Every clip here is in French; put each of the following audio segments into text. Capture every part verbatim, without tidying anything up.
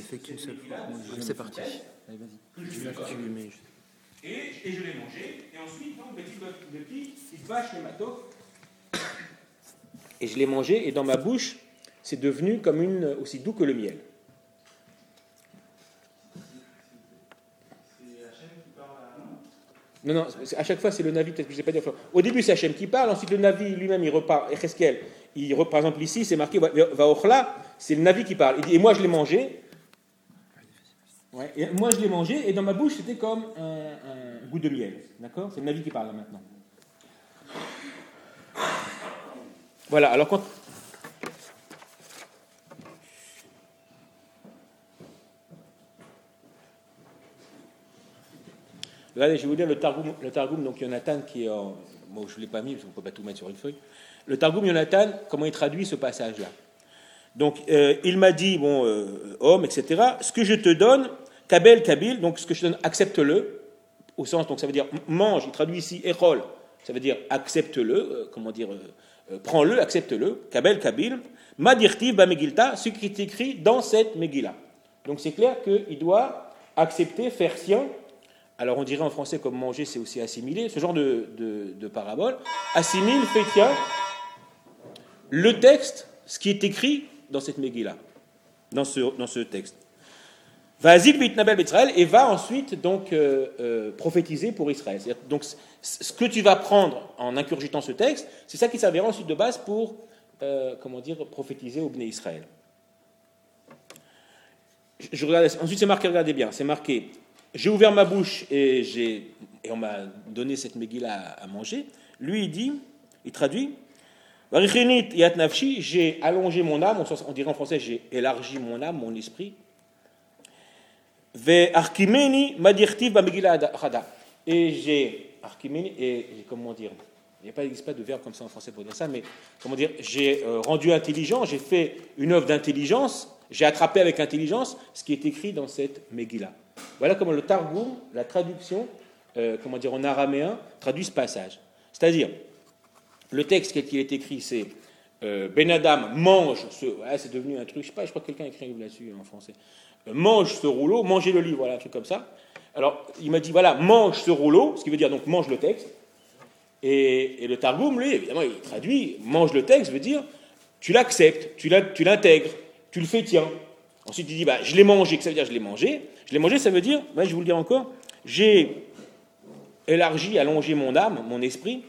fait qu'une seule fois. Ouais, c'est parti. Allez, vas-y. Tu mets. Et, et je l'ai mangé, et ensuite, donc, petit, petit, il se bâche les matos. Et je l'ai mangé, et dans ma bouche, c'est devenu comme une, aussi doux que le miel. C'est Hachem qui parle à... Non, non, à chaque fois, c'est le Navi, peut-être que je ne sais pas dire. Au début, c'est Hachem qui parle, ensuite, le Navi lui-même, il repart. Echeskel, il, par exemple, ici, c'est marqué Vaochla, c'est le Navi qui parle. Il dit, et moi, je l'ai mangé. Ouais, et moi, je l'ai mangé, et dans ma bouche, c'était comme un, un goût de miel. D'accord? C'est le Navi qui parle là maintenant. Voilà, alors quand. Regardez, je vais vous dire le Targum, le Targum donc Yonatan qui est en. Bon, je ne l'ai pas mis, parce qu'on ne peut pas tout mettre sur une feuille. Le Targum Yonatan, comment il traduit ce passage-là? Donc, euh, il m'a dit, bon, euh, homme, et cetera, ce que je te donne, Kabel, Kabil, donc ce que je te donne, accepte-le, au sens, donc ça veut dire mange, il traduit ici Echol, ça veut dire accepte-le, euh, comment dire, euh, euh, prends-le, accepte-le, Kabel, Kabil, Madirtiv, Bamegilta, ce qui est écrit dans cette Megillah. Donc c'est clair qu'il doit accepter, faire sien. Alors on dirait en français comme manger, c'est aussi assimiler, ce genre de, de, de parabole, assimile, fait tien, le texte, ce qui est écrit dans cette Megillah, dans ce, dans ce texte. Va'azil b'itnabel b'Israël, et va ensuite donc euh, euh, prophétiser pour Israël. C'est-à-dire, donc ce que tu vas prendre en incurgitant ce texte, c'est ça qui servira ensuite de base pour euh, comment dire, prophétiser au Bnei Israël. Je, je regarde, ensuite c'est marqué, regardez bien, c'est marqué, j'ai ouvert ma bouche et, j'ai, et on m'a donné cette Megillah à, à manger. Lui il dit, il traduit, Varichenit yat nafshi, j'ai allongé mon âme, on dirait en français j'ai élargi mon âme, mon esprit. Ve arkimeni madirtiv ba Megillah hada. Et j'ai arkimeni et j'ai, comment dire, il n'y a pas, il n'existe pas de verbe comme ça en français pour dire ça, mais comment dire, j'ai euh, rendu intelligent, j'ai fait une œuvre d'intelligence, j'ai attrapé avec intelligence ce qui est écrit dans cette Megillah. Voilà comment le Targum, la traduction, euh, comment dire, en araméen, traduit ce passage. C'est-à-dire, le texte qui est écrit, c'est euh, Ben Adam mange ce. Ouais, c'est devenu un truc, je sais pas, je crois que quelqu'un écrit là-dessus en français. Euh, mange ce rouleau, mangez le livre, voilà, un truc comme ça. Alors, il m'a dit, voilà, mange ce rouleau, ce qui veut dire donc mange le texte. Et, et le Targum, lui, évidemment, il traduit, mange le texte, veut dire, tu l'acceptes, tu, la, tu l'intègres, tu le fais tien. Ensuite, il dit, bah, je l'ai mangé, que ça veut dire je l'ai mangé. Je l'ai mangé, ça veut dire, bah, je vais vous le dire encore, j'ai élargi, allongé mon âme, mon esprit.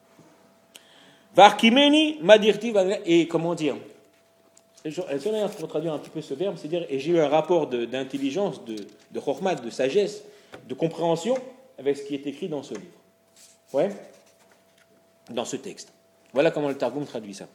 Varkimeni madirti, et comment dire, pour traduire un petit peu ce verbe, c'est dire, et j'ai eu un rapport de, d'intelligence, de, de chormat, de sagesse, de compréhension avec ce qui est écrit dans ce livre. Ouais, dans ce texte. Voilà comment le Targum traduit ça.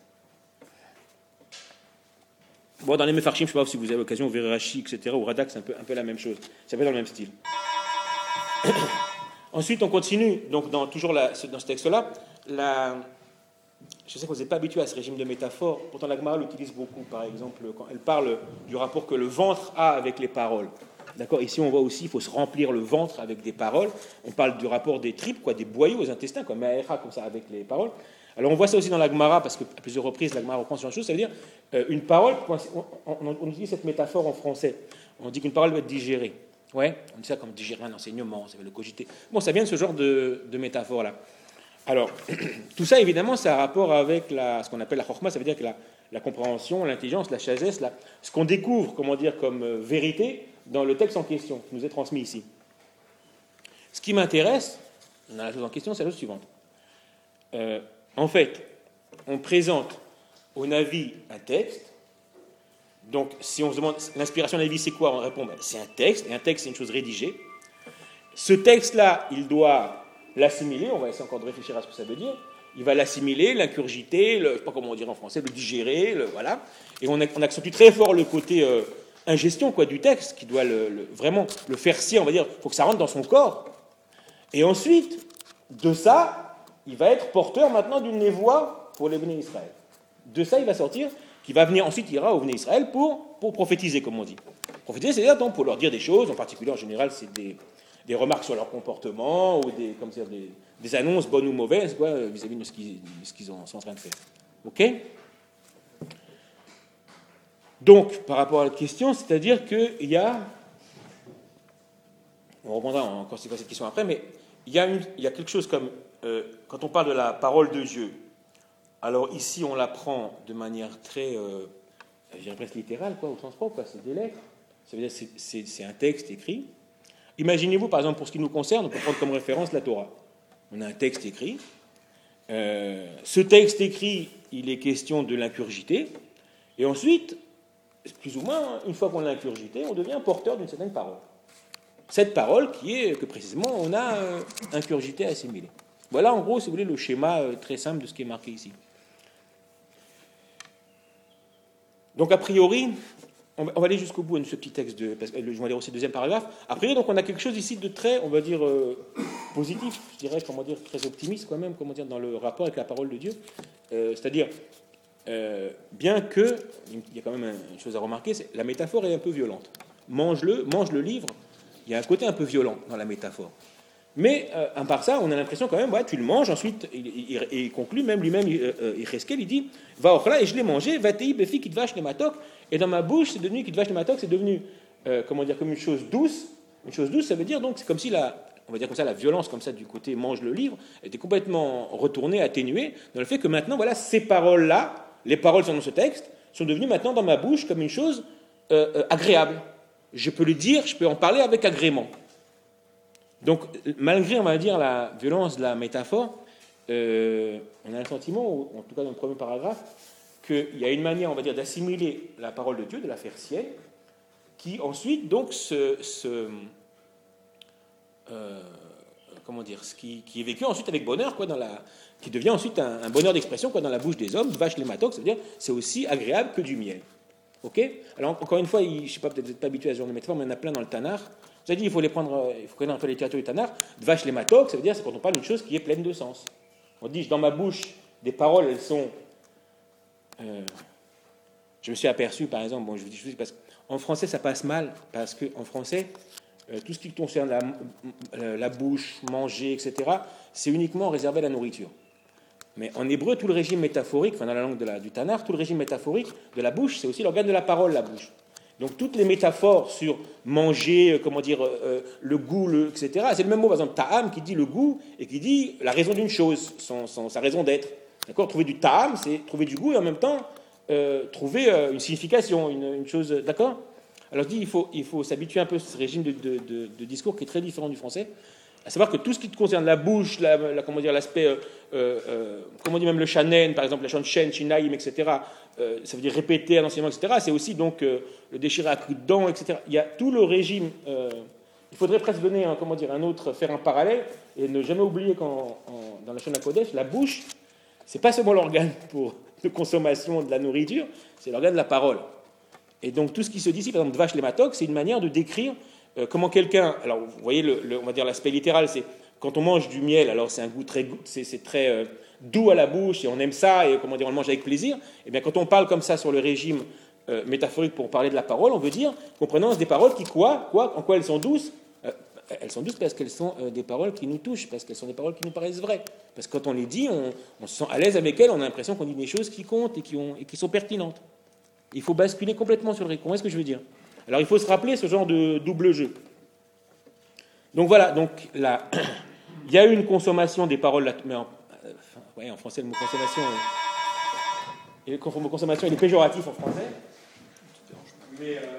Bon, dans les Mefarshim, je ne sais pas si vous avez l'occasion, vous verrez Rashi, et cetera, ou Radak, c'est un peu, un peu la même chose. Ça va dans le même style. Ensuite, on continue, donc dans, toujours la, dans ce texte-là, la, je sais que vous n'êtes pas habitué à ce régime de métaphore, pourtant la Gemara l'utilise beaucoup, par exemple, quand elle parle du rapport que le ventre a avec les paroles. D'accord, ici on voit aussi, il faut se remplir le ventre avec des paroles. On parle du rapport des tripes, quoi, des boyaux aux intestins, comme Ma'echa, comme ça, avec les paroles. Alors on voit ça aussi dans la Gemara, parce qu'à plusieurs reprises, la Gemara reprend sur une chose, ça veut dire euh, une parole, on, on, on utilise cette métaphore en français. On dit qu'une parole doit être digérée. Ouais, on dit ça comme digérer un enseignement, ça veut le cogiter. Bon, ça vient de ce genre de, de métaphore-là. Alors, tout ça, évidemment, ça a rapport avec la, ce qu'on appelle la chorma, ça veut dire que la, la compréhension, l'intelligence, la sagesse, la, ce qu'on découvre, comment dire, comme euh, vérité dans le texte en question, qui nous est transmis ici. Ce qui m'intéresse, dans la chose en question, c'est la chose suivante. Euh, en fait, on présente au Navi un texte. Donc, si on se demande l'inspiration de Navi, c'est quoi? On répond, ben, c'est un texte, et un texte, c'est une chose rédigée. Ce texte-là, il doit l'assimiler, on va essayer encore de réfléchir à ce que ça veut dire. Il va l'assimiler, l'incurgiter, le, je ne sais pas comment on dirait en français, le digérer, le, voilà. Et on, on accentue très fort le côté euh, ingestion quoi, du texte, qui doit le, le, vraiment le faire scier, on va dire, il faut que ça rentre dans son corps. Et ensuite, de ça, il va être porteur maintenant d'une névoie pour les Bnei Israël. De ça, il va sortir, qui va venir, ensuite, il ira aux Bnei Israël pour, pour prophétiser, comme on dit. Prophétiser, c'est-à-dire donc, pour leur dire des choses, en particulier, en général, c'est des, des remarques sur leur comportement, ou des, comme dire, des, des annonces bonnes ou mauvaises, quoi, vis-à-vis de ce qu'ils, de ce qu'ils sont en train de faire. Ok ? Donc, par rapport à la question, c'est-à-dire qu'il y a, on reprendra encore cette question après, mais il y a, une, il y a quelque chose comme, euh, quand on parle de la parole de Dieu, alors ici on la prend de manière très, euh, je dirais presque littérale, quoi, au sens propre, quoi, c'est des lettres, ça veut dire c'est, c'est, c'est un texte écrit. Imaginez-vous, par exemple, pour ce qui nous concerne, on peut prendre comme référence la Torah. On a un texte écrit. Euh, ce texte écrit, il est question de l'impurgité, et ensuite, plus ou moins, une fois qu'on l'a incurgité, on devient porteur d'une certaine parole. Cette parole qui est que précisément on a euh, incurgité, assimilée. Voilà en gros, si vous voulez, le schéma euh, très simple de ce qui est marqué ici. Donc a priori, on va, on va aller jusqu'au bout de ce petit texte, de, parce que je vais lire aussi le deuxième paragraphe. A priori, donc on a quelque chose ici de très, on va dire, euh, positif, je dirais, comment dire, très optimiste quand même, comment dire, dans le rapport avec la parole de Dieu. Euh, c'est-à-dire, Euh, bien que, il y a quand même une chose à remarquer, c'est la métaphore est un peu violente. Mange-le, mange le livre, il y a un côté un peu violent dans la métaphore. Mais, euh, à part ça, on a l'impression quand même, ouais, tu le manges, ensuite, il, il, il conclut, même lui-même, Yecheskel, il dit, va ochla, et je l'ai mangé, vatei befi kitvash lematok, et dans ma bouche, c'est devenu kitvash lematok, c'est devenu, euh, comment dire, comme une chose douce. Une chose douce, ça veut dire, donc, c'est comme si la, on va dire comme ça, la violence, comme ça, du côté mange le livre, était complètement retournée, atténuée, dans le fait que maintenant, voilà, ces paroles-là, les paroles sont dans ce texte, sont devenues maintenant dans ma bouche comme une chose euh, euh, agréable. Je peux le dire, je peux en parler avec agrément. Donc, malgré, on va dire, la violence de la métaphore, euh, on a un sentiment, en tout cas dans le premier paragraphe, qu'il y a une manière, on va dire, d'assimiler la parole de Dieu, de la faire sienne, qui ensuite, donc, se... se euh, comment dire, ce qui, qui est vécu ensuite avec bonheur, quoi, dans la, qui devient ensuite un, un bonheur d'expression, quoi, dans la bouche des hommes, vache les matok, c'est-à-dire c'est aussi agréable que du miel. Ok. Alors encore une fois, il, je ne sais pas, peut-être vous n'êtes pas habitué à ce genre de métaphore, mais il y en a plein dans le Tanar. Vous avez dit, il faut les prendre, il faut connaître un peu les littératures du Tanar. Vache les matok, ça veut dire c'est quand on parle d'une chose qui est pleine de sens. On dit, dans ma bouche, des paroles, elles sont. Euh, je me suis aperçu, par exemple, bon, je vous dis, je vous dis parce qu'en français ça passe mal, parce qu'en français. Euh, tout ce qui concerne la, la bouche, manger, et cetera, c'est uniquement réservé à la nourriture. Mais en hébreu, tout le régime métaphorique, enfin dans la langue de la, du Tanar, tout le régime métaphorique de la bouche, c'est aussi l'organe de la parole, la bouche. Donc toutes les métaphores sur manger, euh, comment dire, euh, le goût, le, et cetera, c'est le même mot, par exemple, ta'am, qui dit le goût, et qui dit la raison d'une chose, son, son, sa raison d'être. D'accord. Trouver du ta'am, c'est trouver du goût, et en même temps, euh, trouver euh, une signification, une, une chose, d'accord. Alors je dis, il faut, il faut s'habituer un peu à ce régime de, de, de, de discours qui est très différent du français, à savoir que tout ce qui concerne la bouche, la, la, comment dire, l'aspect, euh, euh, comment on dit même le shanen, par exemple, la chante shen, shinaïm, et cetera, euh, ça veut dire répéter un enseignement, et cetera, c'est aussi donc euh, le déchirer à coups de dents, et cetera. Il y a tout le régime, euh, il faudrait presque donner, un, comment dire, un autre, faire un parallèle, et ne jamais oublier qu'en en, dans la chaîne à Kodesh, la bouche, c'est pas seulement l'organe pour de consommation de la nourriture, c'est l'organe de la parole. Et donc tout ce qui se dit ici, par exemple, dvash les matok, c'est une manière de décrire euh, comment quelqu'un. Alors vous voyez, le, le, on va dire l'aspect littéral, c'est quand on mange du miel, alors c'est un goût très, c'est, c'est très euh, doux à la bouche et on aime ça et comment dire, on le mange avec plaisir. Et bien quand on parle comme ça sur le régime euh, métaphorique pour parler de la parole, on veut dire qu'on prononce des paroles qui quoi, quoi, en quoi elles sont douces. Euh, elles sont douces parce qu'elles sont euh, des paroles qui nous touchent, parce qu'elles sont des paroles qui nous paraissent vraies. Parce que quand on les dit, on, on se sent à l'aise avec elles, on a l'impression qu'on dit des choses qui comptent et qui, ont, et qui sont pertinentes. Il faut basculer complètement sur le récon. Qu'est-ce que je veux dire? Alors, il faut se rappeler ce genre de double jeu. Donc voilà, donc là, il y a eu une consommation des paroles, là, mais en, euh, enfin, ouais, en français, le mot consommation, euh, le mot consommation, il est péjoratif en français. Mais, euh,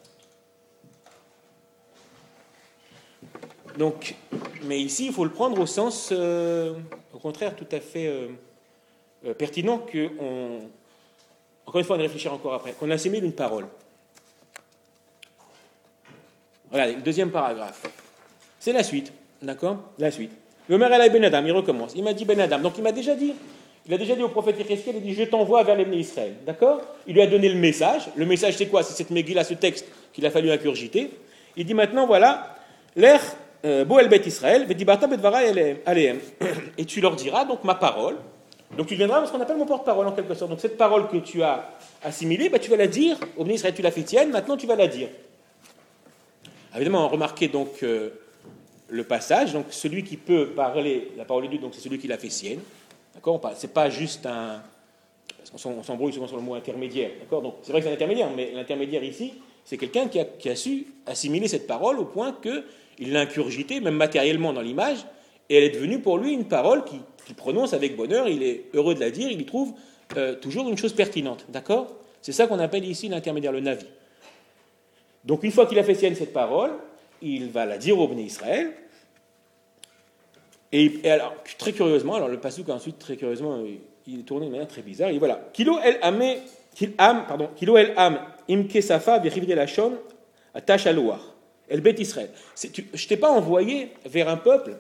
donc, mais ici, il faut le prendre au sens, euh, au contraire, tout à fait euh, euh, pertinent qu'on... Encore une fois, on va réfléchir encore après. Qu'on assimile une parole. Regardez, le deuxième paragraphe. C'est la suite. D'accord? La suite. Le Omer Elai Ben Adam, il recommence. Il m'a dit Ben Adam. Donc il m'a déjà dit. Il a déjà dit au prophète Yecheskel, il dit je t'envoie vers les bénis Israël. D'accord? Il lui a donné le message. Le message, c'est quoi? C'est cette Megillah, ce texte qu'il a fallu incurgiter. Il dit maintenant, voilà, l'air Bo El Bet Israël, Vedibarta Bedvara Aleem. Et tu leur diras donc ma parole. Donc tu deviendras ce qu'on appelle mon porte-parole en quelque sorte. Donc cette parole que tu as assimilée, bah, tu vas la dire. Au béni Israël, tu l'as fait tienne, maintenant tu vas la dire. Évidemment, remarquez donc euh, le passage. Donc celui qui peut parler la parole de Dieu, donc c'est celui qui l'a fait sienne. D'accord? C'est pas juste un. on s'embrouille souvent sur le mot intermédiaire, d'accord? Donc c'est vrai que c'est un intermédiaire, mais l'intermédiaire ici, c'est quelqu'un qui a, qui a su assimiler cette parole au point qu'il l'a incurgitée, même matériellement dans l'image, et elle est devenue pour lui une parole qu'il qui prononce avec bonheur, il est heureux de la dire, il y trouve euh, toujours une chose pertinente, d'accord? C'est ça qu'on appelle ici l'intermédiaire, le navi. Donc une fois qu'il a fait sienne cette parole, il va la dire au Béné Israël, et, et alors, très curieusement, alors le passouk ensuite, très curieusement, il est tourné de manière très bizarre. Il dit voilà, Kilo el ame, kil am, pardon, Kilo el am, imke safa, vechivde lachon, attache à loar, el bet Israël. C'est, tu, je t'ai pas envoyé vers un peuple.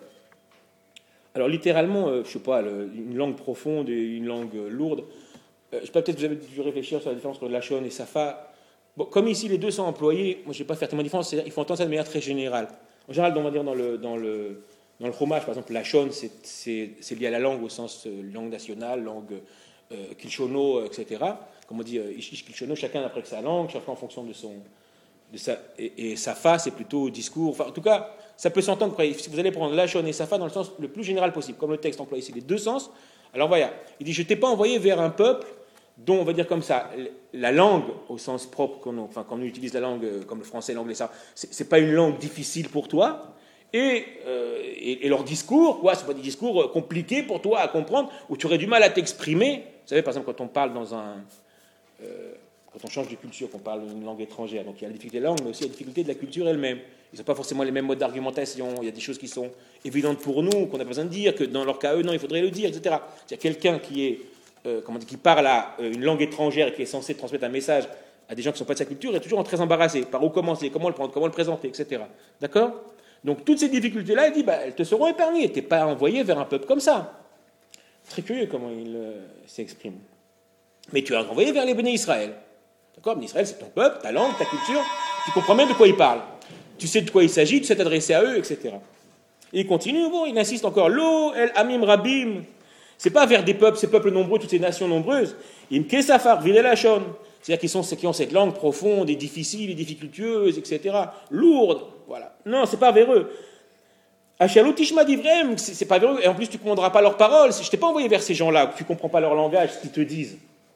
Alors littéralement, euh, je sais pas, le, une langue profonde et une langue euh, lourde. Euh, je sais pas, peut-être que vous avez dû réfléchir sur la différence entre lachon et safa. Bon, comme ici les deux sont employés, moi je vais pas faire tellement de différence. C'est-à-dire, il faut entendre ça de manière très générale. En général, on va dire dans le dans le Dans le fromage, par exemple, la shon, c'est, c'est, c'est lié à la langue au sens euh, langue nationale, langue euh, kilchono, et cetera. Comme on dit, euh, ish kilchono, chacun d'après sa langue, chacun en fonction de son. De sa, et, et safa, c'est plutôt discours. Enfin, en tout cas, ça peut s'entendre. Si vous allez prendre la shon et safa dans le sens le plus général possible, comme le texte emploie ici les deux sens. Alors voilà, il dit je ne t'ai pas envoyé vers un peuple dont, on va dire comme ça, la langue, au sens propre, qu'on, enfin, quand on utilise la langue comme le français, l'anglais, ça, c'est, c'est pas une langue difficile pour toi. Et, euh, et, et leur discours, quoi, c'est pas des discours compliqués pour toi à comprendre, où tu aurais du mal à t'exprimer. Vous savez, par exemple, quand on parle dans un, euh, quand on change de culture, qu'on parle une langue étrangère, donc il y a la difficulté de la langue, mais aussi la difficulté de la culture elle-même. Ils n'ont pas forcément les mêmes modes d'argumentation. Il y a des choses qui sont évidentes pour nous, qu'on n'a pas besoin de dire, que dans leur cas, eux, non, il faudrait le dire, et cetera. Il y a quelqu'un qui est, euh, comment dire, qui parle à, euh, une langue étrangère et qui est censé transmettre un message à des gens qui ne sont pas de sa culture, est toujours très embarrassé. Par où commencer, comment le prendre, comment le présenter, et cetera. D'accord ? Donc toutes ces difficultés-là, il dit, bah, elles te seront épargnées. Tu n'es pas envoyé vers un peuple comme ça. Très curieux comment il euh, s'exprime. Mais tu es envoyé vers les Béné Israël. D'accord ? Béné Israël, c'est ton peuple, ta langue, ta culture. Tu comprends même de quoi il parle. Tu sais de quoi il s'agit, tu sais t'adresser à eux, et cetera. Et il continue, bon, il insiste encore. Lo, el amim rabim. C'est pas vers des peuples, ces peuples nombreux, toutes ces nations nombreuses. Im kesafar, vilelachon. C'est-à-dire qu'ils sont, qui ont cette langue profonde et difficile et difficultueuse, et cetera. Lourde. Voilà. Non, c'est pas vers eux. Achalutishma divrem, c'est pas vers eux. Et en plus, tu ne comprendras pas leurs paroles. Je t'ai pas envoyé vers ces gens-là, tu ne comprends pas leur langage, ce qu'ils te disent.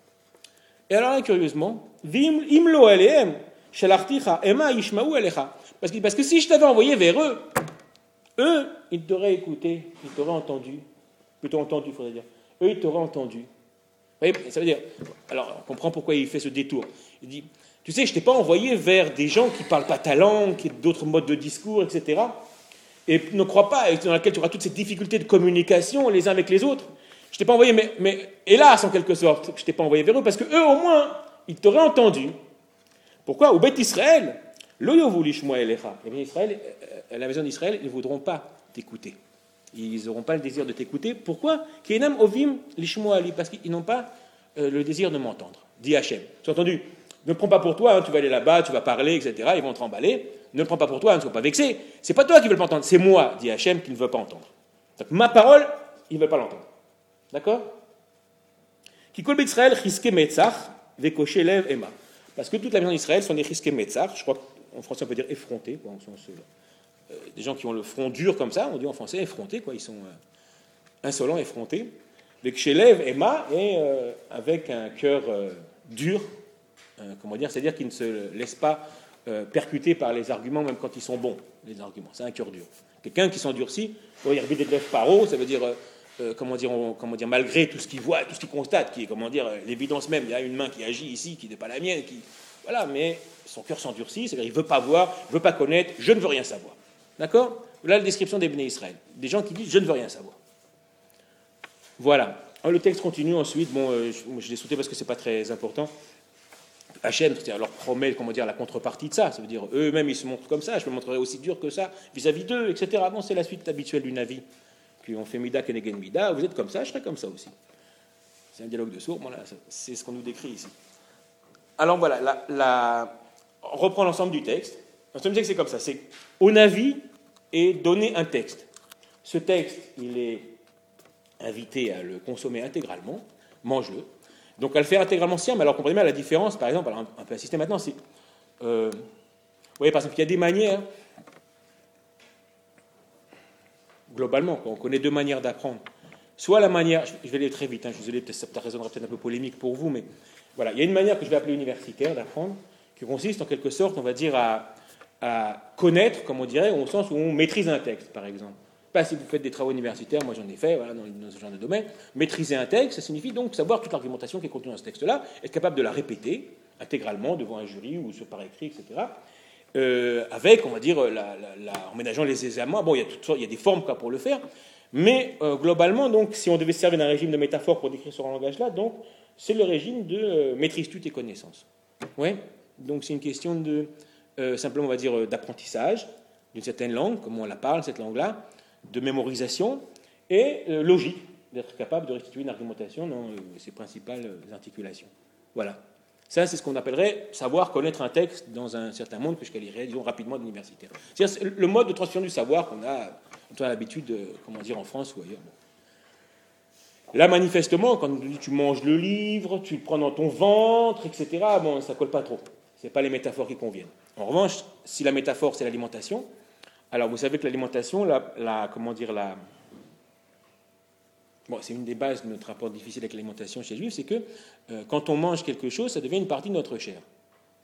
Et alors là, curieusement, vim imlo aleem, shalarticha, ema yishmaou alecha. Parce que, parce que si je t'avais envoyé vers eux, eux, ils t'auraient écouté, ils t'auraient entendu. Plutôt entendu, il faudrait dire. Eux, ils t'auraient entendu. Vous voyez, ça veut dire. Alors, on comprend pourquoi il fait ce détour. Il dit. Tu sais, je ne t'ai pas envoyé vers des gens qui ne parlent pas ta langue, qui ont d'autres modes de discours, et cetera. Et ne crois pas, dans laquelle tu auras toutes ces difficultés de communication les uns avec les autres. Je ne t'ai pas envoyé, mais, mais hélas, en quelque sorte, je ne t'ai pas envoyé vers eux, parce qu'eux, au moins, ils t'auraient entendu. Pourquoi ? Au Beth Israël, l'oyovu lishmoa elecha. Eh bien, Israël, à la maison d'Israël, ils ne voudront pas t'écouter. Ils n'auront pas le désir de t'écouter. Pourquoi ? Kienam ovim lishmoa ali, parce qu'ils n'ont pas euh, le désir de m'entendre. Dit Hachem. Tu as entendu ? Ne prends pas pour toi, hein, tu vas aller là-bas, tu vas parler, et cetera. Ils vont te remballer. Ne le prends pas pour toi, hein, ne sois pas vexé. C'est pas toi qui veux pas entendre, c'est moi, dit Hachem, qui ne veut pas entendre. Donc ma parole, ils ne veulent pas l'entendre. D'accord ? Kikol Israël chiske metzach, vekoche lev ema. Parce que toute la maison d'Israël sont des chiske metzach. Je crois qu'en français on peut dire effrontés, quoi, en sens, euh, des gens qui ont le front dur comme ça. On dit en français effrontés, quoi. Ils sont euh, insolents, effrontés. Vekoche lev ema, et euh, avec un cœur euh, dur. Euh, comment dire, c'est-à-dire qu'ils ne se laissent pas euh, percuter par les arguments, même quand ils sont bons, les arguments. C'est un cœur dur. Quelqu'un qui s'endurcit, il y des paro, ça veut dire, euh, comment dire, on, comment dire, malgré tout ce qu'il voit, tout ce qu'il constate, qui est, comment dire, l'évidence même, il y a une main qui agit ici, qui n'est pas la mienne, qui, voilà, mais son cœur s'endurcit, c'est-à-dire il ne veut pas voir, il ne veut pas connaître, je ne veux rien savoir. D'accord ? Voilà la description des Béné Israël. Des gens qui disent, je ne veux rien savoir. Voilà. Alors, le texte continue ensuite, bon, euh, je, je l'ai sauté parce que ce n'est pas très important. Hachem, c'est-à-dire leur promet, comment dire, la contrepartie de ça. Ça veut dire, eux-mêmes, ils se montrent comme ça, je me montrerai aussi dur que ça, vis-à-vis d'eux, et cetera. Bon, c'est la suite habituelle du Navi. Puis on fait Mida Kenegen Mida, vous êtes comme ça, je serai comme ça aussi. C'est un dialogue de sourds, voilà, c'est ce qu'on nous décrit ici. Alors voilà, la, la, on reprend l'ensemble du texte. L'ensemble du texte, c'est comme ça, c'est au Navi et donner un texte. Ce texte, il est invité à le consommer intégralement, mange-le. Donc à le faire intégralement sien, mais alors comprenez bien la différence, par exemple, alors on peut insister maintenant, c'est... Euh, vous voyez, par exemple, il y a des manières, globalement, on connaît deux manières d'apprendre. soit la manière, je vais aller très vite, hein, je suis désolé, peut-être, ça peut résonnera peut-être un peu polémique pour vous, mais voilà, il y a une manière que je vais appeler universitaire d'apprendre, qui consiste en quelque sorte, on va dire, à, à connaître, comme on dirait, au sens où on maîtrise un texte, par exemple. Pas si vous faites des travaux universitaires, moi j'en ai fait, voilà, dans, dans ce genre de domaine. Maîtriser un texte, ça signifie donc savoir toute l'argumentation qui est contenue dans ce texte-là, être capable de la répéter intégralement devant un jury ou sur par écrit, et cetera. Euh, avec, on va dire, la, la, la, en ménageant les examens. Bon, il y a, toutes, il y a des formes quoi, pour le faire, mais euh, globalement, donc, si on devait se servir d'un régime de métaphore pour décrire ce langage-là, donc, c'est le régime de euh, maîtrise-tu tes connaissances. Ouais. Donc, c'est une question de, euh, simplement, on va dire, d'apprentissage d'une certaine langue, comme on la parle, cette langue-là, de mémorisation et euh, logique, d'être capable de restituer une argumentation dans euh, ses principales euh, articulations. Voilà. Ça, c'est ce qu'on appellerait savoir connaître un texte dans un certain monde que je qualifierais, disons, rapidement d'universitaire. C'est-à-dire le mode de transmission du savoir qu'on a, on a l'habitude, de, comment dire, en France ou ailleurs. Bon. Là, manifestement, quand tu manges le livre, tu le prends dans ton ventre, et cetera, bon, ça ne colle pas trop. Ce n'est pas les métaphores qui conviennent. En revanche, si la métaphore, c'est l'alimentation, alors vous savez que l'alimentation, la, la, comment dire, la... Bon, c'est une des bases de notre rapport difficile avec l'alimentation chez les Juifs, c'est que euh, quand on mange quelque chose, ça devient une partie de notre chair. D'accord ?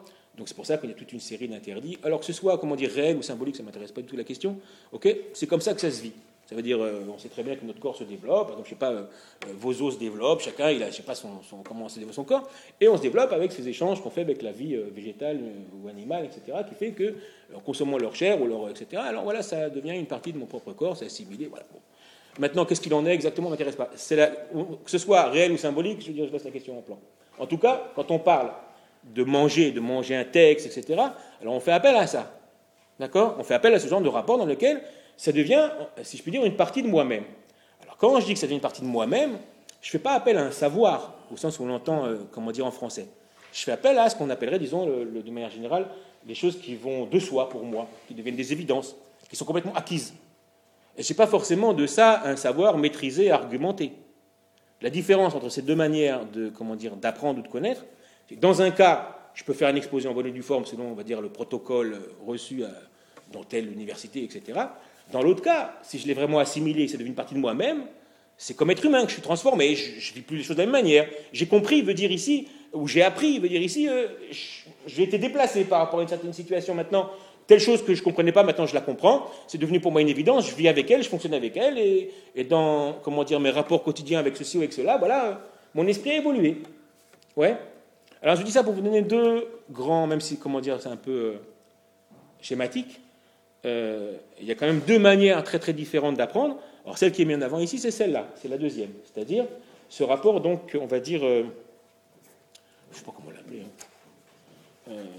Donc c'est pour ça qu'il y a toute une série d'interdits. Alors que ce soit, comment dire, réel ou symbolique, ça ne m'intéresse pas du tout la question. Ok ? C'est comme ça que ça se vit. Ça veut dire, euh, on sait très bien que notre corps se développe. Donc je sais pas, euh, vos os se développent. Chacun, il a, je sais pas, son, son, comment se développe son corps. Et on se développe avec ces échanges qu'on fait avec la vie euh, végétale euh, ou animale, et cetera, qui fait que, en consommant leur chair ou leur, et cetera. Alors voilà, ça devient une partie de mon propre corps, c'est assimilé. Voilà. Bon. Maintenant, qu'est-ce qu'il en est exactement, ne m'intéresse pas. C'est la, que ce soit réel ou symbolique, je veux dire, je laisse la question en plan. En tout cas, quand on parle de manger, de manger un texte, et cetera, alors on fait appel à ça. D'accord ? On fait appel à ce genre de rapport dans lequel ça devient, si je puis dire, une partie de moi-même. Alors quand je dis que ça devient une partie de moi-même, je ne fais pas appel à un savoir, au sens où on l'entend, euh, comment dire, en français. Je fais appel à ce qu'on appellerait, disons, le, le, de manière générale, les choses qui vont de soi pour moi, qui deviennent des évidences, qui sont complètement acquises. Et ce n'est pas forcément de ça un savoir maîtrisé, argumenté. La différence entre ces deux manières de, comment dire, d'apprendre ou de connaître, c'est que dans un cas, je peux faire une exposé en bonne et due forme selon, on va dire, le protocole reçu à, dans telle université, et cetera. Dans l'autre cas, si je l'ai vraiment assimilé, c'est devenu une partie de moi-même, c'est comme être humain que je suis transformé, je ne vis plus les choses de la même manière. J'ai compris, veut dire ici, ou j'ai appris, veut dire ici, euh, j'ai été déplacé par rapport à une certaine situation maintenant. Telle chose que je ne comprenais pas, maintenant je la comprends, c'est devenu pour moi une évidence, je vis avec elle, je fonctionne avec elle, et, et dans, comment dire, mes rapports quotidiens avec ceci ou avec cela, voilà, mon esprit a évolué. Ouais. Alors je dis ça pour vous donner deux grands, même si, comment dire, c'est un peu euh, schématique, euh, il y a quand même deux manières très très différentes d'apprendre. Alors celle qui est mise en avant ici, c'est celle-là, c'est la deuxième, c'est-à-dire ce rapport, donc, on va dire, euh, je ne sais pas comment l'appeler, hein. euh,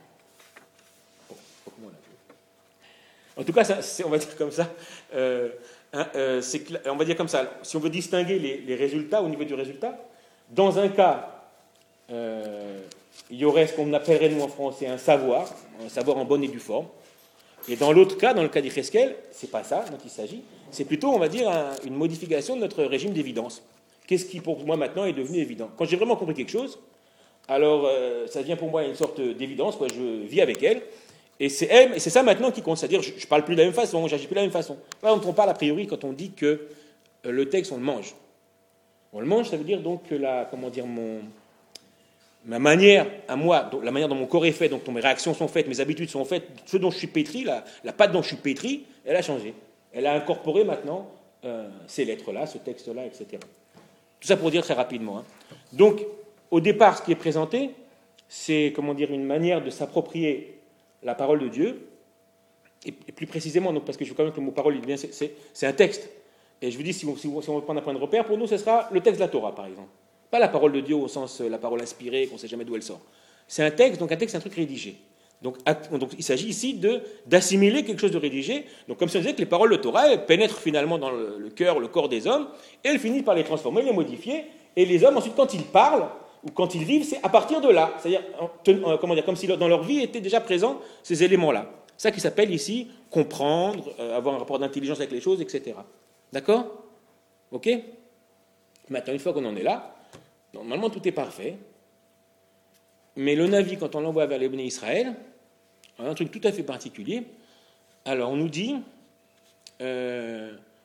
En tout cas, ça, on va dire comme ça, euh, hein, euh, c'est, on va dire comme ça, si on veut distinguer les, les résultats au niveau du résultat, dans un cas, euh, il y aurait ce qu'on appellerait nous en français un savoir, un savoir en bonne et due forme, et dans l'autre cas, dans le cas d'Yecheskel, c'est pas ça dont il s'agit, c'est plutôt, on va dire, un, une modification de notre régime d'évidence. Qu'est-ce qui, pour moi, maintenant, est devenu évident ? Quand j'ai vraiment compris quelque chose, alors euh, ça devient pour moi une sorte d'évidence, quoi, je vis avec elle. Et c'est, elle, et c'est ça maintenant qui compte, c'est-à-dire je ne parle plus de la même façon, j'agis plus de la même façon. Là, on parle a priori quand on dit que euh, le texte, on le mange. On le mange, ça veut dire donc que la, comment dire, mon, ma manière à moi, donc, la manière dont mon corps est fait, donc dont mes réactions sont faites, mes habitudes sont faites, ce dont je suis pétri, la, la pâte dont je suis pétri, elle a changé. Elle a incorporé maintenant euh, ces lettres-là, ce texte-là, et cetera. Tout ça pour dire très rapidement. Hein. Donc, au départ, ce qui est présenté, c'est, comment dire, une manière de s'approprier la parole de Dieu, et plus précisément, donc, parce que je veux quand même que le mot parole, c'est, c'est, c'est un texte. Et je vous dis, si on, si on, si on veut prendre un point de repère, pour nous, ce sera le texte de la Torah, par exemple. Pas la parole de Dieu au sens la parole inspirée, qu'on ne sait jamais d'où elle sort. C'est un texte, donc un texte, c'est un truc rédigé. Donc, donc il s'agit ici de, d'assimiler quelque chose de rédigé. Donc comme si on disait que les paroles de Torah, elles pénètrent finalement dans le, le cœur, le corps des hommes, et elles finissent par les transformer, les modifier, et les hommes, ensuite, quand ils parlent, ou quand ils vivent, c'est à partir de là. C'est-à-dire, comment dire, comme si dans leur vie étaient déjà présents ces éléments-là. C'est ça qui s'appelle ici comprendre, euh, avoir un rapport d'intelligence avec les choses, et cetera. D'accord ? Ok ? Maintenant, une fois qu'on en est là, normalement tout est parfait. Mais le Navi, quand on l'envoie vers les Béné Israël, a un truc tout à fait particulier. Alors, on nous dit, euh,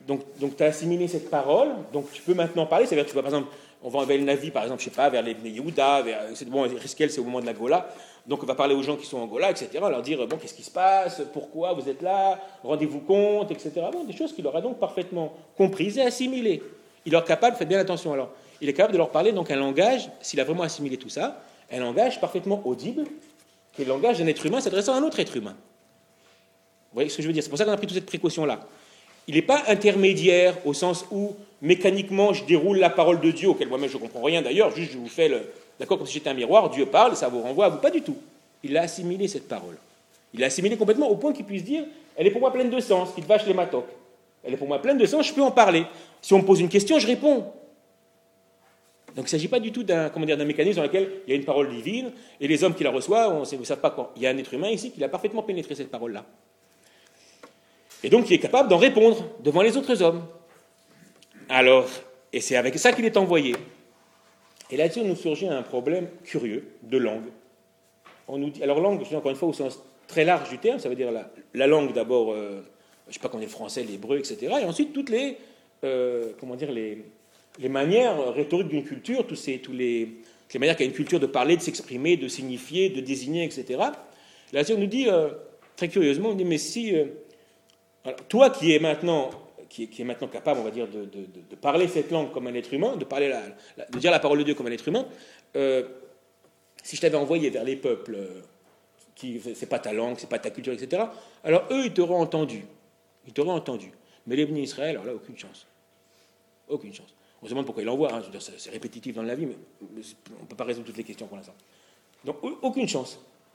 Donc, donc tu as assimilé cette parole, donc tu peux maintenant parler. C'est-à-dire que tu vas, par exemple, on va envoyer le Navi, par exemple, je sais pas, vers les Yehuda, vers, c'est, bon, Riskel, c'est au moment de la Gola. Donc on va parler aux gens qui sont en Gola, et cetera, leur dire, bon, qu'est-ce qui se passe, pourquoi vous êtes là, rendez-vous compte, et cetera. Bon, des choses qu'il aura donc parfaitement comprises et assimilées. Il est capable, faites bien attention alors, il est capable de leur parler donc un langage, s'il a vraiment assimilé tout ça, un langage parfaitement audible, qui est le langage d'un être humain s'adressant à un autre être humain. Vous voyez ce que je veux dire? C'est pour ça qu'on a pris toute cette précaution-là. Il n'est pas intermédiaire au sens où, mécaniquement, je déroule la parole de Dieu, auquel moi-même je ne comprends rien d'ailleurs, juste je vous fais le... D'accord, comme si j'étais un miroir, Dieu parle, ça vous renvoie à vous. Pas du tout. Il a assimilé cette parole. Il l'a assimilée complètement au point qu'il puisse dire, elle est pour moi pleine de sens, qu'il te vache les matocs. Elle est pour moi pleine de sens, je peux en parler. Si on me pose une question, je réponds. Donc il ne s'agit pas du tout d'un, comment dire, d'un mécanisme dans lequel il y a une parole divine, et les hommes qui la reçoivent, on ne sait pas quand. Il y a un être humain ici qui a parfaitement pénétré cette parole-là. Et donc qui est capable d'en répondre devant les autres hommes. Alors, et c'est avec ça qu'il est envoyé. Et là-dessus, nous surgit un problème curieux de langue. On nous dit, alors langue, je dis encore une fois au sens très large du terme, ça veut dire la, la langue d'abord, euh, je ne sais pas comment dire le français, l'hébreu, et cetera. Et ensuite toutes les, euh, comment dire, les, les manières rhétoriques d'une culture, tous ces, tous les, les manières qu'a une culture de parler, de s'exprimer, de signifier, de désigner, et cetera. Là-dessus, on nous dit euh, très curieusement, on dit mais si euh, alors, toi qui es maintenant Qui est, qui est maintenant capable, on va dire, de, de, de parler cette langue comme un être humain, de, parler la, la, de dire la parole de Dieu comme un être humain, euh, si je t'avais envoyé vers les peuples, euh, qui c'est pas ta langue, c'est pas ta culture, et cetera, alors eux, ils t'auraient entendu. Ils t'auraient entendu. Mais les bénis Israël, alors là, aucune chance. Aucune chance. On se demande pourquoi ils l'envoient, hein, je veux dire, c'est, c'est répétitif dans la vie, mais, mais on ne peut pas résoudre toutes les questions pour l'instant. Donc, aucune chance.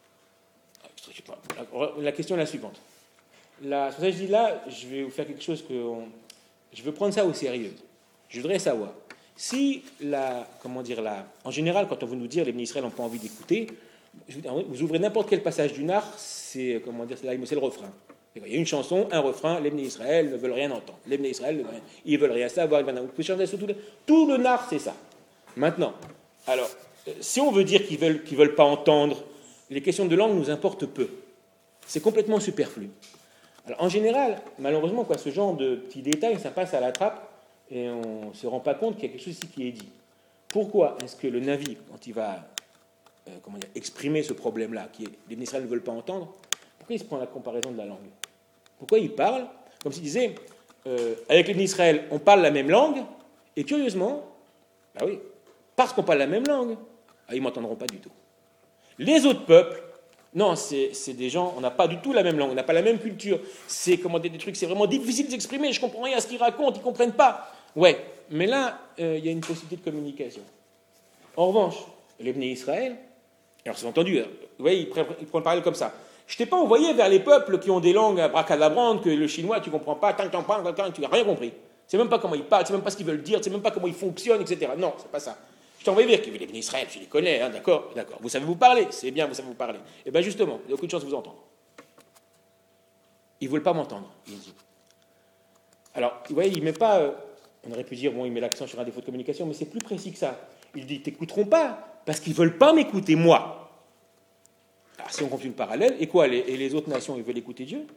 La, la question est la suivante. La, c'est pour ça que je dis là, je vais vous faire quelque chose que on, je veux prendre ça au sérieux. Je voudrais savoir si la, comment dire là, en général, quand on veut nous dire les bénis Israël n'ont pas envie d'écouter, vous ouvrez n'importe quel passage du Nar, c'est comment dire, c'est, là, c'est le refrain. Il y a une chanson, un refrain, les bénis Israël ne veulent rien entendre. Les bénis Israël, ils veulent rien savoir. Ils veulent, tout, le, tout le Nar, c'est ça. Maintenant, alors, si on veut dire qu'ils veulent, qu'ils veulent pas entendre, les questions de langue nous importent peu. C'est complètement superflu. Alors, en général, malheureusement, quoi, ce genre de petits détails, ça passe à la trappe et on ne se rend pas compte qu'il y a quelque chose ici qui est dit. Pourquoi est-ce que le Navi, quand il va euh, comment dire, exprimer ce problème-là, qui est les bénis Israël ne veulent pas entendre, pourquoi il se prend la comparaison de la langue? Pourquoi il parle comme s'il disait, euh, avec les bénis Israël, on parle la même langue, et curieusement, bah oui, parce qu'on parle la même langue, ah, ils ne m'entendront pas du tout. Les autres peuples, non, c'est, c'est des gens, on n'a pas du tout la même langue, on n'a pas la même culture. C'est comment des, des trucs, c'est vraiment difficile d'exprimer, je ne comprends rien à ce qu'ils racontent, ils ne comprennent pas. Ouais, mais là, il euh, y a une possibilité de communication. En revanche, les bénis Israël, alors c'est entendu, hein, vous voyez, ils prennent, ils prennent le parallèle comme ça. Je ne t'ai pas envoyé vers les peuples qui ont des langues abracadabrantes, que le chinois, tu ne comprends pas, tant, tant, tant, tant, tu n'as rien compris. C'est même pas comment ils parlent, c'est même pas ce qu'ils veulent dire, c'est même pas comment ils fonctionnent, et cetera. Non, c'est pas ça. Je t'ai envoyé vers qui? Les bénis Israël, je les connais, hein, d'accord, d'accord. Vous savez vous parler, c'est bien, vous savez vous parler. Et bien justement, il n'y a aucune chance de vous entendre. Ils ne veulent pas m'entendre, il dit. Alors, vous voyez, il ne met pas, euh, on aurait pu dire, bon, il met l'accent sur un défaut de communication, mais c'est plus précis que ça. Il dit, ils ne t'écouteront pas, parce qu'ils ne veulent pas m'écouter, moi. Alors, si on continue le parallèle, et quoi, les, et les autres nations, ils veulent écouter Dieu?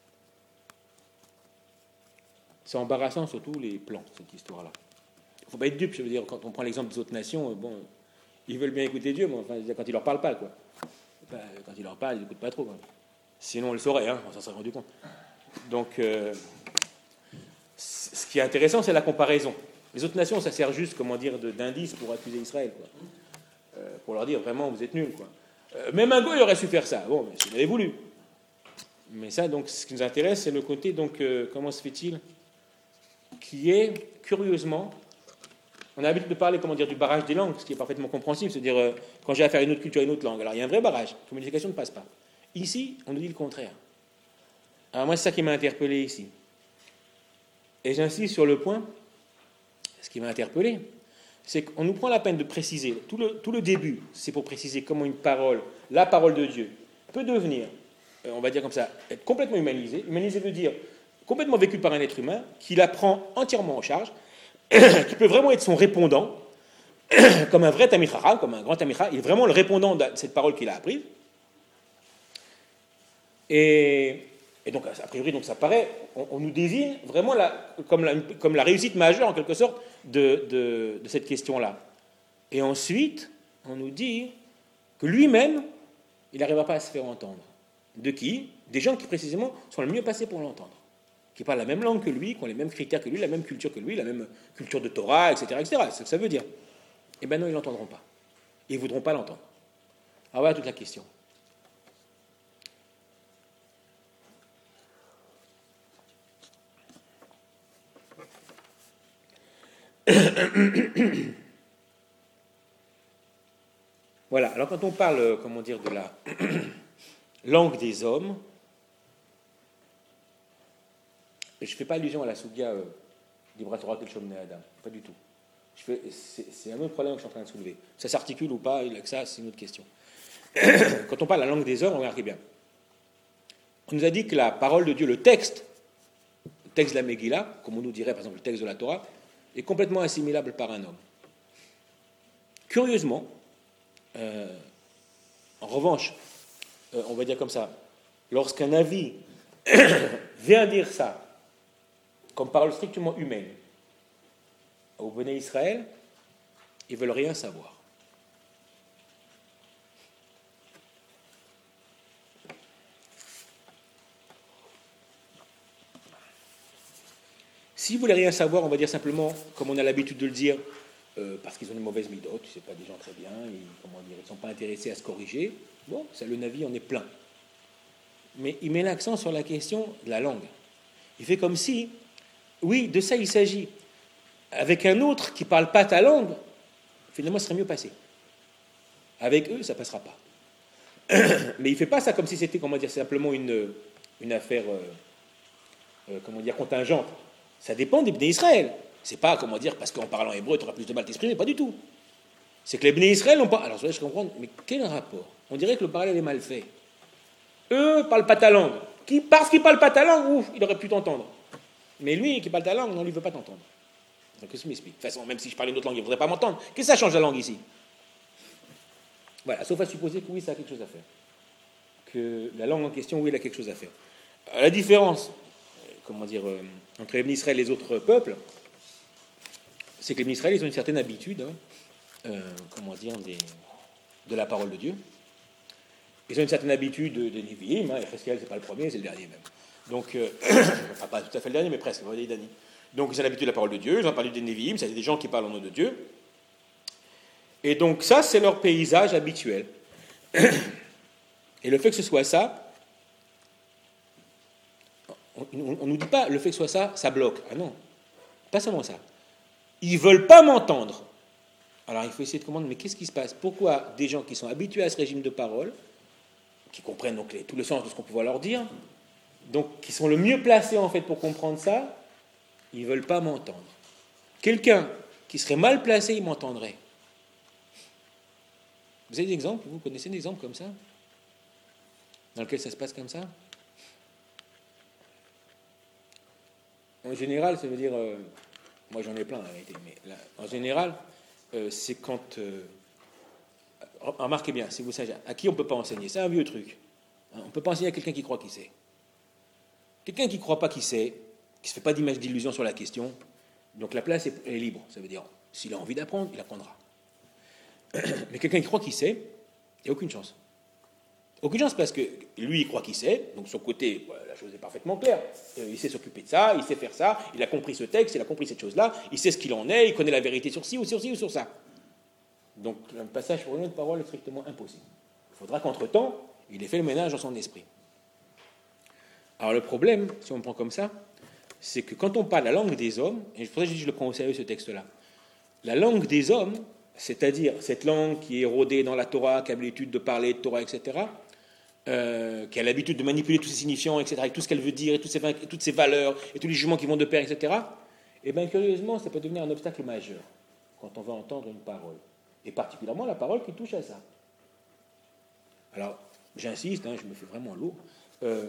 C'est embarrassant, surtout les plans, cette histoire-là. Il ne faut pas être dupe, je veux dire, quand on prend l'exemple des autres nations, bon, ils veulent bien écouter Dieu, mais enfin, quand il ne leur parle pas, quoi. Quand il leur parle, ils n'écoutent pas trop, quoi. Sinon, on le saurait, hein, on s'en serait rendu compte. Donc, euh, ce qui est intéressant, c'est la comparaison. Les autres nations, ça sert juste, comment dire, de, d'indice pour accuser Israël, quoi. Euh, pour leur dire, vraiment, vous êtes nuls, quoi. Euh, même un goy aurait su faire ça, bon, mais s'il avait voulu. Mais ça, donc, ce qui nous intéresse, c'est le côté, donc, euh, comment se fait-il, qui est, curieusement, on a l'habitude de parler, comment dire, du barrage des langues, ce qui est parfaitement compréhensible, c'est-à-dire, euh, quand j'ai affaire à une autre culture, à une autre langue, alors il y a un vrai barrage, la communication ne passe pas. Ici, on nous dit le contraire. Alors moi, c'est ça qui m'a interpellé ici. Et j'insiste sur le point, ce qui m'a interpellé, c'est qu'on nous prend la peine de préciser, tout le, tout le début, c'est pour préciser comment une parole, la parole de Dieu, peut devenir, euh, on va dire comme ça, être complètement humanisée. Humanisée veut dire complètement vécue par un être humain, qui la prend entièrement en charge, qui peut vraiment être son répondant, comme un vrai Talmid Chacham, comme un grand Talmid Chacham, il est vraiment le répondant de cette parole qu'il a apprise. Et Et donc, a priori, donc, ça paraît, on, on nous désigne vraiment la, comme, la, comme la réussite majeure, en quelque sorte, de, de, de cette question-là. Et ensuite, on nous dit que lui-même, il n'arrivera pas à se faire entendre. De qui? Des gens qui, précisément, sont le mieux placés pour l'entendre. Qui parlent la même langue que lui, qui ont les mêmes critères que lui, la même culture que lui, la même culture de Torah, et cetera, et cetera. C'est ce que ça veut dire. Eh bien non, ils ne l'entendront pas. Ils ne voudront pas l'entendre. Alors voilà toute la question. Voilà, alors quand on parle, comment dire, de la langue des hommes, je ne fais pas allusion à la Sougia euh, d'Ibra Torah Kel Shomnei Adam, pas du tout. Je fais, c'est, c'est un autre problème que je suis en train de soulever. Ça s'articule ou pas, il a que ça, c'est une autre question. Quand on parle de la langue des hommes, regardez bien. On nous a dit que la parole de Dieu, le texte, le texte de la Megillah, comme on nous dirait par exemple le texte de la Torah, est complètement assimilable par un homme. Curieusement, euh, en revanche, euh, on va dire comme ça, lorsqu'un avis vient dire ça, comme parole strictement humaine, au Béné Israël, ils ne veulent rien savoir. Si vous ne voulez rien savoir, on va dire simplement, comme on a l'habitude de le dire, euh, parce qu'ils ont une mauvaise midote, c'est pas des gens très bien, ils, comment dire, ils ne sont pas intéressés à se corriger, bon, ça, le Navi en est plein. Mais il met l'accent sur la question de la langue. Il fait comme si, oui, de ça il s'agit. Avec un autre qui ne parle pas ta langue, finalement, ce serait mieux passé. Avec eux, ça ne passera pas. Mais il ne fait pas ça comme si c'était, comment dire, simplement une, une affaire, euh, euh, comment dire, contingente. Ça dépend des Bnei Israël. C'est pas, comment dire, parce qu'en parlant hébreu, tu auras plus de mal à t'exprimer, pas du tout. C'est que les Bnei Israël n'ont pas... Alors, je comprends, mais quel rapport? On dirait que le parallèle est mal fait. Eux ne parlent pas ta langue. Qui, parce qu'ils ne parlent pas ta langue, ouf, il aurait pu t'entendre. Mais lui, qui parle ta langue, non, lui ne veut pas t'entendre. Donc, qu'est-ce qu'il m'explique? De toute façon, même si je parlais une autre langue, il ne voudrait pas m'entendre. Qu'est-ce que ça change la langue ici? Voilà, sauf à supposer que oui, ça a quelque chose à faire. Que la langue en question, oui, elle a quelque chose à faire. La différence, comment dire, euh, entre les Israël et les autres peuples, c'est que les Israël, ils ont une certaine habitude, hein, euh, comment dire, des, de la parole de Dieu. Ils ont une certaine habitude des Nevi'im, hein, et Cheskel, c'est pas le premier, c'est le dernier même. Donc, euh, enfin, pas tout à fait le dernier, mais presque, on va dire dernier. Donc, ils ont l'habitude de la parole de Dieu, ils ont parlé des Nevi'im, c'est des gens qui parlent au nom de Dieu. Et donc, ça, c'est leur paysage habituel. Et le fait que ce soit ça, on ne nous dit pas, le fait que ce soit ça, ça bloque. Ah non, pas seulement ça. Ils ne veulent pas m'entendre. Alors, il faut essayer de comprendre, mais qu'est-ce qui se passe? Pourquoi des gens qui sont habitués à ce régime de parole, qui comprennent donc les, tout le sens de ce qu'on peut leur dire, donc qui sont le mieux placés en fait pour comprendre ça, ils ne veulent pas m'entendre. Quelqu'un qui serait mal placé, il m'entendrait. Vous avez des exemples? Vous connaissez des exemples comme ça? Dans lesquels ça se passe comme ça? En général, ça veut dire... Euh, moi, j'en ai plein, en réalité. Mais là, en général, euh, c'est quand... Euh, remarquez bien, si vous savez, à qui on ne peut pas enseigner? C'est un vieux truc. Hein, on ne peut pas enseigner à quelqu'un qui croit qu'il sait. Quelqu'un qui ne croit pas qu'il sait, qui ne se fait pas d'image d'illusion sur la question, donc la place est, est libre. Ça veut dire, s'il a envie d'apprendre, il apprendra. Mais quelqu'un qui croit qu'il sait, il n'y a aucune chance. Aucune chance parce que lui, il croit qu'il sait, donc de son côté, voilà, la chose est parfaitement claire. Euh, il sait s'occuper de ça, il sait faire ça, il a compris ce texte, il a compris cette chose-là, il sait ce qu'il en est, il connaît la vérité sur ci ou sur ci ou sur ça. Donc un passage pour une autre parole est strictement impossible. Il faudra qu'entre-temps, il ait fait le ménage dans son esprit. Alors le problème, si on me prend comme ça, c'est que quand on parle la langue des hommes, et pour ça je dis que je le prends au sérieux ce texte-là, la langue des hommes, c'est-à-dire cette langue qui est érodée dans la Torah, qui a l'habitude de parler de Torah, et cetera, euh, qui a l'habitude de manipuler tous ses signifiants, et cetera, et tout ce qu'elle veut dire, et toutes ses, et toutes ses valeurs, et tous les jugements qui vont de pair, et cetera, et bien curieusement, ça peut devenir un obstacle majeur quand on va entendre une parole. Et particulièrement la parole qui touche à ça. Alors, j'insiste, hein, je me fais vraiment lourd. Euh,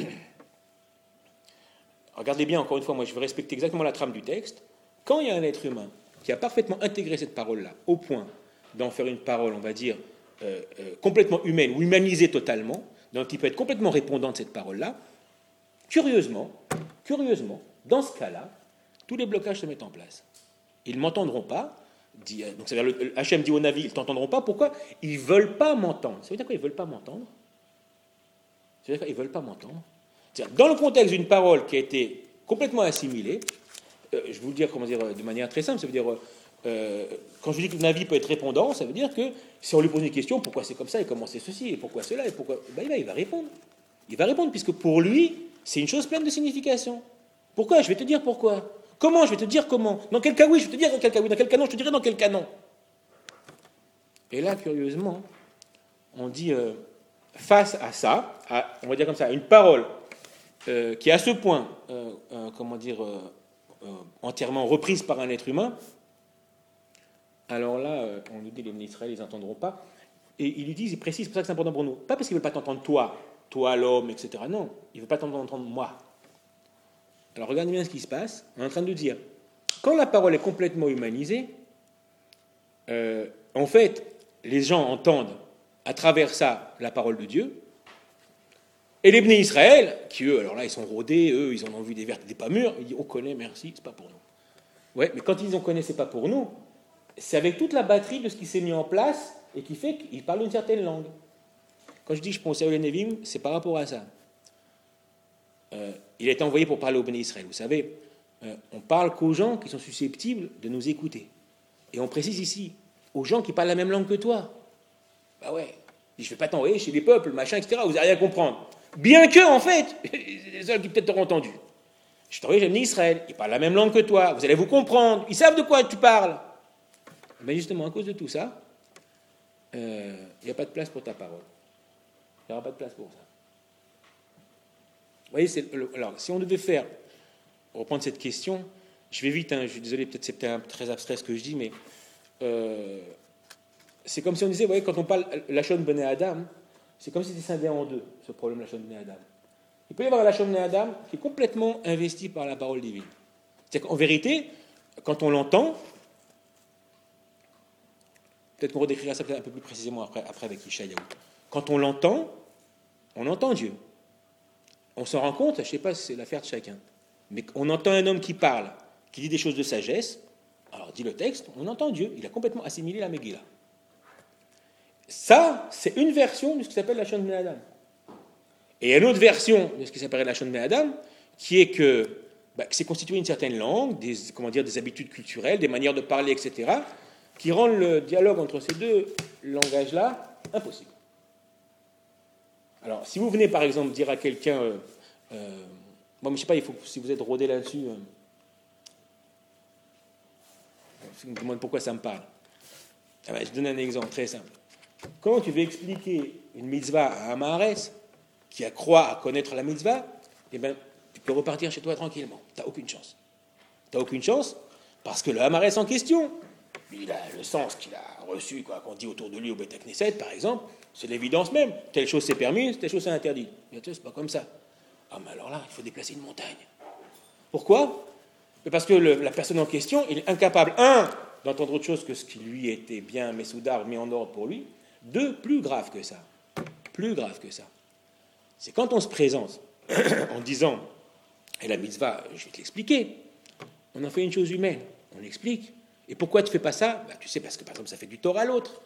regardez bien, encore une fois, moi je veux respecter exactement la trame du texte. Quand il y a un être humain qui a parfaitement intégré cette parole-là, au point d'en faire une parole, on va dire, euh, euh, complètement humaine, ou humanisée totalement, donc qui peut être complètement répondant de cette parole-là, Curieusement, curieusement, dans ce cas-là, tous les blocages se mettent en place. Ils ne m'entendront pas. Dit, donc, c'est-à-dire le Hachem dit au Navi, ils ne t'entendront pas. Pourquoi? Ils ne veulent pas m'entendre. Ça veut dire quoi? Ils ne veulent pas m'entendre. Ça veut dire quoi? Ils ne veulent pas m'entendre. C'est-à-dire, dans le contexte d'une parole qui a été complètement assimilée, euh, je vais vous le dire comment dire, de manière très simple, ça veut dire, euh, quand je dis que le Navi peut être répondant, ça veut dire que si on lui pose une question, pourquoi c'est comme ça, et comment c'est ceci, et pourquoi cela, et pourquoi, ben, il, va, il va répondre. Il va répondre, puisque pour lui, c'est une chose pleine de signification. Pourquoi? Je vais te dire pourquoi. Comment? Je vais te dire comment. Dans quel cas oui, je vais te dire dans quel cas oui. Dans quel cas non, je te dirai dans quel cas non. Et là, curieusement, on dit, euh, face à ça, à, on va dire comme ça, une parole euh, qui est à ce point, euh, euh, comment dire, euh, euh, entièrement reprise par un être humain, alors là, euh, on nous dit, les Israël, ils n'entendront pas. Et ils lui disent, ils précisent, c'est pour ça que c'est important pour nous. Pas parce qu'ils ne veulent pas t'entendre toi, toi l'homme, et cetera. Non, ils ne veulent pas t'entendre moi. Alors regardez bien ce qui se passe. On est en train de dire, quand la parole est complètement humanisée, euh, en fait, les gens entendent à travers ça la parole de Dieu, et les Bnei Israël, qui eux, alors là, ils sont rodés, eux, ils en ont vu des vertes et des pas mûres, ils disent, on connaît, merci, c'est pas pour nous. Ouais, mais quand ils ont connaît, c'est pas pour nous, c'est avec toute la batterie de ce qui s'est mis en place et qui fait qu'ils parlent une certaine langue. Quand je dis je pense à les Nevim, c'est par rapport à ça. Euh, il a été envoyé pour parler au Béné Israël. Vous savez, euh, on parle qu'aux gens qui sont susceptibles de nous écouter. Et on précise ici, aux gens qui parlent la même langue que toi. Bah ouais, je ne vais pas t'envoyer chez les peuples, machin, et cetera. Vous n'allez rien comprendre. Bien que, en fait, les seuls qui peut-être t'auront entendu. Je t'envoie chez le Béné Israël, ils parlent la même langue que toi, vous allez vous comprendre, ils savent de quoi tu parles. Mais justement, à cause de tout ça, il euh, n'y a pas de place pour ta parole. Il n'y aura pas de place pour ça. Vous voyez, c'est le, alors, si on devait faire, reprendre cette question, je vais vite, hein, je suis désolé, peut-être c'est peut-être un peu très abstrait ce que je dis, mais euh, c'est comme si on disait, vous voyez, quand on parle Lachon Bnei Adam, c'est comme si c'était scindé en deux, ce problème Lachon Bnei Adam. Il peut y avoir un Lachon Bnei Adam qui est complètement investi par la parole divine. C'est-à-dire qu'en vérité, quand on l'entend, peut-être qu'on redécrira ça un peu plus précisément après, après avec Ishaïaou. Quand on l'entend, on entend Dieu. On s'en rend compte, je ne sais pas si c'est l'affaire de chacun, mais on entend un homme qui parle, qui dit des choses de sagesse, alors dit le texte, on entend Dieu, il a complètement assimilé la Megillah. Ça, c'est une version de ce qui s'appelle la Lachon Bnei Adam. Et une autre version de ce qui s'appelle la Lachon Bnei Adam, qui est que, bah, que c'est constitué une certaine langue, des, comment dire, des habitudes culturelles, des manières de parler, et cetera, qui rendent le dialogue entre ces deux langages-là impossible. Alors, si vous venez, par exemple, dire à quelqu'un, euh, euh, moi, je ne sais pas, il faut, si vous êtes rodé là-dessus, euh, je me demande pourquoi ça me parle. Ah ben, je donne un exemple très simple. Quand tu veux expliquer une mitzvah à un maharès qui a croit à connaître la mitzvah, eh ben, tu peux repartir chez toi tranquillement. Tu n'as aucune chance. Tu n'as aucune chance parce que le hamarès en question, lui, il a le sens qu'il a reçu, quoi, qu'on dit autour de lui au Beth Knesset, par exemple, c'est l'évidence même. Telle chose c'est permis, telle chose c'est interdit. Bien sûr, c'est pas comme ça. Ah, mais alors là, il faut déplacer une montagne. Pourquoi? Parce que le, la personne en question, il est incapable, un, d'entendre autre chose que ce qui lui était bien messoudar, mis en ordre pour lui. Deux, plus grave que ça. Plus grave que ça. C'est quand on se présente en disant, et la mitzvah, je vais te l'expliquer, on en fait une chose humaine. On l'explique. Et pourquoi tu ne fais pas ça? Bah, tu sais, parce que par exemple, ça fait du tort à l'autre.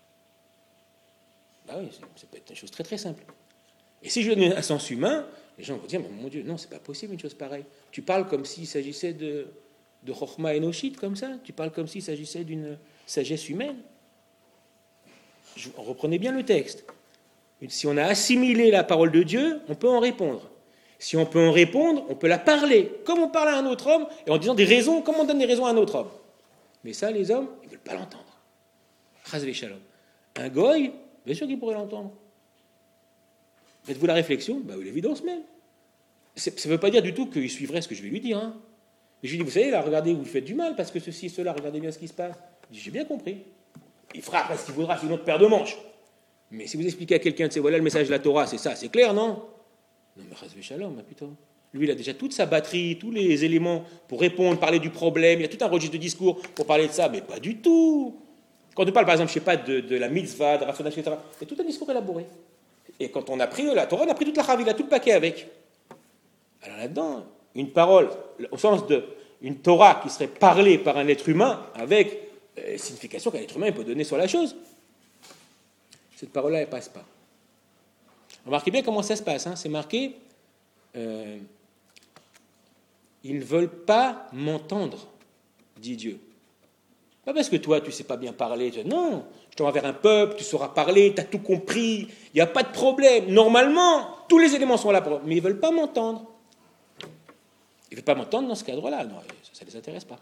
Bah oui, ça peut être une chose très très simple. Et si je donne un sens humain, les gens vont dire, mais mon Dieu, non, c'est pas possible une chose pareille. Tu parles comme s'il s'agissait de, de Chochma Enoshit, comme ça. Tu parles comme s'il s'agissait d'une sagesse humaine. Je, reprenez bien le texte. Si on a assimilé la parole de Dieu, on peut en répondre. Si on peut en répondre, on peut la parler, comme on parle à un autre homme, et en disant des raisons, comme on donne des raisons à un autre homme. Mais ça, les hommes, ils ne veulent pas l'entendre. Chas v'shalom. Un goy, bien sûr qu'il pourrait l'entendre. Faites-vous la réflexion? Bah oui, l'évidence même. Ça ne veut pas dire du tout qu'il suivrait ce que je vais lui dire. Hein. Mais je lui dis, vous savez, là, regardez, vous faites du mal, parce que ceci et cela, regardez bien ce qui se passe. Je dis, j'ai bien compris. Il fera après ce qu'il voudra, c'est une autre paire de manches. Mais si vous expliquez à quelqu'un, tu sais, voilà le message de la Torah, c'est ça, c'est clair, non? Non, mais chas v'shalom, bah, putain. Lui, il a déjà toute sa batterie, tous les éléments pour répondre, parler du problème. Il y a tout un registre de discours pour parler de ça, mais pas du tout. Quand on parle, par exemple, je ne sais pas, de, de la mitzvah, de Rassonage, et cetera, il y a tout un discours élaboré. Et quand on a pris la Torah, on a pris toute la Havila, tout le paquet avec. Alors là-dedans, une parole, au sens de une Torah qui serait parlée par un être humain avec euh, signification qu'un être humain peut donner sur la chose, cette parole-là, elle ne passe pas. Remarquez bien comment ça se passe. Hein. C'est marqué, euh, ils ne veulent pas m'entendre, dit Dieu. Pas parce que toi, tu ne sais pas bien parler. Tu dis, non, je t'envoie vers un peuple, tu sauras parler, tu as tout compris, il n'y a pas de problème. Normalement, tous les éléments sont là pour... Mais ils ne veulent pas m'entendre. Ils ne veulent pas m'entendre dans ce cadre-là. Non, ça ne les intéresse pas.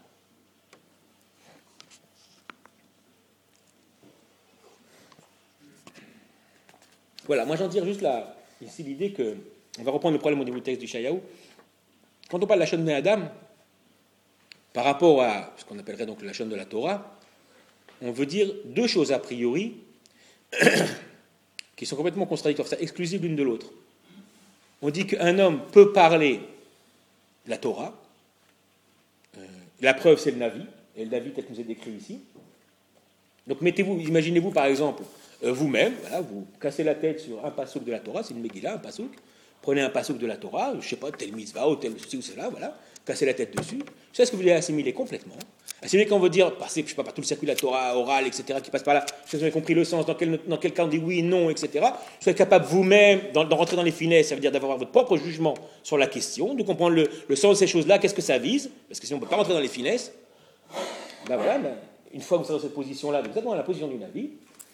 Voilà, moi j'en tire juste là, ici l'idée que, on va reprendre le problème au niveau du texte du Shayahu. Quand on parle de la Shon de Adam, par rapport à ce qu'on appellerait donc la Shon de la Torah, on veut dire deux choses a priori qui sont complètement contradictoires, c'est exclusives l'une de l'autre. On dit qu'un homme peut parler de la Torah, euh, la preuve c'est le Navi, et le Navi tel que nous est décrit ici. Donc mettez-vous, imaginez-vous par exemple, euh, vous-même, voilà, vous cassez la tête sur un passouk de la Torah, c'est une Megillah, un passouk, prenez un passouk de la Torah, je ne sais pas, tel mitzvah ou tel ceci ou cela, voilà, cassez la tête dessus, c'est ce que vous voulez assimiler complètement. Assimiler quand on veut dire, passer, je sais pas, par tout le circuit de la Torah, orale, et cetera, qui passe par là, si vous avez compris le sens, dans quel, dans quel cas on dit oui, non, et cetera, soyez capable vous-même d'en rentrer dans les finesses, ça veut dire d'avoir votre propre jugement sur la question, de comprendre le, le sens de ces choses-là, qu'est-ce que ça vise, parce que sinon on ne peut pas rentrer dans les finesses. Ben voilà, ben, une fois que vous êtes dans cette position-là, vous êtes dans la position du Navi,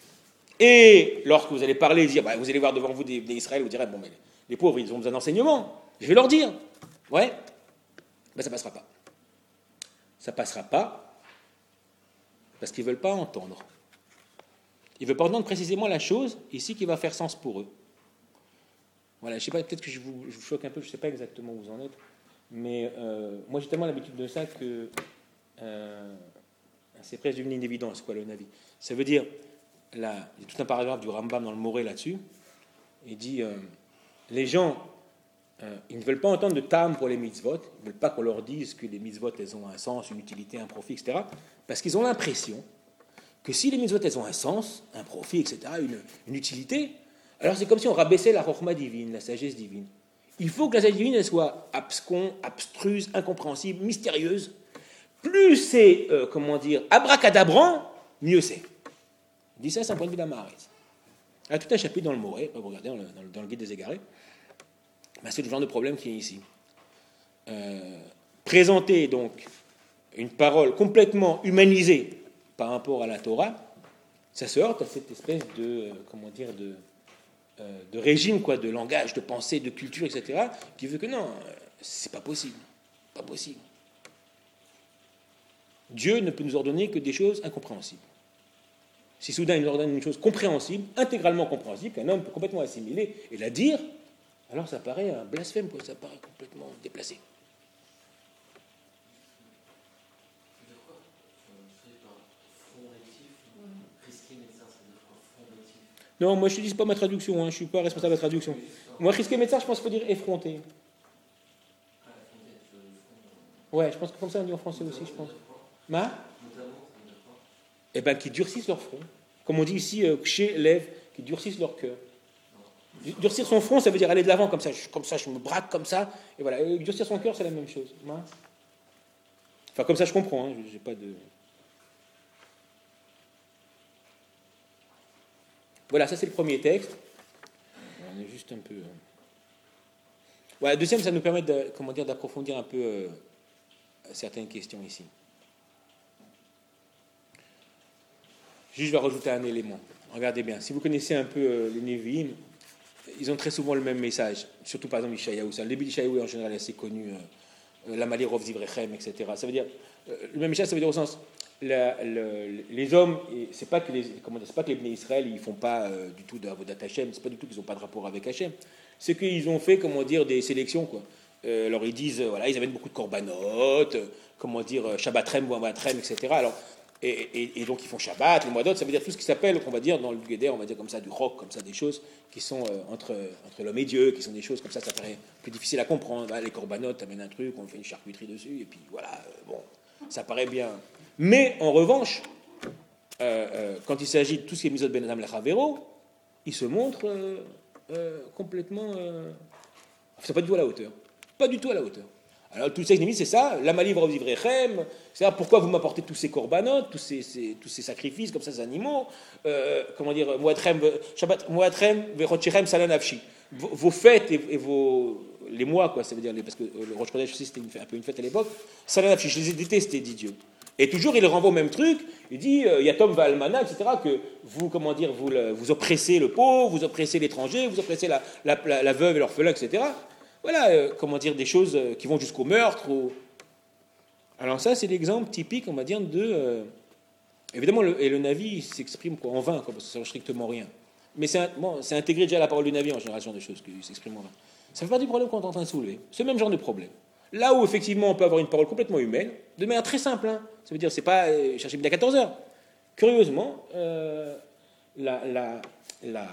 et lorsque vous allez parler, dire, ben, vous allez voir devant vous des, des Israël, vous direz, bon, mais les, les pauvres, ils ont besoin d'enseignement, je vais leur dire, ouais, ben ça ne passera pas. Ça ne passera pas, parce qu'ils ne veulent pas entendre. Ils ne veulent pas entendre précisément la chose, ici, qui va faire sens pour eux. Voilà, je ne sais pas, peut-être que je vous, je vous choque un peu, je ne sais pas exactement où vous en êtes, mais euh, moi j'ai tellement l'habitude de ça que euh, c'est presque devenu une évidence, quoi, le Navi. Ça veut dire, là, il y a tout un paragraphe du Rambam dans le Moré là-dessus, il dit, euh, les gens, euh, ils ne veulent pas entendre de tam pour les mitzvot, ils ne veulent pas qu'on leur dise que les mitzvot, elles ont un sens, une utilité, un profit, et cetera, parce qu'ils ont l'impression que si les mitzvot, elles ont un sens, un profit, et cetera, une, une utilité, alors c'est comme si on rabaissait la chorma divine, la sagesse divine. Il faut que la sagesse divine, elle soit abscon, abstruse, incompréhensible, mystérieuse. Plus c'est, euh, comment dire, abracadabrant, mieux c'est. Il dit ça, c'est un point de vue d'Amaharetz. Il y a tout un chapitre dans le Moré, vous regardez dans le, dans le, dans le guide des égarés, ben, c'est le genre de problème qui est ici. Euh, présenter donc une parole complètement humanisée par rapport à la Torah, ça se heurte à cette espèce de, euh, comment dire, de, euh, de régime, quoi, de langage, de pensée, de culture, et cetera, qui veut que non, euh, c'est pas possible, pas possible. Dieu ne peut nous ordonner que des choses incompréhensibles. Si soudain il nous ordonne une chose compréhensible, intégralement compréhensible, qu'un homme peut complètement assimiler et la dire, alors ça paraît un blasphème, quoi, ça paraît complètement déplacé. Non, moi je ne dis pas ma traduction, hein, je ne suis pas responsable de la traduction. Moi, risquer médecin, je pense qu'il faut dire effronter. Ouais, je pense que comme ça on dit en français aussi, je pense. Ma Eh bien, qui durcissent leur front. Comme on dit ici, chez lèvres, qui durcissent leur cœur. Durcir son front, ça veut dire aller de l'avant, comme ça, je, comme ça, je me braque comme ça, et voilà. Et durcir son cœur, c'est la même chose. Enfin, comme ça, je comprends, hein, j'ai pas de... Voilà, ça c'est le premier texte. On est juste un peu... Voilà, le deuxième, ça nous permet de, comment dire, d'approfondir un peu euh, certaines questions ici. Juste, je vais rajouter un élément. Regardez bien, si vous connaissez un peu euh, les Nevi'im, ils ont très souvent le même message, surtout par exemple Ishayahu. Le début d'Ishayahu est en général assez connu, euh, la Malirov Zivrechem, et cetera. Ça veut dire, euh, le même message, ça veut dire au sens, la, le, les hommes, c'est pas que les, comment dire, c'est pas que les Bnei Israël, ils font pas euh, du tout d'avodat Hashem, c'est pas du tout qu'ils n'ont pas de rapport avec Hashem. C'est qu'ils ont fait, comment dire, des sélections, quoi. Euh, alors ils disent, euh, voilà, ils amènent beaucoup de korbanot, euh, comment dire, Shabbatrem, Boabatrem, et cetera. Alors, Et, et, et donc ils font Shabbat, les mois d'autres, ça veut dire tout ce qui s'appelle, on va dire dans le Guéder, on va dire comme ça, du roc, comme ça, des choses qui sont euh, entre, entre l'homme et Dieu, qui sont des choses comme ça, ça paraît plus difficile à comprendre. Bah, les corbanotes, t'amènes un truc, on fait une charcuterie dessus, et puis voilà, euh, bon, ça paraît bien. Mais en revanche, euh, euh, quand il s'agit de tout ce qui est Misot Ben Adam Lechavero, il se montre euh, euh, complètement... Euh, c'est pas du tout à la hauteur. Pas du tout à la hauteur. Alors tout le texte limite, c'est ça, la malivre vivrechem, c'est pourquoi vous m'apportez tous ces corbanotes, tous ces, ces, tous ces sacrifices, comme ça, ces animaux, euh, comment dire, moatrem, shabbat, moatrem, verochirem, salanafshi. Vos, vos fêtes et, et vos, les mois, quoi, ça veut dire, parce que le Rosh Chodesh aussi, c'était une, un peu une fête à l'époque, salanafshi, je les ai détestés, dit Dieu. Et toujours, il renvoie au même truc, il dit, euh, Yatom va almana, et cetera, que vous, comment dire, vous, vous oppressez le pauvre, vous oppressez l'étranger, vous oppressez la, la, la, la veuve et l'orphelin, et cetera. Voilà, euh, comment dire, des choses euh, qui vont jusqu'au meurtre. Ou... Alors ça, c'est l'exemple typique, on va dire, de... Euh... Évidemment, le, et le Navi s'exprime quoi, en vain, quoi, parce que ça ne change strictement rien. Mais c'est, un, bon, c'est intégré déjà à la parole du Navi en général, ce genre de choses, qui s'exprime en vain. Ça fait partie du problème qu'on est en train de soulever. Ce même genre de problème. Là où, effectivement, on peut avoir une parole complètement humaine, de manière très simple, hein. Ça veut dire, c'est pas euh, chercher midi à quatorze heures. Curieusement, euh, la, la, la...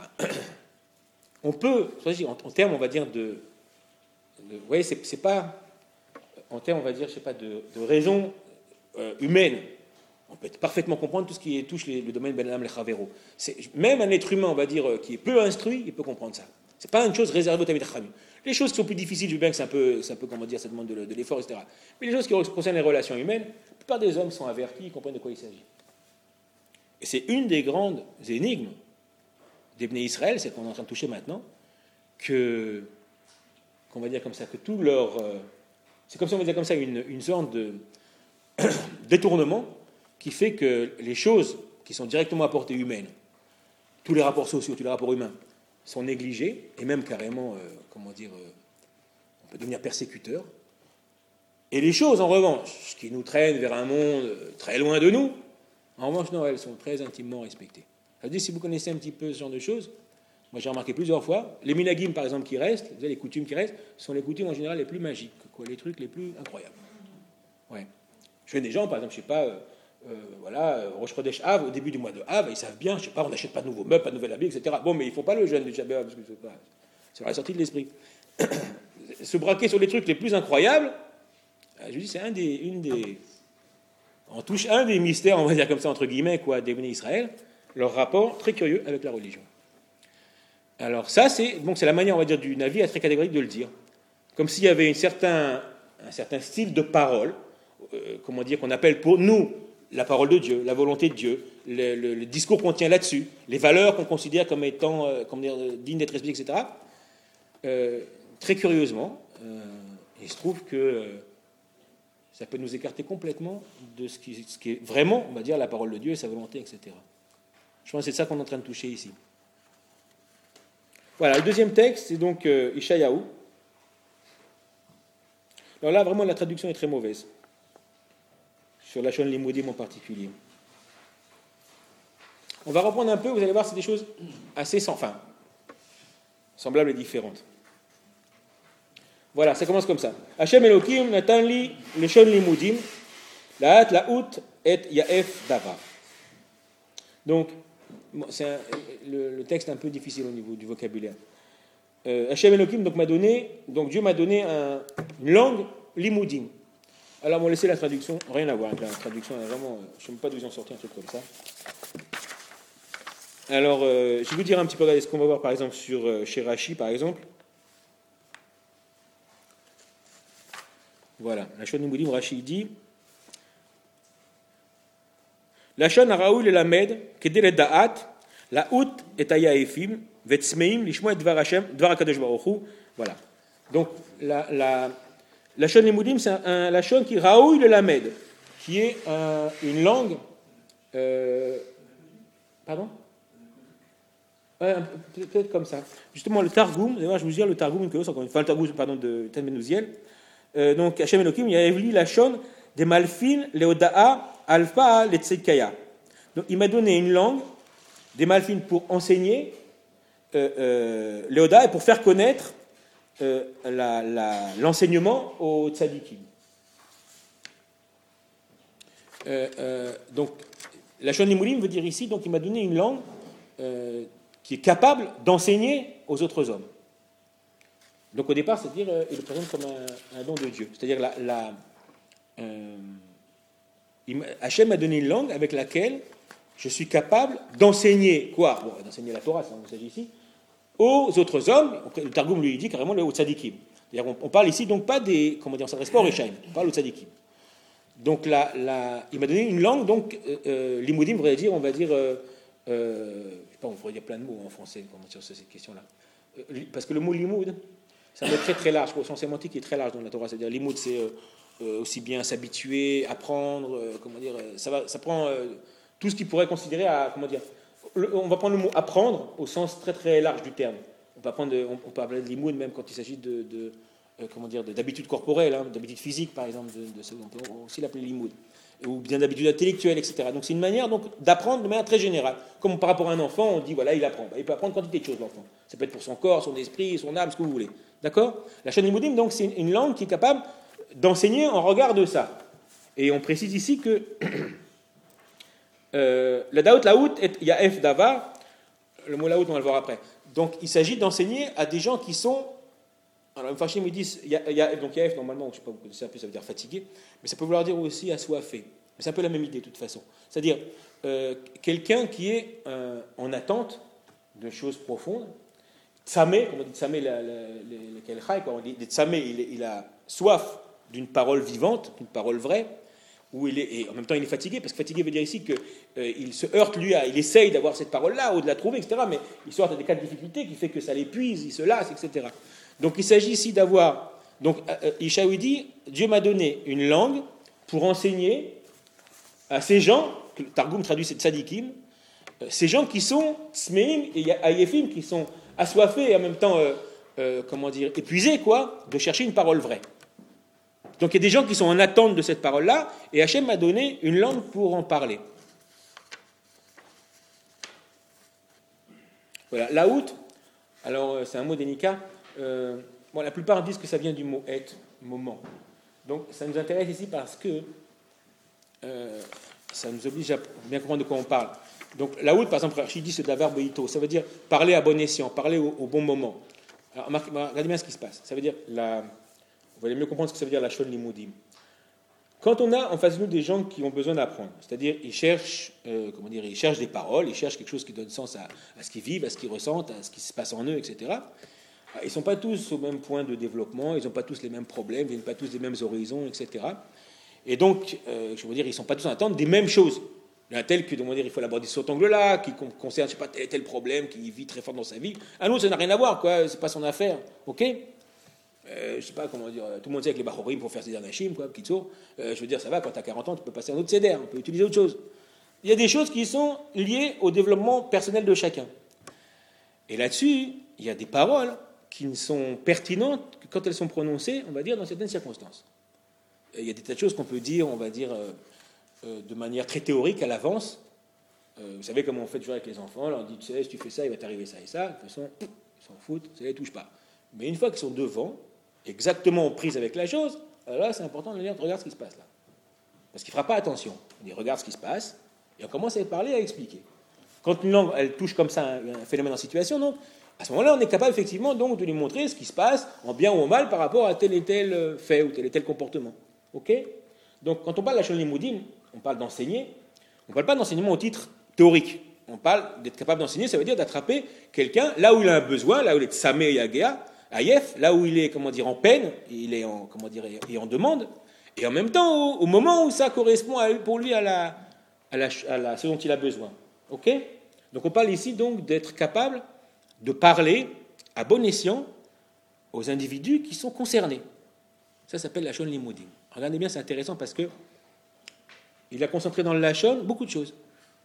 on peut, en, en termes, on va dire, de... Vous voyez, c'est, c'est pas, en termes, on va dire, je sais pas, de, de raison euh, humaine, on peut parfaitement comprendre tout ce qui touche les, le domaine Ben Adam Lechavero. Même un être humain, on va dire, qui est peu instruit, il peut comprendre ça. C'est pas une chose réservée au Talmid Chachamim. Les choses qui sont plus difficiles, je veux bien que c'est un peu, c'est un peu comment dire, ça demande de, de l'effort, et cetera. Mais les choses qui concernent les relations humaines, la plupart des hommes sont avertis, ils comprennent de quoi il s'agit. Et c'est une des grandes énigmes des Bnei Israël, c'est qu'on est en train de toucher maintenant, que qu'on va dire comme ça, que tout leur... Euh, c'est comme ça, on va dire comme ça, une, une sorte de détournement qui fait que les choses qui sont directement à portée humaine, tous les rapports sociaux, tous les rapports humains, sont négligés, et même carrément, euh, comment dire, euh, on peut devenir persécuteur. Et les choses, en revanche, qui nous traînent vers un monde euh, très loin de nous, en revanche, non, elles sont très intimement respectées. Ça veut dire, si vous connaissez un petit peu ce genre de choses, moi, j'ai remarqué plusieurs fois, les minagim, par exemple, qui restent, vous savez, les coutumes qui restent, sont les coutumes en général les plus magiques, quoi, les trucs les plus incroyables. Ouais. Je fais des gens, par exemple, je ne sais pas, euh, euh, voilà, Rosh Chodesh Av, au début du mois de Av, ils savent bien, je ne sais pas, on n'achète pas de nouveaux meubles, pas de nouvelles habits, et cetera. Bon, mais il ne faut pas le jeûne du Shabbat, parce que c'est pas, c'est la sortie de l'esprit. Se braquer sur les trucs les plus incroyables, je vous dis, c'est un des, une des, on touche un des mystères, on va dire comme ça, entre guillemets, quoi, des Bnei Israël, leur rapport très curieux avec la religion. Alors ça, c'est, donc c'est la manière, on va dire, du Navi à très catégorique de le dire. Comme s'il y avait une certain, un certain style de parole, euh, comment dire, qu'on appelle pour nous la parole de Dieu, la volonté de Dieu, le, le, le discours qu'on tient là-dessus, les valeurs qu'on considère comme étant euh, comment dire, dignes d'être respectées, et cetera. Euh, très curieusement, euh, il se trouve que euh, ça peut nous écarter complètement de ce qui, ce qui est vraiment, on va dire, la parole de Dieu et sa volonté, et cetera. Je pense que c'est ça qu'on est en train de toucher ici. Voilà, le deuxième texte, c'est donc euh, Ishayahu. Alors là, vraiment, la traduction est très mauvaise, sur la Shon Limoudim en particulier. On va reprendre un peu, vous allez voir, c'est des choses assez sans fin, semblables et différentes. Voilà, ça commence comme ça. Hashem Elokim natan li le Shon Limoudim, laat laout et yaef davar. Donc, c'est un, le, le texte est un peu difficile au niveau du vocabulaire. Euh, Hashem Elohim donc m'a donné, donc Dieu m'a donné un, une langue limoudim. Alors, on va laisser la traduction, rien à voir avec la traduction, vraiment, je ne sais même pas d'où ils ont sorti un truc comme ça. Alors, euh, je vais vous dire un petit peu ce qu'on va voir par exemple sur euh, chez Rashi, par exemple. Voilà, la Shon Limoudim, Rashi dit. Lashon haraoui lelamed kedei ledaat laout et hayaefim vetzmeim lishmoa et dvar Hashem dvar hakadosh baruch hu. Voilà. Donc la la lashon limoudim, c'est un, un lashon qui raoui lelamed, qui est un, une langue. Euh, pardon. Ouais, peut-être comme ça. Justement le Targum. D'ailleurs, je vous dis le Targum une chose encore une fois, le Targum pardon de Ten Menouziel. Euh, donc Hashem Elohim, il y a évli lashon des malfin leodaa alpha le tzedkaya. Donc il m'a donné une langue des malfin pour enseigner euh, euh, leoda et pour faire connaître euh, la, la, l'enseignement aux tzadikim. Euh, euh, donc la Shon Limoudim veut dire ici, donc il m'a donné une langue euh, qui est capable d'enseigner aux autres hommes. Donc au départ, c'est-à-dire, euh, il le présente comme un, un don de Dieu. C'est-à-dire, la, la, euh, il, Hachem m'a donné une langue avec laquelle je suis capable d'enseigner quoi bon, d'enseigner la Torah, ça on s'agit ici, aux autres hommes. Le Targum lui dit carrément aux tzadikim. On, on parle ici donc pas des, comment dire, on s'adresse pas aux Réchaïm, on parle aux tzadikim. Donc là, là, il m'a donné une langue, donc euh, euh, l'imoudim, on va dire, on va dire, euh, euh, je sais pas, on pourrait dire plein de mots en français sur cette question-là. Euh, parce que le mot limoud, c'est un mot très très large, au sens sémantique, qui est très large dans la Torah. C'est-à-dire limoud, c'est euh, euh, aussi bien s'habituer, apprendre, euh, comment dire, ça va, ça prend euh, tout ce qui pourrait considérer à, comment dire, le, on va prendre le mot apprendre au sens très très large du terme. On peut prendre, on, on peut parler de limoud même quand il s'agit de, de euh, comment dire, d'habitudes corporelles, hein, d'habitudes physiques par exemple, de, de, on peut aussi l'appeler limoud, ou bien d'habitudes intellectuelles, et cetera. Donc c'est une manière donc d'apprendre de manière très générale. Comme par rapport à un enfant, on dit voilà, il apprend. Il peut apprendre quantité de choses, l'enfant. Ça peut être pour son corps, son esprit, son âme, ce que vous voulez. D'accord ? La chaîne limoudim, donc c'est une, une langue qui est capable d'enseigner en regard de ça. Et on précise ici que euh, la daout laout est yaef davar. Le mot laout, on va le voir après. Donc il s'agit d'enseigner à des gens qui sont. Alors, Mfachim, ils disent, y a, y a, donc yaef, normalement, je ne sais pas, vous connaissez un peu, ça veut dire fatigué, mais ça peut vouloir dire aussi assoiffé. Mais c'est un peu la même idée, de toute façon. C'est-à-dire, euh, quelqu'un qui est euh, en attente de choses profondes. Tsamé, comme on dit Tsamé, le Kelchai, on dit Tsamé, il, il a soif d'une parole vivante, d'une parole vraie, où il est, et en même temps il est fatigué, parce que fatigué veut dire ici qu'il euh, se heurte, lui, à, il essaye d'avoir cette parole-là, ou de la trouver, et cetera, mais il sort à des cas de difficulté qui fait que ça l'épuise, il se lasse, et cetera. Donc il s'agit ici d'avoir, donc euh, Ishaoui dit, Dieu m'a donné une langue pour enseigner à ces gens, que le Targum traduit c'est tzadikim, euh, ces gens qui sont tsmeim et ayefim, qui sont assoiffés et en même temps, euh, euh, comment dire, épuisés, quoi, de chercher une parole vraie. Donc il y a des gens qui sont en attente de cette parole-là, et Hachem m'a donné une langue pour en parler. Voilà, laout, alors euh, c'est un mot délicat. Euh, bon, la plupart disent que ça vient du mot et, moment. Donc ça nous intéresse ici parce que euh, ça nous oblige à bien comprendre de quoi on parle. Donc laout, par exemple, Rachid dit c'est de la verbe ito, ça veut dire parler à bon escient, parler au, au bon moment. Alors regardez bien ce qui se passe. Ça veut dire, la, vous allez mieux comprendre ce que ça veut dire la shon limoudim. Quand on a en face de nous des gens qui ont besoin d'apprendre, c'est-à-dire ils cherchent, euh, comment dire, ils cherchent des paroles, ils cherchent quelque chose qui donne sens à, à ce qu'ils vivent, à ce qu'ils ressentent, à ce qui se passe en eux, et cetera. Ils ne sont pas tous au même point de développement, ils n'ont pas tous les mêmes problèmes, ils n'ont pas tous les mêmes horizons, et cetera. Et donc, euh, je veux dire, ils ne sont pas tous en attente des mêmes choses. Il y en a tel que, on va dire, il faut l'aborder sur cet angle-là, qui concerne, je ne sais pas, tel, tel problème, qui vit très fort dans sa vie. Un autre, ça n'a rien à voir, quoi, c'est pas son affaire, ok ? Euh, je ne sais pas comment dire, tout le monde sait que les bachorim pour faire ses anachim, quoi, petit tour. Euh, je veux dire, ça va, quand tu as quarante ans, tu peux passer un autre céder, on peut utiliser autre chose. Il y a des choses qui sont liées au développement personnel de chacun. Et là-dessus, il y a des paroles qui ne sont pertinentes que quand elles sont prononcées, on va dire, dans certaines circonstances. Et il y a des tas de choses qu'on peut dire, on va dire, euh, euh, de manière très théorique à l'avance. Euh, vous savez comment on fait toujours avec les enfants, on leur dit, tu sais, si tu fais ça, il va t'arriver ça et ça. De toute façon, ils s'en foutent, ça ne les touche pas. Mais une fois qu'ils sont devant, exactement en prise avec la chose, alors là, c'est important de leur dire, regarde ce qui se passe là. Parce qu'il ne fera pas attention. On dit, regarde ce qui se passe, et on commence à parler, à expliquer. Quand une langue, elle touche comme ça un, un phénomène en situation, donc, à ce moment-là, on est capable effectivement donc de lui montrer ce qui se passe, en bien ou en mal, par rapport à tel et tel fait ou tel et tel comportement. Ok ? Donc, quand on parle de la Shon Limoudim, on parle d'enseigner, on ne parle pas d'enseignement au titre théorique. On parle d'être capable d'enseigner, ça veut dire d'attraper quelqu'un là où il a un besoin, là où il est Tsamé et Agéa, Ayef, là où il est, comment dire, en peine, il est en, comment dire, et en demande, et en même temps, au, au moment où ça correspond à, pour lui à, la, à, la, à la, ce dont il a besoin. Ok ? Donc, on parle ici donc d'être capable de parler à bon escient aux individus qui sont concernés. Ça s'appelle la Shon Limoudim. Regardez bien, c'est intéressant parce que il a concentré dans le Lachon beaucoup de choses.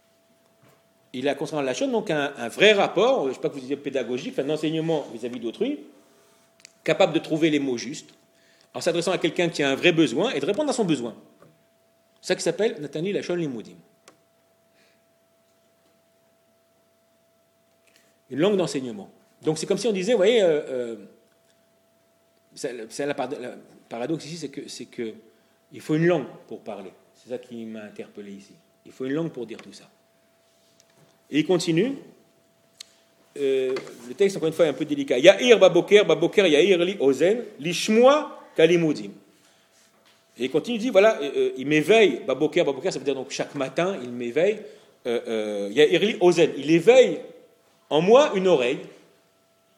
Il a concentré dans le Lachon donc un, un vrai rapport, je ne sais pas que vous disiez pédagogique, un enseignement vis-à-vis d'autrui, capable de trouver les mots justes, en s'adressant à quelqu'un qui a un vrai besoin et de répondre à son besoin. C'est ça qui s'appelle Natani la Shon Limoudim. Une langue d'enseignement. Donc c'est comme si on disait, vous voyez, euh, euh, c'est, c'est la, la paradoxe ici, c'est que, c'est que il faut une langue pour parler. C'est ça qui m'a interpellé ici. Il faut une langue pour dire tout ça. Et il continue. Euh, le texte, encore une fois, est un peu délicat. Ya'ir baboker, baboker ya'ir li ozen, li shmoa kalimoudim. Et il continue, il dit, voilà, euh, il m'éveille, baboker, baboker, ça veut dire donc chaque matin, il m'éveille, euh, euh, ya'ir li ozen, il éveille en moi une oreille,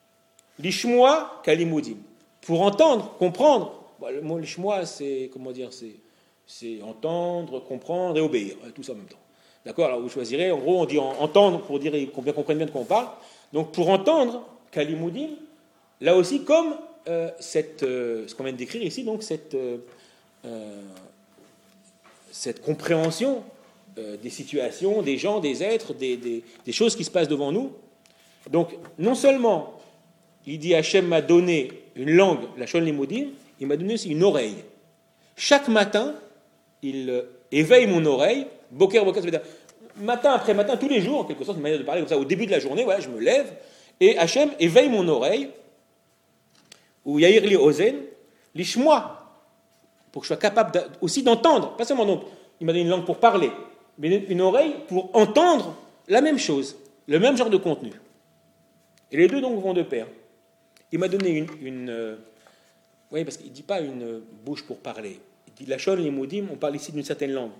Lishmoa kalimoudim. Pour entendre, comprendre. Bon, le mot lishmoa, c'est, comment dire, c'est, c'est entendre, comprendre et obéir. Tout ça en même temps. D'accord? Alors vous choisirez, en gros, on dit entendre pour dire qu'on bien comprenne bien de quoi on parle. Donc pour entendre, kalimoudim, là aussi, comme euh, cette, euh, ce qu'on vient de décrire ici, donc cette, euh, euh, cette compréhension euh, des situations, des gens, des êtres, des, des, des choses qui se passent devant nous. Donc, non seulement il dit Hachem m'a donné une langue, la Shon Limoudim, il m'a donné aussi une oreille. Chaque matin, il euh, éveille mon oreille, boker, boker, ça veut dire matin après matin, tous les jours, en quelque sorte, une manière de parler comme ça, au début de la journée, voilà, je me lève, et Hachem éveille mon oreille, ou Yair li ozen, lishmoa, pour que je sois capable aussi d'entendre, pas seulement donc, il m'a donné une langue pour parler, mais une oreille pour entendre la même chose, le même genre de contenu. Et les deux donc vont de pair. Il m'a donné une, une euh, vous voyez, parce qu'il ne dit pas une bouche pour parler. Il dit la Shon Limoudim, on parle ici d'une certaine langue.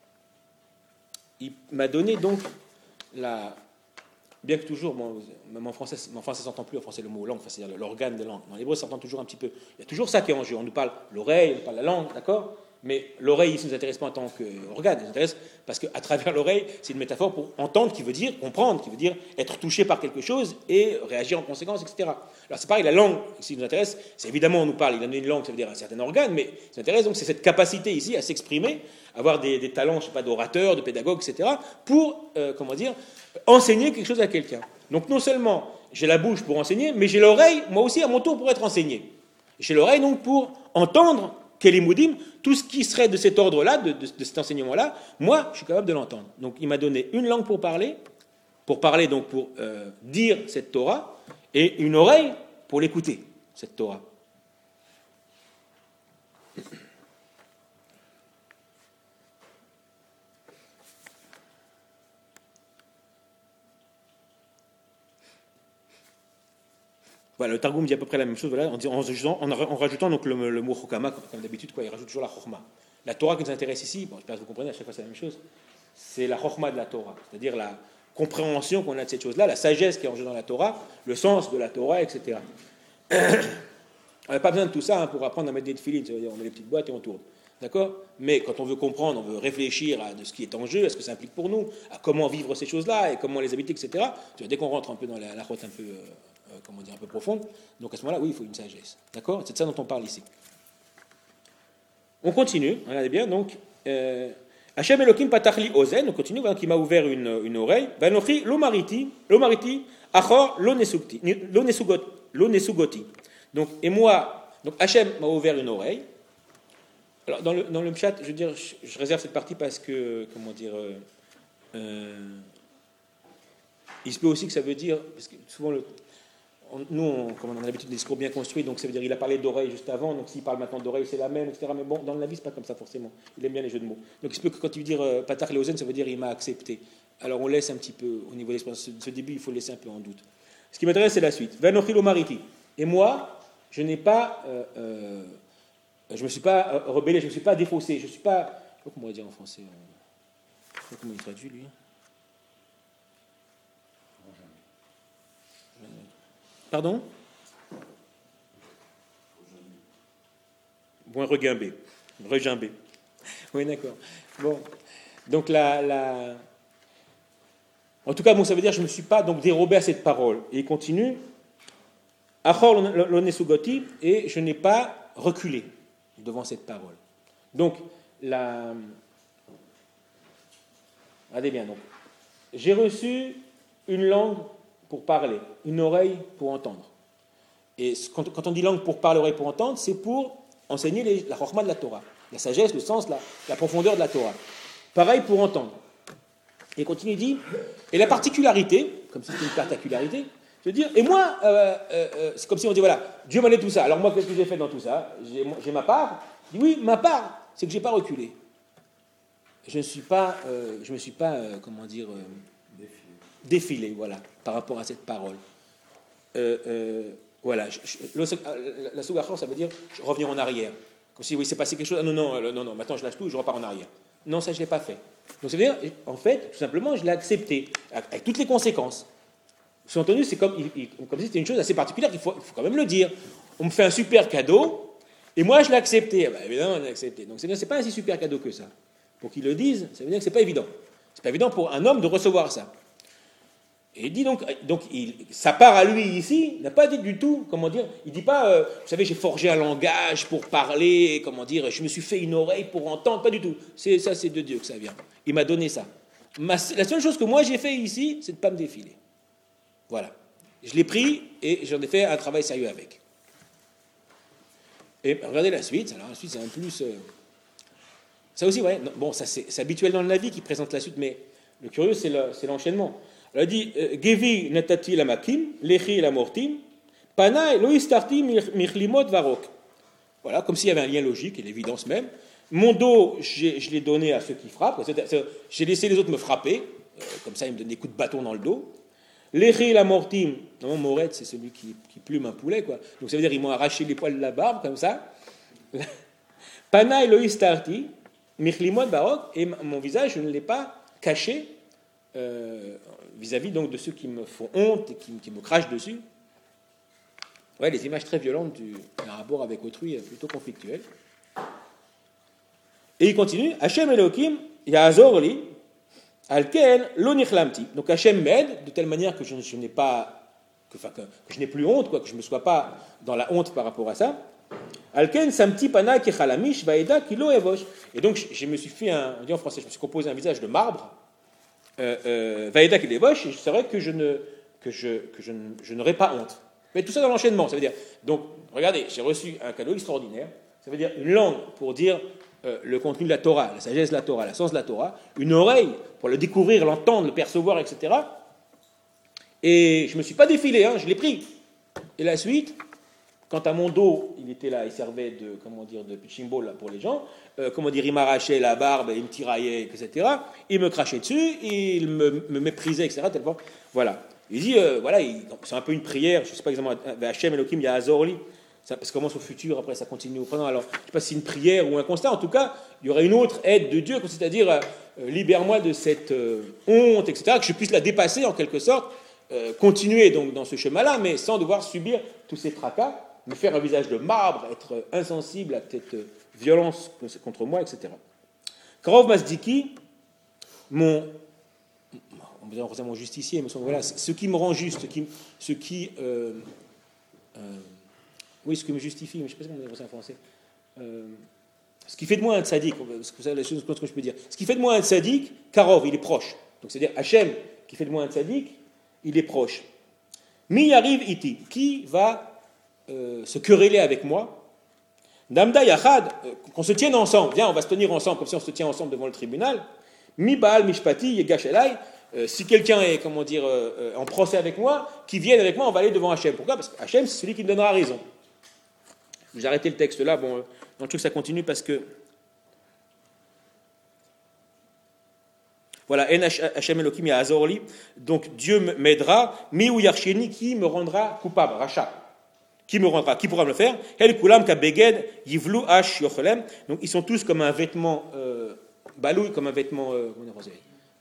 Il m'a donné donc la, bien que toujours, bon, même en français, en français ça s'entend plus, en français le mot langue, enfin, c'est-à-dire l'organe de langue. En hébreu, ça s'entend toujours un petit peu. Il y a toujours ça qui est en jeu. On nous parle l'oreille, on nous parle la langue, d'accord? Mais l'oreille ici ne nous intéresse pas en tant qu'organe, elle nous intéresse parce qu'à travers l'oreille, c'est une métaphore pour entendre, qui veut dire comprendre, qui veut dire être touché par quelque chose et réagir en conséquence, et cetera. Alors c'est pareil, la langue, ici, nous intéresse, c'est évidemment, on nous parle, il a donné une langue, ça veut dire un certain organe, mais ce qui nous intéresse, donc, c'est cette capacité ici à s'exprimer, avoir des, des talents, je sais pas, d'orateur, de pédagogue, et cetera, pour, euh, comment dire, enseigner quelque chose à quelqu'un. Donc non seulement j'ai la bouche pour enseigner, mais j'ai l'oreille, moi aussi, à mon tour, pour être enseigné. J'ai l'oreille, donc, pour entendre Kelimoudim, tout ce qui serait de cet ordre-là, de, de, de cet enseignement-là, moi, je suis capable de l'entendre. Donc, il m'a donné une langue pour parler, pour parler, donc pour euh, dire cette Torah, et une oreille pour l'écouter, cette Torah. Voilà, le Targum dit à peu près la même chose, voilà, en, en, en, en rajoutant donc le, le mot chokama, comme, comme d'habitude, quoi, il rajoute toujours la chokma. La Torah qui nous intéresse ici, bon, j'espère que vous comprenez, à chaque fois c'est la même chose, c'est la chokma de la Torah, c'est-à-dire la compréhension qu'on a de cette chose-là, la sagesse qui est en jeu dans la Torah, le sens de la Torah, et cetera. On n'a pas besoin de tout ça hein, pour apprendre à mettre des tefilines, c'est-à-dire on met des petites boîtes et on tourne. D'accord? Mais quand on veut comprendre, on veut réfléchir à de ce qui est en jeu, à ce que ça implique pour nous, à comment vivre ces choses-là et comment les habiter, et cetera. Tu vois, dès qu'on rentre un peu dans la, la route un peu... Euh, Euh, comment dire, un peu profonde. Donc à ce moment-là, oui, il faut une sagesse. D'accord? C'est de ça dont on parle ici. On continue, regardez bien. Donc, Hachem Elohim patachli ozen, on continue, voilà, qui m'a ouvert une, une oreille. Vanochi lomariti, lomariti, achor lonesugoti, lonesugoti. Donc, et moi, donc Hachem m'a ouvert une oreille. Alors, dans le, dans le chat, je veux dire, je, je réserve cette partie parce que, comment dire, euh, euh, il se peut aussi que ça veut dire, parce que souvent le. Nous, on, comme on a l'habitude des discours bien construits, donc ça veut dire qu'il a parlé d'oreille juste avant, donc s'il parle maintenant d'oreille, c'est la même, et cetera. Mais bon, dans la vie, c'est pas comme ça forcément. Il aime bien les jeux de mots. Donc il se peut que quand il veut dire euh, Patach Leozen, ça veut dire il m'a accepté. Alors on laisse un petit peu, au niveau de l'expérience, ce, ce début, il faut le laisser un peu en doute. Ce qui m'intéresse, c'est la suite. Vanochilo mariti. Et moi, je n'ai pas, euh, euh, je ne me suis pas euh, rebellé, je ne me suis pas défaussé, je ne suis pas. Je sais pas comment on va dire en français. Euh, je sais pas comment il traduit lui. Pardon? Bon, regimbé. Regimbé. Oui, d'accord. Bon. Donc, la, la... en tout cas, bon, ça veut dire que je ne me suis pas donc dérobé à cette parole. Et il continue. Achor l'onesugoti, et je n'ai pas reculé devant cette parole. Donc, la. Regardez bien, donc. J'ai reçu une langue pour parler, une oreille pour entendre. Et quand, quand on dit langue pour parler, oreille pour entendre, c'est pour enseigner les, la chorma de la Torah, la sagesse, le sens, la, la profondeur de la Torah. Pareil pour entendre. Et il continue, il dit, et la particularité, comme si c'était une particularité, je veux dire, et moi, euh, euh, c'est comme si on dit, voilà, Dieu m'a donné tout ça, alors moi, qu'est-ce que j'ai fait dans tout ça? J'ai, j'ai ma part. Il dit, oui, ma part, c'est que je n'ai pas reculé. Je ne suis pas, euh, je me suis pas, euh, comment dire, euh, défilé, voilà, par rapport à cette parole. Euh, euh, voilà, je, je, le, la sougachor, ça veut dire je reviens en arrière. Comme si, oui, c'est passé quelque chose, ah, non, non, non, non, maintenant je lâche tout, je repars en arrière. Non, ça, je ne l'ai pas fait. Donc, ça veut dire, en fait, tout simplement, je l'ai accepté, avec toutes les conséquences. Sous-entendu, c'est comme, il, il, comme si c'était une chose assez particulière qu'il faut, il faut quand même le dire. On me fait un super cadeau, et moi je l'ai accepté. Ah ben, évidemment, on l'a accepté. Donc c'est, c'est pas un si super cadeau que ça. Pour qu'ils le disent, ça veut dire que c'est pas évident. C'est pas évident pour un homme de recevoir ça. Et il dit donc, donc il, sa part à lui ici n'a pas dit du tout, comment dire, il dit pas, euh, vous savez, j'ai forgé un langage pour parler, comment dire, je me suis fait une oreille pour entendre, pas du tout. C'est, ça, c'est de Dieu que ça vient. Il m'a donné ça. Ma, la seule chose que moi j'ai fait ici, c'est de ne pas me défiler. Voilà. Je l'ai pris et j'en ai fait un travail sérieux avec. Et regardez la suite, alors la suite c'est un plus... Euh, ça aussi, ouais, non, bon, ça c'est, c'est habituel dans la vie qui présente la suite, mais le curieux c'est, le, c'est l'enchaînement. Elle a dit Gevi netati la makim, lechi la mortim, panai lo istarti michlimot varok. Voilà, comme s'il y avait un lien logique et l'évidence même. Mon dos, j'ai, je l'ai donné à ceux qui frappent. J'ai laissé les autres me frapper, euh, comme ça ils me donnent des coups de bâton dans le dos. Lechi la mortim, non, Moret, c'est celui qui, qui plume un poulet, quoi. Donc ça veut dire ils m'ont arraché les poils de la barbe, comme ça. Panai lo istarti michlimot varok, et mon visage, je ne l'ai pas caché. Euh, vis-à-vis donc de ceux qui me font honte et qui, qui me crachent dessus. Ouais, les images très violentes du un rapport avec autrui plutôt conflictuel. Et il continue, Hachem Elohim ya'azor li alken lo nichlamti. Donc Hachem m'aide de telle manière que je, je n'ai pas, que, enfin, que, que je n'ai plus honte, quoi, que je ne me sois pas dans la honte par rapport à ça. Alken samti pana kechalamish vaeda kilo evosh. Et donc je, je me suis fait un, on dit en français, je me suis composé un visage de marbre. Vaïda qui l'évoche, et c'est vrai que je ne que je que je, ne, je n'aurai pas honte. Mais tout ça dans l'enchaînement, ça veut dire. Donc, regardez, j'ai reçu un cadeau extraordinaire. Ça veut dire une langue pour dire euh, le contenu de la Torah, la sagesse de la Torah, la sens de la Torah, une oreille pour le découvrir, l'entendre, le percevoir, et cetera. Et je me suis pas défilé, hein, je l'ai pris. Et la suite, quant à mon dos, il était là, il servait de comment dire de pitching ball là, pour les gens. Euh, comment dire, il m'arrachait la barbe, il me tiraillait, et cetera. Il me crachait dessus, il me, me méprisait, et cetera. Tellement, voilà. Il dit, euh, voilà, il, c'est un peu une prière, je ne sais pas exactement, Hachem Elohim ya'azor li, ça commence au futur, après ça continue au présent. Alors, je ne sais pas si c'est une prière ou un constat, en tout cas, il y aurait une autre aide de Dieu, c'est-à-dire, euh, libère-moi de cette euh, honte, et cetera, que je puisse la dépasser en quelque sorte, euh, continuer donc dans ce chemin-là, mais sans devoir subir tous ces tracas, me faire un visage de marbre, être insensible à cette violence contre moi, et cetera. Karov Masdiki, mon, mon justicier, voilà, ce qui me rend juste, ce qui, ce qui euh, euh, oui, ce qui me justifie, mais je ne sais pas comment on dit ça en français, euh, ce qui fait de moi un tzaddik, c'est la chose que je peux dire, ce qui fait de moi un tzaddik, Karov, il est proche. Donc c'est-à-dire Hachem, qui fait de moi un tzaddik, il est proche. Mi arrive iti, qui va Euh, se quereller avec moi, Namda Yachad, euh, qu'on se tienne ensemble, viens, on va se tenir ensemble, comme si on se tient ensemble devant le tribunal, Mi Baal Mishpati Yegash Elai, si quelqu'un est, comment dire, euh, en procès avec moi, qui vienne avec moi, on va aller devant Hachem. Pourquoi ? Parce que Hachem, c'est celui qui me donnera raison. J'ai arrêté le texte là, bon, dans le truc ça continue parce que. Voilà, En Hachem Elohim ya'azor li, donc Dieu m'aidera, Mi ou Yarcheni, qui me rendra coupable, rachat. Qui me rendra, qui pourra me le faire? Donc ils sont tous comme un vêtement euh, balouille, comme un vêtement euh, comment dire,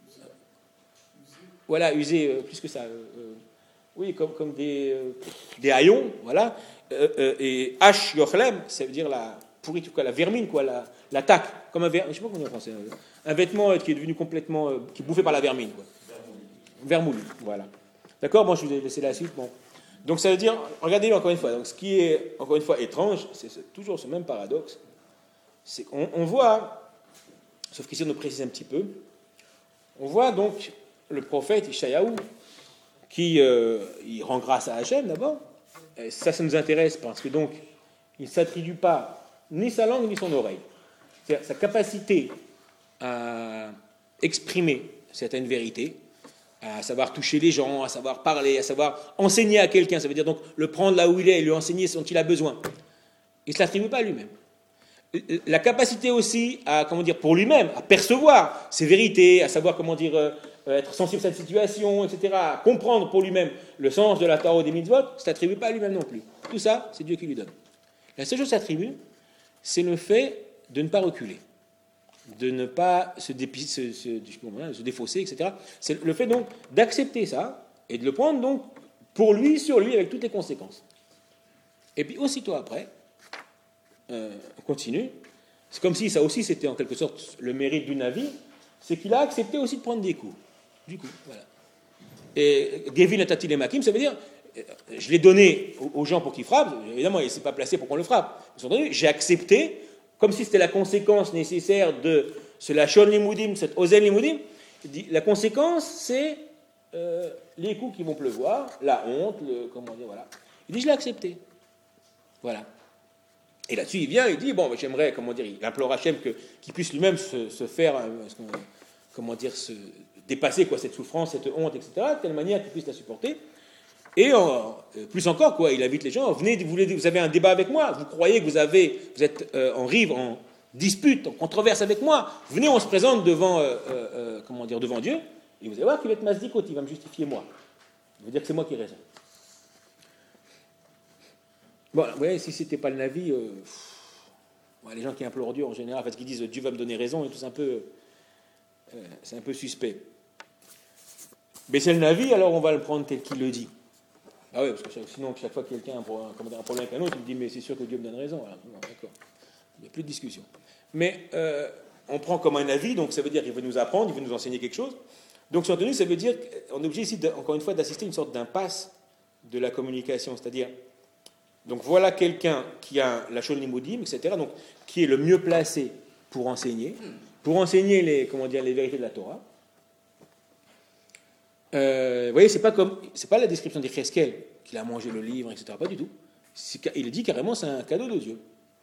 voilà, usé euh, plus que ça. Euh, euh, oui, comme, comme des, euh, des haillons, voilà. Euh, euh, et H yochlem, ça veut dire la pourriture, quoi, la vermine, quoi, la, l'attaque, comme un ver, je sais pas comment on dit en français, un vêtement qui est devenu complètement, euh, qui est bouffé par la vermine, quoi. Vermoulu, voilà. D'accord, bon, je vous ai laissé la suite, bon. Donc ça veut dire, regardez encore une fois, donc ce qui est encore une fois étrange, c'est toujours ce même paradoxe, c'est qu'on on voit, sauf qu'ici on nous précise un petit peu, on voit donc le prophète Ishayahu qui euh, il rend grâce à Hachem d'abord, et ça, ça nous intéresse parce que donc il ne s'attribue pas ni sa langue ni son oreille, c'est-à-dire sa capacité à exprimer certaines vérités, à savoir toucher les gens, à savoir parler, à savoir enseigner à quelqu'un, ça veut dire donc le prendre là où il est et lui enseigner ce dont il a besoin. Il ne se l'attribue pas à lui-même. La capacité aussi à, comment dire, pour lui-même, à percevoir ses vérités, à savoir, comment dire, euh, être sensible à cette situation, et cetera, à comprendre pour lui-même le sens de la Torah des mitzvot, ne s'attribue pas à lui-même non plus. Tout ça, c'est Dieu qui lui donne. La seule chose qui s'attribue, c'est le fait de ne pas reculer, de ne pas se, dépi- se, se, se défausser, et cetera. C'est le fait donc d'accepter ça et de le prendre donc pour lui, sur lui, avec toutes les conséquences. Et puis aussitôt après, euh, on continue, c'est comme si ça aussi c'était en quelque sorte le mérite du Navi, c'est qu'il a accepté aussi de prendre des coups. Du coup, voilà. Et Gevin Atatil et Makim, ça veut dire, je l'ai donné aux gens pour qu'ils frappent, évidemment, il ne s'est pas placé pour qu'on le frappe. J'ai accepté, comme si c'était la conséquence nécessaire de ce Lachon Limoudim, cette Ozen Limoudim. La conséquence, c'est euh, les coups qui vont pleuvoir, la honte, le, comment dire, voilà. Il dit, je l'ai accepté. Voilà. Et là-dessus, il vient, il dit, bon, j'aimerais, comment dire, il implore Hachem que, qu'il puisse lui-même se, se faire, euh, comment dire, se dépasser quoi, cette souffrance, cette honte, et cetera, de telle manière qu'il puisse la supporter. Et euh, plus encore, quoi, il invite les gens, venez, vous, vous avez un débat avec moi, vous croyez que vous, avez, vous êtes euh, en rive, en dispute, en controverse avec moi, venez, on se présente devant, euh, euh, comment dire, devant Dieu, et vous allez voir qu'il va être masdikot, il va me justifier moi. Il va dire que c'est moi qui ai raison. Bon, vous voyez, si c'était pas le Navi, euh, bon, les gens qui implorent Dieu en général, parce qu'ils disent Dieu va me donner raison, et tout, c'est un peu, euh, c'est un peu suspect. Mais c'est le Navi, alors on va le prendre tel qu'il le dit. Ah oui, parce que sinon, chaque fois que quelqu'un a un problème, un problème avec un autre, il me dit mais c'est sûr que Dieu me donne raison. Alors, non, d'accord, il n'y a plus de discussion. Mais euh, on prend comme un avis, donc ça veut dire qu'il veut nous apprendre, il veut nous enseigner quelque chose. Donc, sur tenu, ça veut dire qu'on est obligé ici, de, encore une fois, d'assister à une sorte d'impasse de la communication, c'est-à-dire. Donc voilà quelqu'un qui a la Lachon Limoudim, et cetera, donc, qui est le mieux placé pour enseigner, pour enseigner les, comment dire, les vérités de la Torah. Euh, vous voyez, c'est pas comme, c'est pas la description d'Echeskel qu'il a mangé le livre, et cetera. Pas du tout. C'est, il dit carrément c'est un cadeau de Dieu.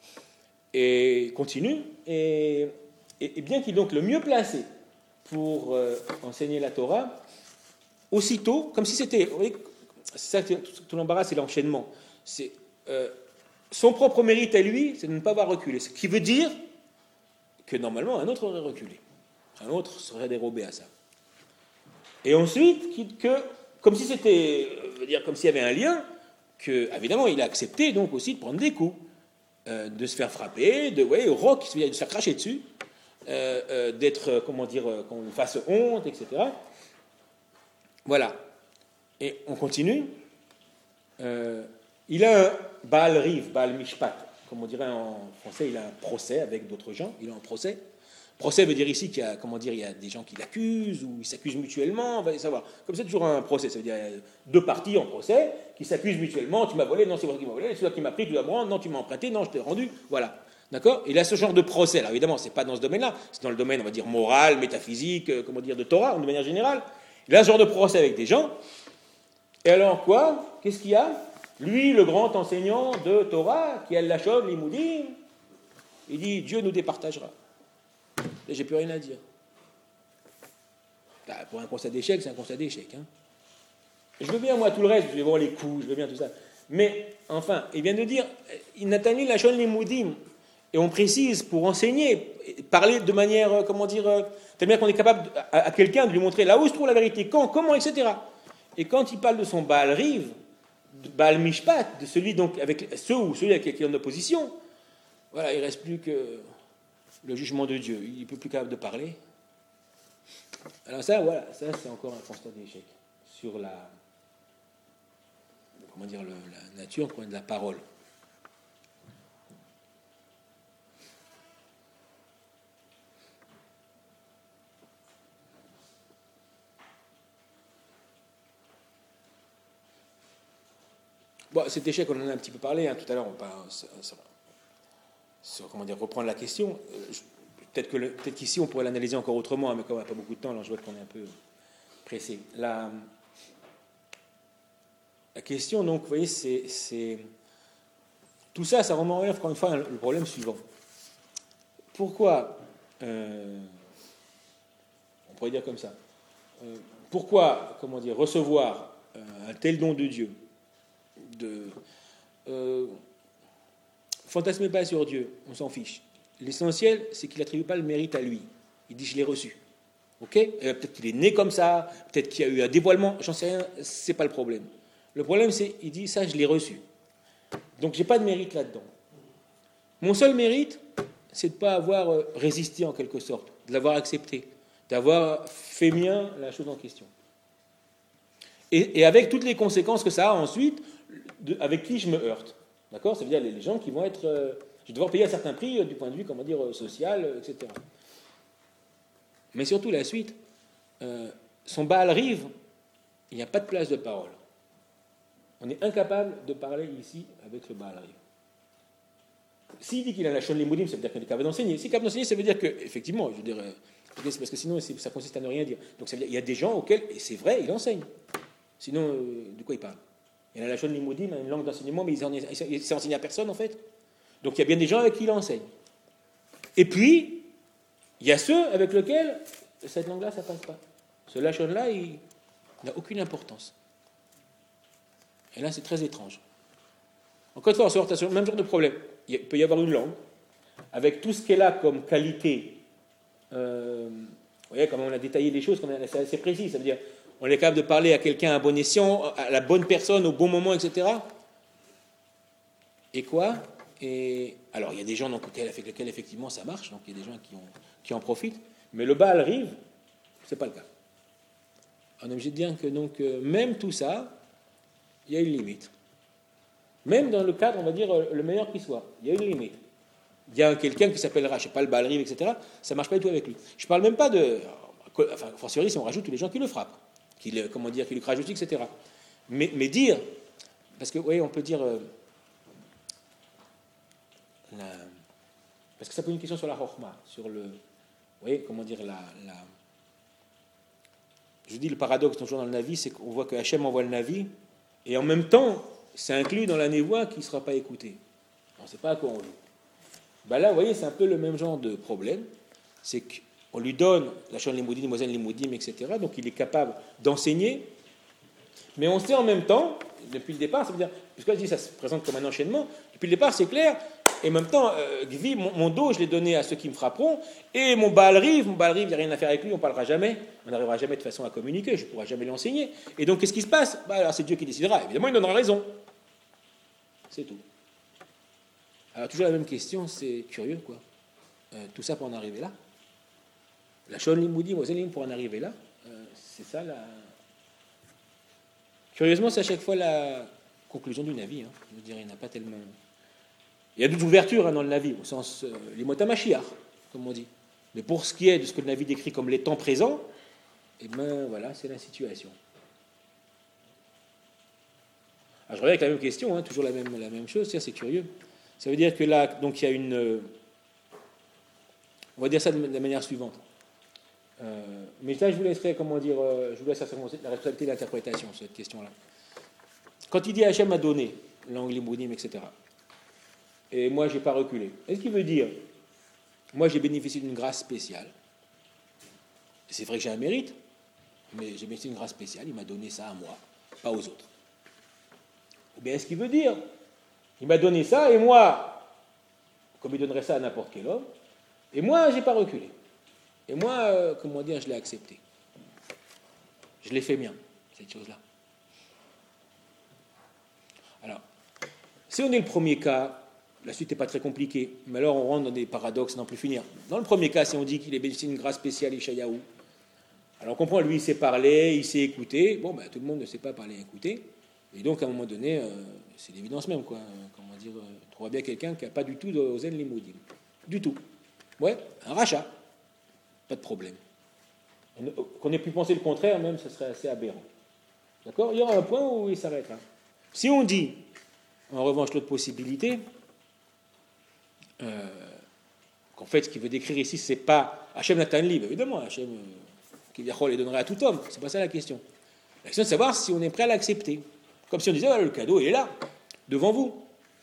Et continue. Et, et, et bien qu'il est donc le mieux placé pour euh, enseigner la Torah, aussitôt, comme si c'était, vous voyez, c'est ça, tout l'embarras, c'est l'enchaînement. C'est euh, son propre mérite à lui, c'est de ne pas avoir reculé. Ce qui veut dire que normalement un autre aurait reculé, un autre serait dérobé à ça. Et ensuite, que, comme si c'était, veut dire, comme s'il y avait un lien, que, évidemment, il a accepté donc aussi de prendre des coups, euh, de se faire frapper, de, ouais, au roc, de se faire cracher dessus, euh, euh, d'être, comment dire, euh, qu'on lui fasse honte, et cetera. Voilà. Et on continue. Euh, il a un Baal Riv, Baal Mishpat, comme on dirait en français, il a un procès avec d'autres gens, il a un procès. Procès veut dire ici qu'il y a, comment dire, il y a des gens qui l'accusent ou ils s'accusent mutuellement, on va savoir. Comme c'est toujours un procès, ça veut dire il y a deux parties en procès qui s'accusent mutuellement, tu m'as volé, non c'est moi qui m'as volé, c'est toi qui m'as pris, tu dois me rendre, non tu m'as emprunté, non je t'ai rendu, voilà. D'accord ? Il a ce genre de procès. Alors évidemment, c'est pas dans ce domaine-là, c'est dans le domaine, on va dire, moral, métaphysique, euh, comment dire, de Torah, de manière générale. Il a ce genre de procès avec des gens. Et alors quoi ? Qu'est-ce qu'il y a ? Lui, le grand enseignant de Torah, qui a le Lachon Limoudim, il dit Dieu nous départagera. Et j'ai plus rien à dire. Bah, pour un constat d'échec, c'est un constat d'échec. Hein. Je veux bien, moi, tout le reste, je vais voir les coups, je veux bien tout ça. Mais, enfin, il vient de dire, il n'a tenu la Lachon Limoudim. Et on précise pour enseigner, parler de manière, comment dire, telle manière qu'on est capable à, à quelqu'un de lui montrer là où se trouve la vérité, quand, comment, et cetera. Et quand il parle de son Baal Riv, de Baal Mishpat, de celui donc avec ceux ou celui avec qui est en opposition, voilà, il ne reste plus que le jugement de Dieu. Il n'est plus capable de parler. Alors ça, voilà, ça c'est encore un constat d'échec sur la, comment dire, le, la nature quoi, de la parole. Bon, cet échec, on en a un petit peu parlé hein, tout à l'heure. On va ça, ça, ça, comment dire, reprendre la question. Je, Peut-être, que le, peut-être qu'ici, on pourrait l'analyser encore autrement, hein, mais comme on n'a pas beaucoup de temps, alors je vois qu'on est un peu pressé. La, la question, donc, vous voyez, c'est, c'est... Tout ça, ça remet encore une fois le problème suivant. Pourquoi, euh, on pourrait dire comme ça, euh, pourquoi, comment dire, recevoir euh, un tel don de Dieu, de... Euh, fantasmez pas sur Dieu, on s'en fiche. L'essentiel, c'est qu'il n'attribue pas le mérite à lui. Il dit, je l'ai reçu. Ok ? Et peut-être qu'il est né comme ça, peut-être qu'il y a eu un dévoilement, j'en sais rien, c'est pas le problème. Le problème, c'est, il dit, ça, je l'ai reçu. Donc, j'ai pas de mérite là-dedans. Mon seul mérite, c'est de ne pas avoir résisté en quelque sorte, de l'avoir accepté, d'avoir fait mien la chose en question. Et, et avec toutes les conséquences que ça a ensuite, de, avec qui je me heurte. D'accord? Ça veut dire les, les gens qui vont être... Euh, je vais devoir payer un certain prix euh, du point de vue, comment dire, euh, social, euh, et cetera. Mais surtout la suite, euh, son Baal Riv, il n'y a pas de place de parole. On est incapable de parler ici avec le Baal Riv. S'il dit qu'il a la Shon Limoudim, ça veut dire qu'il est capable d'enseigner. Si capable d'enseigner, ça veut dire que, effectivement, je dirais, c'est parce que sinon ça consiste à ne rien dire. Donc ça veut dire qu'il y a des gens auxquels, et c'est vrai, il enseigne. Sinon, euh, de quoi il parle? Il a la Shon Limoudim, une langue d'enseignement, mais il s'est enseigné à personne en fait. Donc il y a bien des gens avec qui il enseigne. Et puis, il y a ceux avec lesquels cette langue-là, ça ne passe pas. Ce Lachon-là, il n'a aucune importance. Et là, c'est très étrange. Encore une fois, on se heurte à ce même genre de problème. Il peut y avoir une langue, avec tout ce qu'elle a comme qualité. Euh, vous voyez, comme on a détaillé les choses, c'est assez précis. Ça veut dire, on est capable de parler à quelqu'un à bon escient, à la bonne personne, au bon moment, et cetera. Et quoi? Et, alors, il y a des gens donc, avec lesquels, effectivement, ça marche. Donc, il y a des gens qui, ont, qui en profitent. Mais le Baal Riv, ce n'est pas le cas. On est obligé de dire que donc, euh, même tout ça, il y a une limite. Même dans le cadre, on va dire, le meilleur qui soit, il y a une limite. Il y a quelqu'un qui s'appellera, je ne sais pas, le Baal Riv, et cetera. Ça ne marche pas du tout avec lui. Je ne parle même pas de... Enfin, fortiori, si on rajoute tous les gens qui le frappent, qui le, comment dire, qui le crachent dessus, et cetera. Mais, mais dire... Parce que, oui, on peut dire... Euh, la, parce que ça pose une question sur la Chokhma, sur le... Vous voyez, comment dire, la... la je dis le paradoxe toujours dans le Navi, c'est qu'on voit que Hachem envoie le Navi, et en même temps, c'est inclus dans la névoie qui ne sera pas écoutée. On ne sait pas à quoi on joue. Ben là, vous voyez, c'est un peu le même genre de problème. C'est qu'on lui donne la Shon Limoudim, Mozen Limoudim, et cetera. Donc il est capable d'enseigner. Mais on sait en même temps, depuis le départ, ça veut dire, puisque je dis ça se présente comme un enchaînement, depuis le départ, c'est clair. Et en même temps, euh, Gvi, mon, mon dos, je l'ai donné à ceux qui me frapperont. Et mon Baal Riv, mon Baal Riv, il n'y a rien à faire avec lui, on ne parlera jamais. On n'arrivera jamais de façon à communiquer, je ne pourrai jamais l'enseigner. Et donc, qu'est-ce qui se passe? Ben, alors, c'est Dieu qui décidera. Évidemment, il donnera raison. C'est tout. Alors, toujours la même question, c'est curieux, quoi. Euh, tout ça pour en arriver là. La Shon Limoudim, Mozen pour en arriver là, euh, c'est ça la... Curieusement, c'est à chaque fois la conclusion du Navi. Hein. Je veux dire, il n'y en a pas tellement... Il y a d'autres ouvertures hein, dans le Navi, au sens euh, les motamashiach, comme on dit. Mais pour ce qui est de ce que le Navi décrit comme les temps présents, eh bien, voilà, c'est la situation. Alors, je reviens avec la même question, hein, toujours la même, la même chose, c'est curieux. Ça veut dire que là, donc, il y a une... Euh, on va dire ça de la manière suivante. Euh, mais là, je vous laisserai, comment dire, euh, je vous laisse la responsabilité de l'interprétation, cette question-là. Quand il dit Hachem a donné, langue, limoudim, et cetera, et moi, je n'ai pas reculé, est-ce qu'il veut dire, moi, j'ai bénéficié d'une grâce spéciale, c'est vrai que j'ai un mérite, mais j'ai bénéficié d'une grâce spéciale, il m'a donné ça à moi, pas aux autres. Ou bien est-ce qu'il veut dire, il m'a donné ça, et moi, comme il donnerait ça à n'importe quel homme, et moi, je n'ai pas reculé. Et moi, euh, comment dire, je l'ai accepté. Je l'ai fait bien, cette chose-là. Alors, si on est le premier cas, la suite n'est pas très compliquée, mais alors on rentre dans des paradoxes, n'en plus finir. Dans le premier cas, si on dit qu'il est bénéficié d'une grâce spéciale, Ishayahu, alors on comprend, lui, il sait parler, il sait écouter. Bon, ben, tout le monde ne sait pas parler et écouter. Et donc, à un moment donné, euh, c'est l'évidence même, quoi. Comment dire, euh, on trouvera bien quelqu'un qui n'a pas du tout d'Ozen Limoudim. Du tout. Ouais, un rachat. Pas de problème. Qu'on ait pu penser le contraire, même, ce serait assez aberrant. D'accord? Il y aura un point où il s'arrêtera. Si on dit, en revanche, l'autre possibilité, euh, qu'en fait, ce qu'il veut décrire ici, c'est pas Hachem Natan Li, évidemment, Hachem euh, qui les donnerait à tout homme, c'est pas ça la question. La question, c'est de savoir si on est prêt à l'accepter. Comme si on disait, voilà, le cadeau, il est là, devant vous.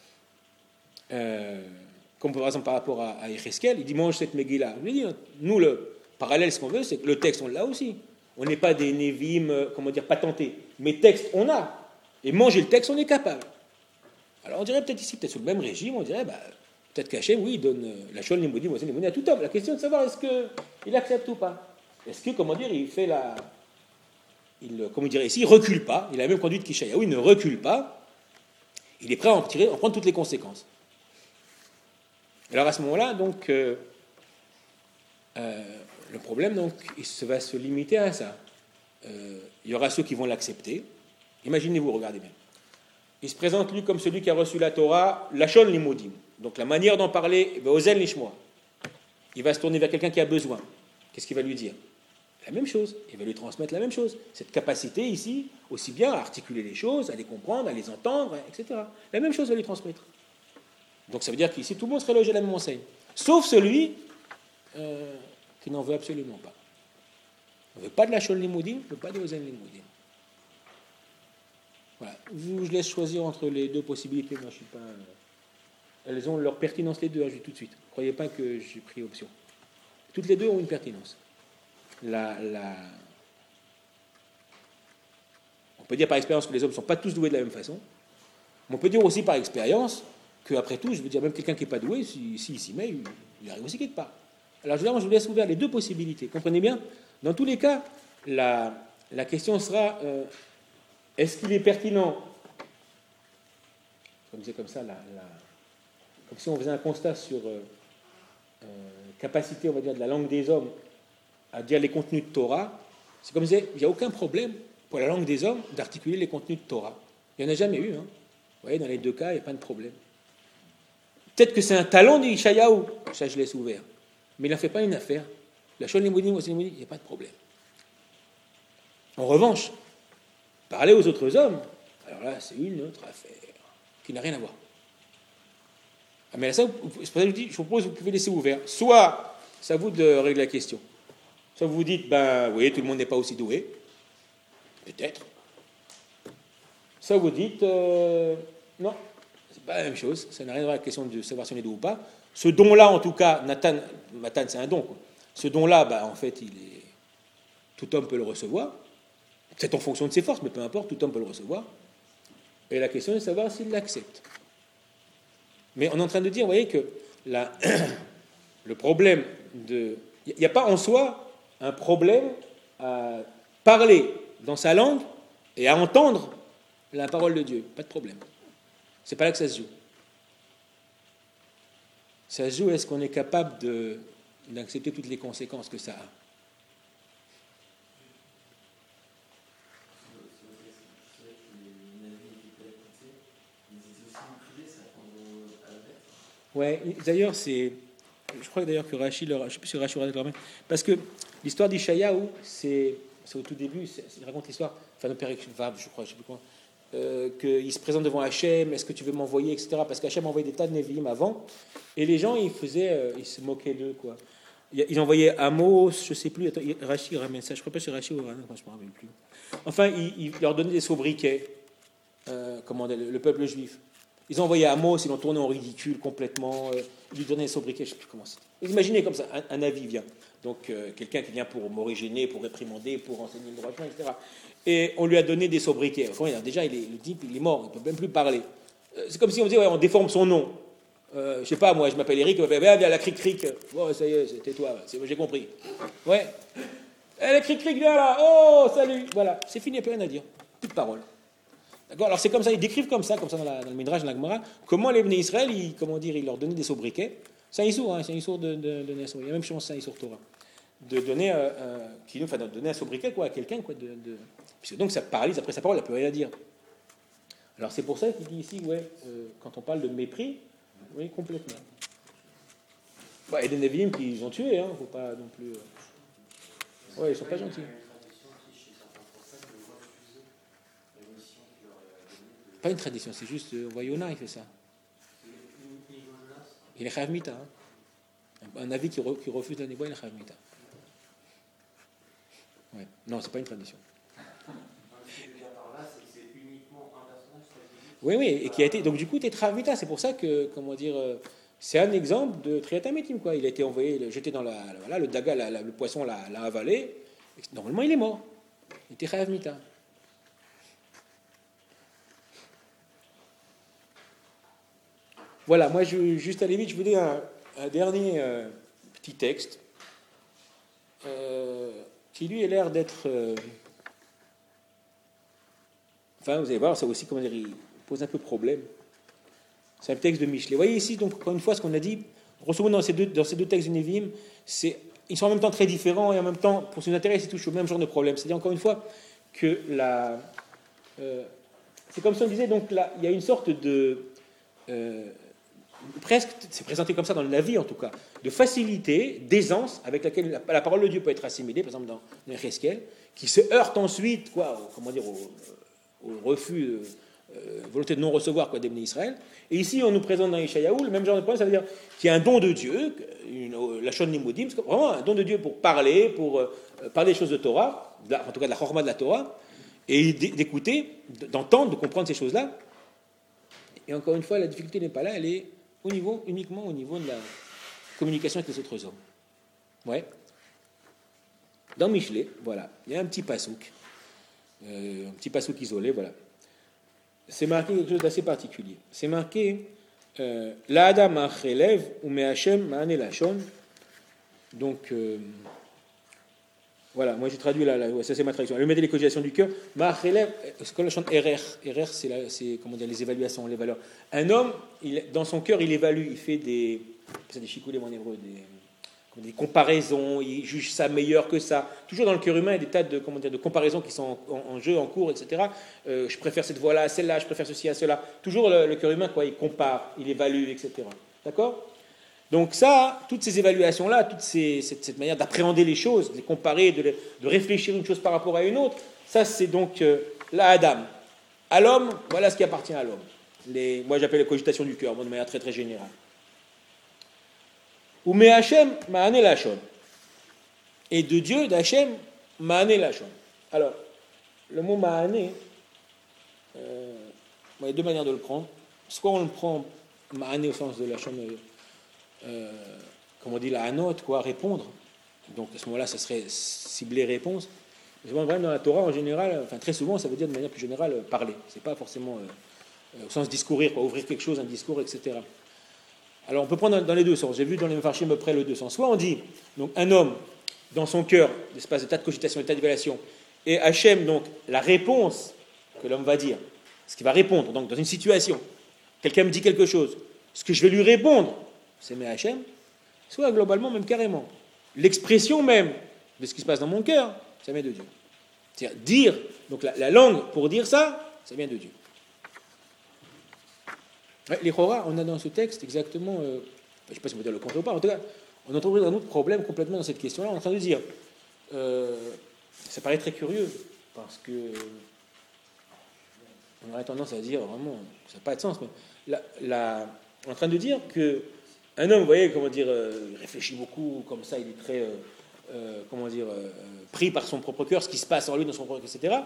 Euh, comme par exemple par rapport à, à Yecheskel, il dit mange cette Megillah. Je lui dis, nous, le parallèle, ce qu'on veut, c'est que le texte, on l'a aussi. On n'est pas des Névim, euh, comment dire, patentés. Mais texte, on a. Et manger le texte, on est capable. Alors on dirait peut-être ici, peut-être sous le même régime, on dirait, bah, peut-être qu'Hachem, oui, il donne euh, la Shon Limoudim, Mozen Limoudim à tout homme. La question est de savoir est-ce qu'il accepte ou pas. Est-ce que, comment dire, il fait la. Il, comme on dirait ici, il ne recule pas. Il a la même conduite qu'Ishayahu, il ne recule pas. Il est prêt à en, tirer, à en prendre toutes les conséquences. Alors à ce moment-là, donc, euh, euh, le problème, donc, il se va se limiter à ça. euh, il y aura ceux qui vont l'accepter. Imaginez-vous, regardez bien. Il se présente lui comme celui qui a reçu la Torah, Lachon Limodim. Donc la manière d'en parler, Ozen Lishmoa. Il va se tourner vers quelqu'un qui a besoin. Qu'est-ce qu'il va lui dire? La même chose. Il va lui transmettre la même chose. Cette capacité ici, aussi bien à articuler les choses, à les comprendre, à les entendre, et cetera. La même chose va lui transmettre. Donc ça veut dire qu'ici, tout le monde serait logé à la même enseigne. Sauf celui euh, qui n'en veut absolument pas. On ne veut pas de Lachon Limodim, on ne veut pas de Ozen Limodim. Voilà. Je laisse choisir entre les deux possibilités. Moi, je suis pas. Elles ont leur pertinence les deux. Hein, je dis tout de suite. Ne croyez pas que j'ai pris option. Toutes les deux ont une pertinence. La, la... On peut dire par expérience que les hommes ne sont pas tous doués de la même façon. Mais on peut dire aussi par expérience qu'après tout, je veux dire, même quelqu'un qui n'est pas doué, s'il si, si, s'y met, il, il arrive aussi quelque part. Alors je, là, moi, je vous laisse ouvert les deux possibilités. Comprenez bien? Dans tous les cas, la, la question sera. Euh, Est-ce qu'il est pertinent, comme disait comme ça, la, la, comme si on faisait un constat sur euh, euh, capacité, on va dire, de la langue des hommes à dire les contenus de Torah, c'est comme je disais, il n'y a aucun problème pour la langue des hommes d'articuler les contenus de Torah. Il n'y en a jamais eu. Hein. Vous voyez, dans les deux cas, il n'y a pas de problème. Peut-être que c'est un talent d'Ishayahu, ça je laisse ouvert, mais il n'en fait pas une affaire. La Shon Limodim, il n'y a pas de problème. En revanche, parler aux autres hommes, alors là, c'est une autre affaire qui n'a rien à voir. Ah, mais là, ça, c'est pour ça que je vous dis, je vous propose, vous pouvez laisser ouvert. Soit, c'est à vous de régler la question. Soit vous vous dites, ben oui, tout le monde n'est pas aussi doué. Peut-être. Soit vous dites, euh, non, c'est pas la même chose. Ça n'a rien à voir avec la question de savoir si on est doué ou pas. Ce don-là, en tout cas, Nathan, Nathan c'est un don, quoi. Ce don-là, ben, en fait, il est, tout homme peut le recevoir. C'est en fonction de ses forces, mais peu importe, tout homme peut le recevoir. Et la question est de savoir s'il l'accepte. Mais on est en train de dire, vous voyez, que la, le problème de... Il n'y a pas en soi un problème à parler dans sa langue et à entendre la parole de Dieu. Pas de problème. C'est pas là que ça se joue. Ça se joue, est-ce qu'on est capable de, d'accepter toutes les conséquences que ça a? Ouais, d'ailleurs, c'est. Je crois d'ailleurs que Rashi, le, je ne sais plus si Rashi aura le même. Parce que l'histoire d'Ishayahu, c'est, c'est au tout début, c'est, il raconte l'histoire, enfin, de Père Vav, je crois, je ne sais plus comment, euh, qu'il se présente devant Hachem, est-ce que tu veux m'envoyer, et cetera. Parce qu'Hachem envoyait des tas de Nevi'im avant, et les gens, ils faisaient, euh, ils se moquaient d'eux, quoi. Ils envoyaient Amos, je ne sais plus, attends, Rashi ramène ça, je ne crois pas que c'est Rashi ou Rashi, je ne me rappelle plus. Enfin, il, il leur donnait des sobriquets, euh, comment, le, le peuple juif. Ils ont envoyé Amos, ils l'ont tourné en ridicule complètement, euh, ils lui donnaient des sobriquets, je ne sais plus comment c'était. Imaginez comme ça, un, un avis vient. Donc, euh, quelqu'un qui vient pour m'originer, pour réprimander, pour enseigner le droit chemin, et cetera. Et on lui a donné des sobriquets. Enfin, déjà, il est, le type, il est mort, il ne peut même plus parler. Euh, c'est comme si on disait, ouais, on déforme son nom. Euh, je ne sais pas, moi, je m'appelle Eric, on m'appelle, viens, viens, la cric-cric. Oh, ça y est, c'était toi, c'est, j'ai compris. Ouais. Eh, la cric-cric, viens là. Oh, salut. Voilà, c'est fini, il n'y a plus rien à dire. Plus de parole. D'accord. Alors c'est comme ça, ils décrivent comme ça, comme ça dans, la, dans le Midrash, dans la Gemara, comment les Bnei Israël, ils, comment dire, ils leur donnaient des sobriquets. C'est un issour, hein, c'est un issour de, de, de donner un sobriquet. Il y a même chose, c'est un issour Torah. De donner, euh, euh, qui, enfin, de donner un sobriquet quoi, à quelqu'un, quoi, de, de... Puisque donc ça paralyse, après sa parole, elle n'a plus rien à dire. Alors c'est pour ça qu'il dit ici, ouais, euh, quand on parle de mépris, oui, complètement. Ouais, et des Nevi'im qu'ils ont tués, hein, faut pas non plus. Euh... Ouais, ils sont pas gentils. Pas une tradition, c'est juste, euh, Yona, il fait ça. Il est chayav mita. Hein. Un avis qui, re, qui refuse la névoie, il est chayav mita. Ouais. Non, c'est pas une tradition. Oui, oui, et qui a été. Donc du coup, tu es chayav mita. C'est pour ça que, comment dire, euh, c'est un exemple de triatamétim, quoi. Il a été envoyé, jeté dans la, voilà, le daga, la, la, le poisson l'a, l'a avalé. Normalement, il est mort. Il était chayav mita. Voilà, moi, je, juste à la limite, je voulais un, un dernier euh, petit texte euh, qui, lui, a l'air d'être... Euh, enfin, vous allez voir, ça aussi, comment dire, il pose un peu problème. C'est un texte de Michelet. Vous voyez ici, donc, encore une fois, ce qu'on a dit, grosso modo, dans ces deux, dans ces deux textes du Nevi'im, c'est ils sont en même temps très différents et en même temps, pour ce qui nous intéresse, ils touchent au même genre de problème. C'est-à-dire, encore une fois, que la... Euh, c'est comme si on disait, donc là, il y a une sorte de... Euh, presque, c'est présenté comme ça dans la vie en tout cas, de facilité, d'aisance avec laquelle la, la parole de Dieu peut être assimilée, par exemple dans Yézéchiel, qui se heurte ensuite, quoi, au, comment dire, au, au refus, euh, volonté de non recevoir quoi, d'Ebné Israël. Et ici, on nous présente dans Yeshayahu le même genre de problème, ça veut dire qu'il y a un don de Dieu, une, la Shon Limoudim, c'est vraiment un don de Dieu pour parler, pour euh, parler des choses de Torah, de la, en tout cas de la Chorma de la Torah, et d'écouter, d'entendre, de comprendre ces choses-là. Et encore une fois, la difficulté n'est pas là, elle est au niveau, uniquement au niveau de la communication avec les autres hommes. Ouais. Dans Michelet, voilà, il y a un petit pasouk, euh, un petit pasouk isolé, voilà. C'est marqué quelque chose d'assez particulier. C'est marqué euh, L'Adam achelev ou me'Hashem ma'ane lachon. Donc, euh, voilà, moi j'ai traduit là, là ouais, ça c'est ma traduction. Elle met les cogitations du cœur. Ma'achelev, c'est comme la chante R R. R R, c'est, la, c'est comment dire, les évaluations, les valeurs. Un homme, il, dans son cœur, il évalue, il fait des, c'est des chicoulés en hébreu, des. Des comparaisons, il juge ça meilleur que ça. Toujours dans le cœur humain, il y a des tas de, comment dire, de comparaisons qui sont en, en, en jeu, en cours, et cetera. Euh, je préfère cette voie-là à celle-là, je préfère ceci à cela. Toujours le, le cœur humain, quoi, il compare, il évalue, et cetera. D'accord ? Donc ça, toutes ces évaluations-là, toute ces, cette, cette manière d'appréhender les choses, de les comparer, de, les, de réfléchir une chose par rapport à une autre, ça c'est donc euh, la Adam. À l'homme, voilà ce qui appartient à l'homme. Les, moi j'appelle les cogitations du cœur, de manière très très générale. Ou mais Hachem ma'ane lachon. Et de Dieu, d'Hachem, ma'ane lachon. Alors, le mot ma'ane, euh, il y a deux manières de le prendre. Soit on le prend ma'ane au sens de lachon, euh, comme on dit la hanot, quoi, répondre. Donc à ce moment-là, ça serait cibler réponse. Mais vraiment, dans la Torah, en général, enfin très souvent, ça veut dire de manière plus générale parler. C'est pas forcément euh, au sens discourir, quoi, ouvrir quelque chose, un discours, et cetera. Alors on peut prendre dans les deux sens. J'ai vu dans les Mefarshim à peu près les deux sens. Soit on dit, donc un homme, dans son cœur, l'espace de tas de cogitation, de tas d'évaluation, et Hachem, donc la réponse que l'homme va dire, ce qu'il va répondre, donc dans une situation, quelqu'un me dit quelque chose, ce que je vais lui répondre, c'est mais Hachem, soit globalement, même carrément. L'expression même de ce qui se passe dans mon cœur, ça vient de Dieu. C'est-à-dire dire, donc la, la langue pour dire ça, ça vient de Dieu. Les Chora, on a dans ce texte exactement, euh, je ne sais pas si on peut dire le contraire ou pas, en tout cas, on a trouvé un autre problème complètement dans cette question-là. On est en train de dire, euh, ça paraît très curieux, parce que on aurait tendance à dire vraiment, ça n'a pas de sens, mais la, la, on est en train de dire qu'un homme, vous voyez, comment dire, euh, il réfléchit beaucoup, comme ça, il est très, euh, euh, comment dire, euh, pris par son propre cœur, ce qui se passe en lui, dans son propre cœur, et cetera.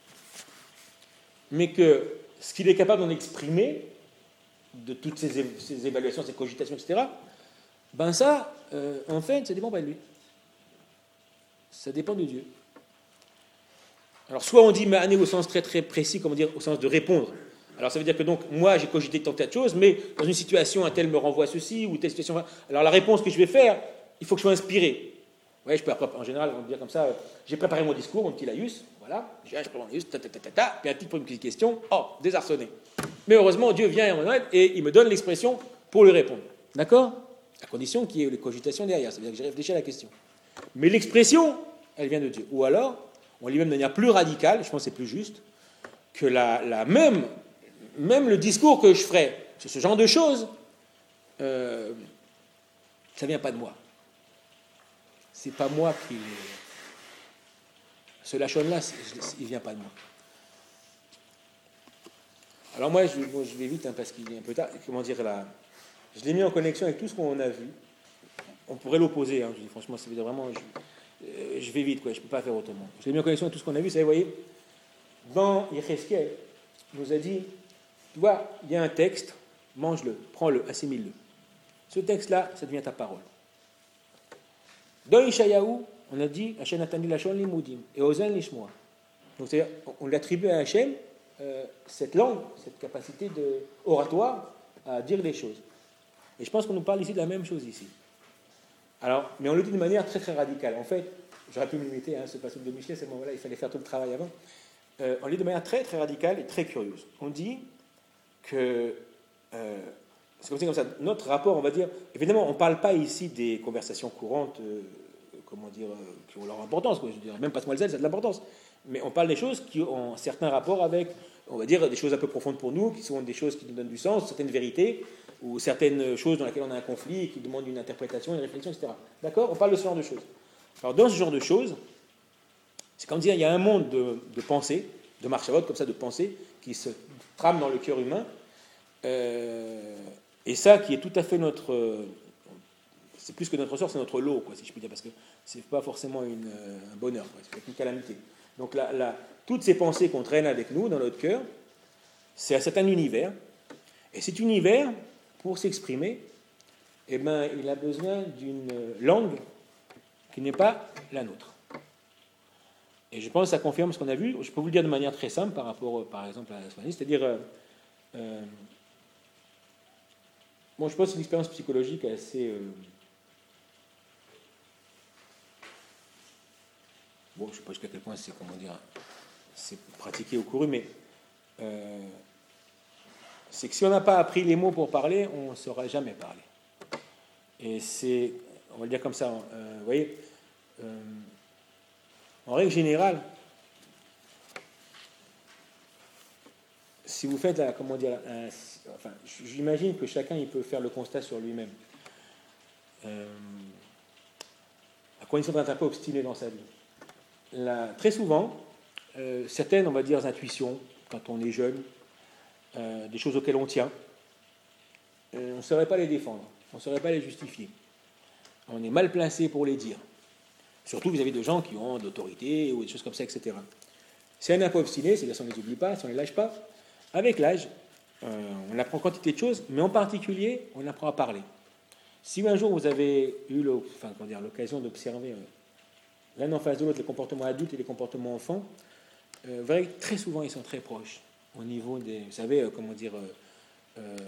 Mais que ce qu'il est capable d'en exprimer, de toutes ces, ces évaluations, ces cogitations, et cetera, ben ça, euh, en fait, ça ne dépend pas de lui. Ça dépend de Dieu. Alors, soit on dit ma'ané au sens très très précis, comment dire, au sens de répondre. Alors, ça veut dire que donc, moi, j'ai cogité tant de choses, mais dans une situation, un tel me renvoie à ceci, ou telle situation. Alors, la réponse que je vais faire, il faut que je sois inspiré. Vous voyez, je peux, en général, on peut dire comme ça, j'ai préparé mon discours, mon petit laïus, voilà, j'ai préparé mon laïus, ta ta ta ta ta, puis un titre pour une petite question, oh, désarçonné. Mais heureusement, Dieu vient en mon aide et il me donne l'expression pour lui répondre. D'accord ? À condition qu'il y ait les cogitations derrière, c'est-à-dire que j'ai réfléchi à la question. Mais l'expression, elle vient de Dieu. Ou alors, on lit même de manière plus radicale, je pense que c'est plus juste, que la, la même, même le discours que je ferai sur ce genre de choses, euh, ça ne vient pas de moi. C'est pas moi qui... Ce lachon-là, il ne vient pas de moi. Alors moi, je, moi, je vais vite, hein, parce qu'il est un peu tard. Comment dire, là, je l'ai mis en connexion avec tout ce qu'on a vu. On pourrait l'opposer, hein, je dis, franchement, ça veut dire vraiment... Je, euh, je vais vite, quoi, je ne peux pas faire autrement. Je l'ai mis en connexion avec tout ce qu'on a vu. Vous voyez, dans Yézéchiel, il nous a dit, tu vois, il y a un texte, mange-le, prends-le, assimile-le. Ce texte-là, ça devient ta parole. Dans Yeshayahu, on a dit Hachem Natani Lachon Limoudim et Ozen Lishmoa. Donc c'est-à-dire, on l'attribue à Hachem euh, cette langue, cette capacité de oratoire à dire les choses. Et je pense qu'on nous parle ici de la même chose ici. Alors, mais on le dit de manière très très radicale. En fait, j'aurais pu me limiter, hein, ce passage de Michelet, c'est bon, voilà, il fallait faire tout le travail avant. Euh, on le dit de manière très très radicale et très curieuse. On dit que euh, c'est comme ça, notre rapport, on va dire, évidemment, on ne parle pas ici des conversations courantes. Euh, comment dire, euh, qui ont leur importance, quoi. Je veux dire, même Pascal Zell, ça a de l'importance. Mais on parle des choses qui ont certains rapports avec, on va dire, des choses un peu profondes pour nous, qui sont des choses qui nous donnent du sens, certaines vérités, ou certaines choses dans lesquelles on a un conflit, qui demandent une interprétation, une réflexion, et cetera. D'accord? On parle de ce genre de choses. Alors, dans ce genre de choses, c'est comme dire, il y a un monde de, de pensée, de marchavot, comme ça, de pensée, qui se trame dans le cœur humain, euh, et ça, qui est tout à fait notre... Euh, c'est plus que notre sort, c'est notre lot, quoi, si je puis dire, parce que c'est pas forcément une, euh, un bonheur, quoi, c'est une calamité. Donc, la, la, toutes ces pensées qu'on traîne avec nous, dans notre cœur, c'est, c'est un univers, et cet univers, pour s'exprimer, eh ben, il a besoin d'une langue qui n'est pas la nôtre. Et je pense que ça confirme ce qu'on a vu. Je peux vous le dire de manière très simple par rapport, par exemple, à la Swanisme, c'est-à-dire, euh, euh, bon, je pense que c'est une expérience psychologique assez... Euh, bon, je ne sais pas jusqu'à quel point c'est, comment dire, c'est pratiqué au couru, mais euh, c'est que si on n'a pas appris les mots pour parler, on ne saura jamais parler. Et c'est, on va le dire comme ça, euh, vous voyez, euh, en règle générale, si vous faites, la, comment dire, un, enfin, j'imagine que chacun il peut faire le constat sur lui-même. Euh, à condition d'être un peu obstiné dans sa vie. Là, très souvent, euh, certaines, on va dire, intuitions, quand on est jeune, euh, des choses auxquelles on tient, euh, on ne saurait pas les défendre, on ne saurait pas les justifier. On est mal placé pour les dire. Surtout vis-à-vis de gens qui ont de l'autorité ou des choses comme ça, et cetera. Si on est un peu obstiné, c'est-à-dire si on ne les oublie pas, si on ne les lâche pas, avec l'âge, euh, on apprend quantité de choses, mais en particulier, on apprend à parler. Si un jour vous avez eu le, enfin, comment dire, l'occasion d'observer euh, l'un en face de l'autre les comportements adultes et les comportements enfants, euh, vous verrez que très souvent ils sont très proches au niveau des... Vous savez, euh, comment dire... Euh, euh,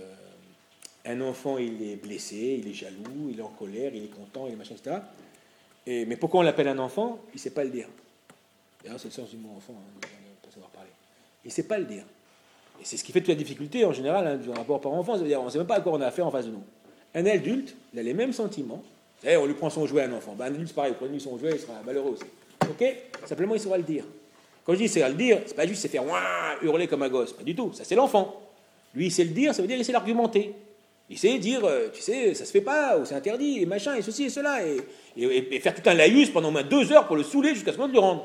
un enfant, il est blessé, il est jaloux, il est en colère, il est content, il est machin, et cetera. Et, mais pourquoi on l'appelle un enfant? Il ne sait pas le dire. D'ailleurs, c'est le sens du mot enfant, hein, de ne pas savoir parler. Il ne sait pas le dire. Et c'est ce qui fait toute la difficulté, en général, hein, du rapport parent-enfant. C'est-à-dire, on ne sait même pas à quoi on a affaire en face de nous. Un adulte, il a les mêmes sentiments. Et on lui prend son jouet à un enfant. Ben, un adulte, c'est pareil, prenez lui son jouet, il sera malheureux aussi. OK? Simplement, il saura le dire. Quand je dis il saura le dire, c'est pas juste c'est faire ouah, hurler comme un gosse. Pas du tout. Ça, c'est l'enfant. Lui, il sait le dire, ça veut dire qu'il sait l'argumenter. Il sait dire, tu sais, ça se fait pas, ou c'est interdit, et machin, et ceci et cela, et, et, et faire tout un laïus pendant au moins deux heures pour le saouler jusqu'à ce qu'on le lui rende.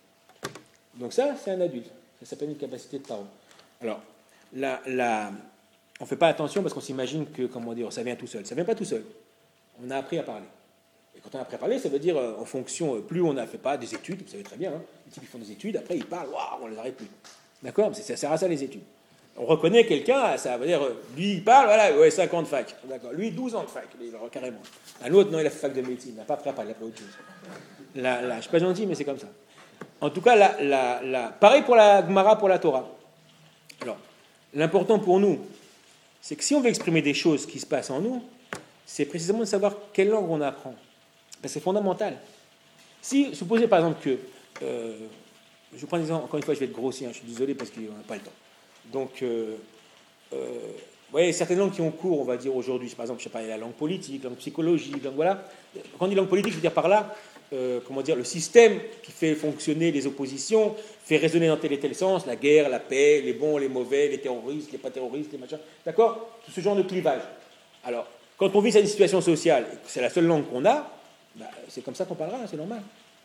Donc ça, c'est un adulte. Ça s'appelle une capacité de parole. Alors, la, la, on ne fait pas attention parce qu'on s'imagine que, comment dire, ça vient tout seul. Ça ne vient pas tout seul. On a appris à parler. Et quand on a appris à parler, ça veut dire, en fonction, plus on n'a fait pas des études, vous savez très bien, hein, les types qui font des études, après ils parlent, waouh, on ne les arrête plus. D'accord? Mais ça sert à ça les études. On reconnaît quelqu'un, ça veut dire, lui il parle, voilà, ouais, cinquante fac. D'accord. Lui, douze ans de fac, carrément. Un autre, non, il a fait fac de médecine, il n'a pas appris à parler, il a fait autre chose. Là, là, je ne suis pas gentil, mais c'est comme ça. En tout cas, la, la, la, pareil pour la Gemara, pour la Torah. Alors, l'important pour nous, c'est que si on veut exprimer des choses qui se passent en nous, c'est précisément de savoir quelle langue on apprend. Parce que c'est fondamental. Si, supposez par exemple que, euh, je prends un exemple, encore une fois, je vais être grossier, hein, je suis désolé parce qu'on n'a pas le temps. Donc, euh, euh, vous voyez, certaines langues qui ont cours, on va dire aujourd'hui, par exemple, je sais pas, la langue politique, la langue psychologique, langue, voilà. Quand on dit langue politique, je veux dire par là, euh, comment dire, le système qui fait fonctionner les oppositions, fait résonner dans tel et tel sens, la guerre, la paix, les bons, les mauvais, les terroristes, les pas terroristes, les machins, d'accord? Tout ce genre de clivage. Alors, quand on vit cette situation sociale, et que c'est la seule langue qu'on a, bah, c'est comme ça qu'on parlera, c'est normal.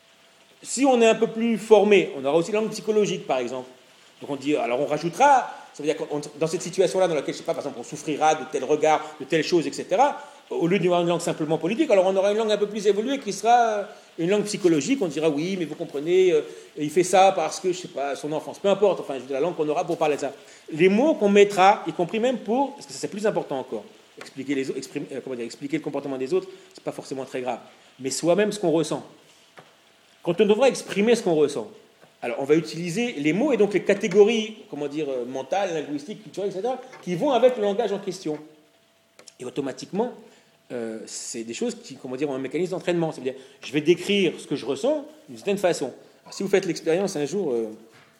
Si on est un peu plus formé, on aura aussi la langue psychologique, par exemple. Donc on dit, alors on rajoutera, ça veut dire que dans cette situation-là, dans laquelle, je ne sais pas, par exemple, on souffrira de tel regard, de telle chose, et cetera, au lieu d'avoir une langue simplement politique, alors on aura une langue un peu plus évoluée qui sera une langue psychologique. On dira, oui, mais vous comprenez, euh, il fait ça parce que, je ne sais pas, son enfance, peu importe, enfin, je veux dire, la langue qu'on aura pour parler de ça. Les mots qu'on mettra, y compris même pour, parce que ça c'est plus important encore, expliquer, les, exprimer, euh, comment dire, expliquer le comportement des autres, ce n'est pas forcément très grave, mais soi-même ce qu'on ressent. Quand on devra exprimer ce qu'on ressent, alors on va utiliser les mots et donc les catégories, comment dire, mentales, linguistiques, culturelles, et cetera, qui vont avec le langage en question. Et automatiquement, euh, c'est des choses qui, comment dire, ont un mécanisme d'entraînement. C'est-à-dire, je vais décrire ce que je ressens d'une certaine façon. Alors, si vous faites l'expérience un jour, euh,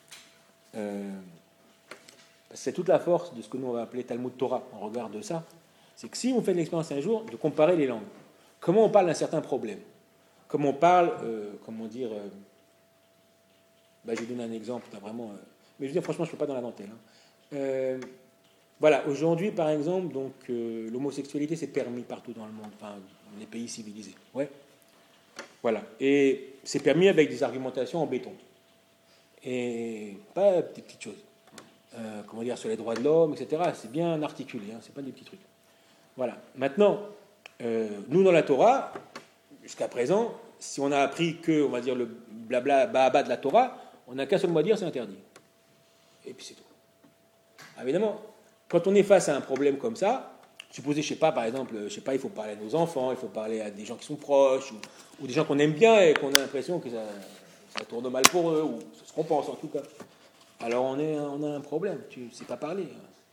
euh, c'est toute la force de ce que nous on va appeler Talmud Torah en regard de ça, c'est que si vous faites l'expérience un jour de comparer les langues, comment on parle d'un certain problème, comme on parle, euh, comment dire, euh, bah, je vais donner un exemple, pas vraiment, euh, mais je veux dire, franchement, je ne fais pas dans la dentelle. Hein. Euh, voilà, aujourd'hui, par exemple, donc, euh, l'homosexualité, c'est permis partout dans le monde, enfin, les pays civilisés. Ouais. Voilà. Et c'est permis avec des argumentations en béton. Et pas des petites choses. Euh, comment dire, sur les droits de l'homme, et cetera. C'est bien articulé, hein, c'est pas des petits trucs. Voilà. Maintenant, euh, nous, dans la Torah, jusqu'à présent, si on a appris que, on va dire, le blabla bahaba de la Torah, on n'a qu'un seul mot à dire, c'est interdit. Et puis c'est tout. Évidemment, quand on est face à un problème comme ça, supposez, je sais pas, par exemple, je sais pas, il faut parler à nos enfants, il faut parler à des gens qui sont proches, ou, ou des gens qu'on aime bien et qu'on a l'impression que ça, ça tourne mal pour eux, ou c'est ce qu'on pense en tout cas. Alors on, est, on a un problème, tu ne sais pas parler.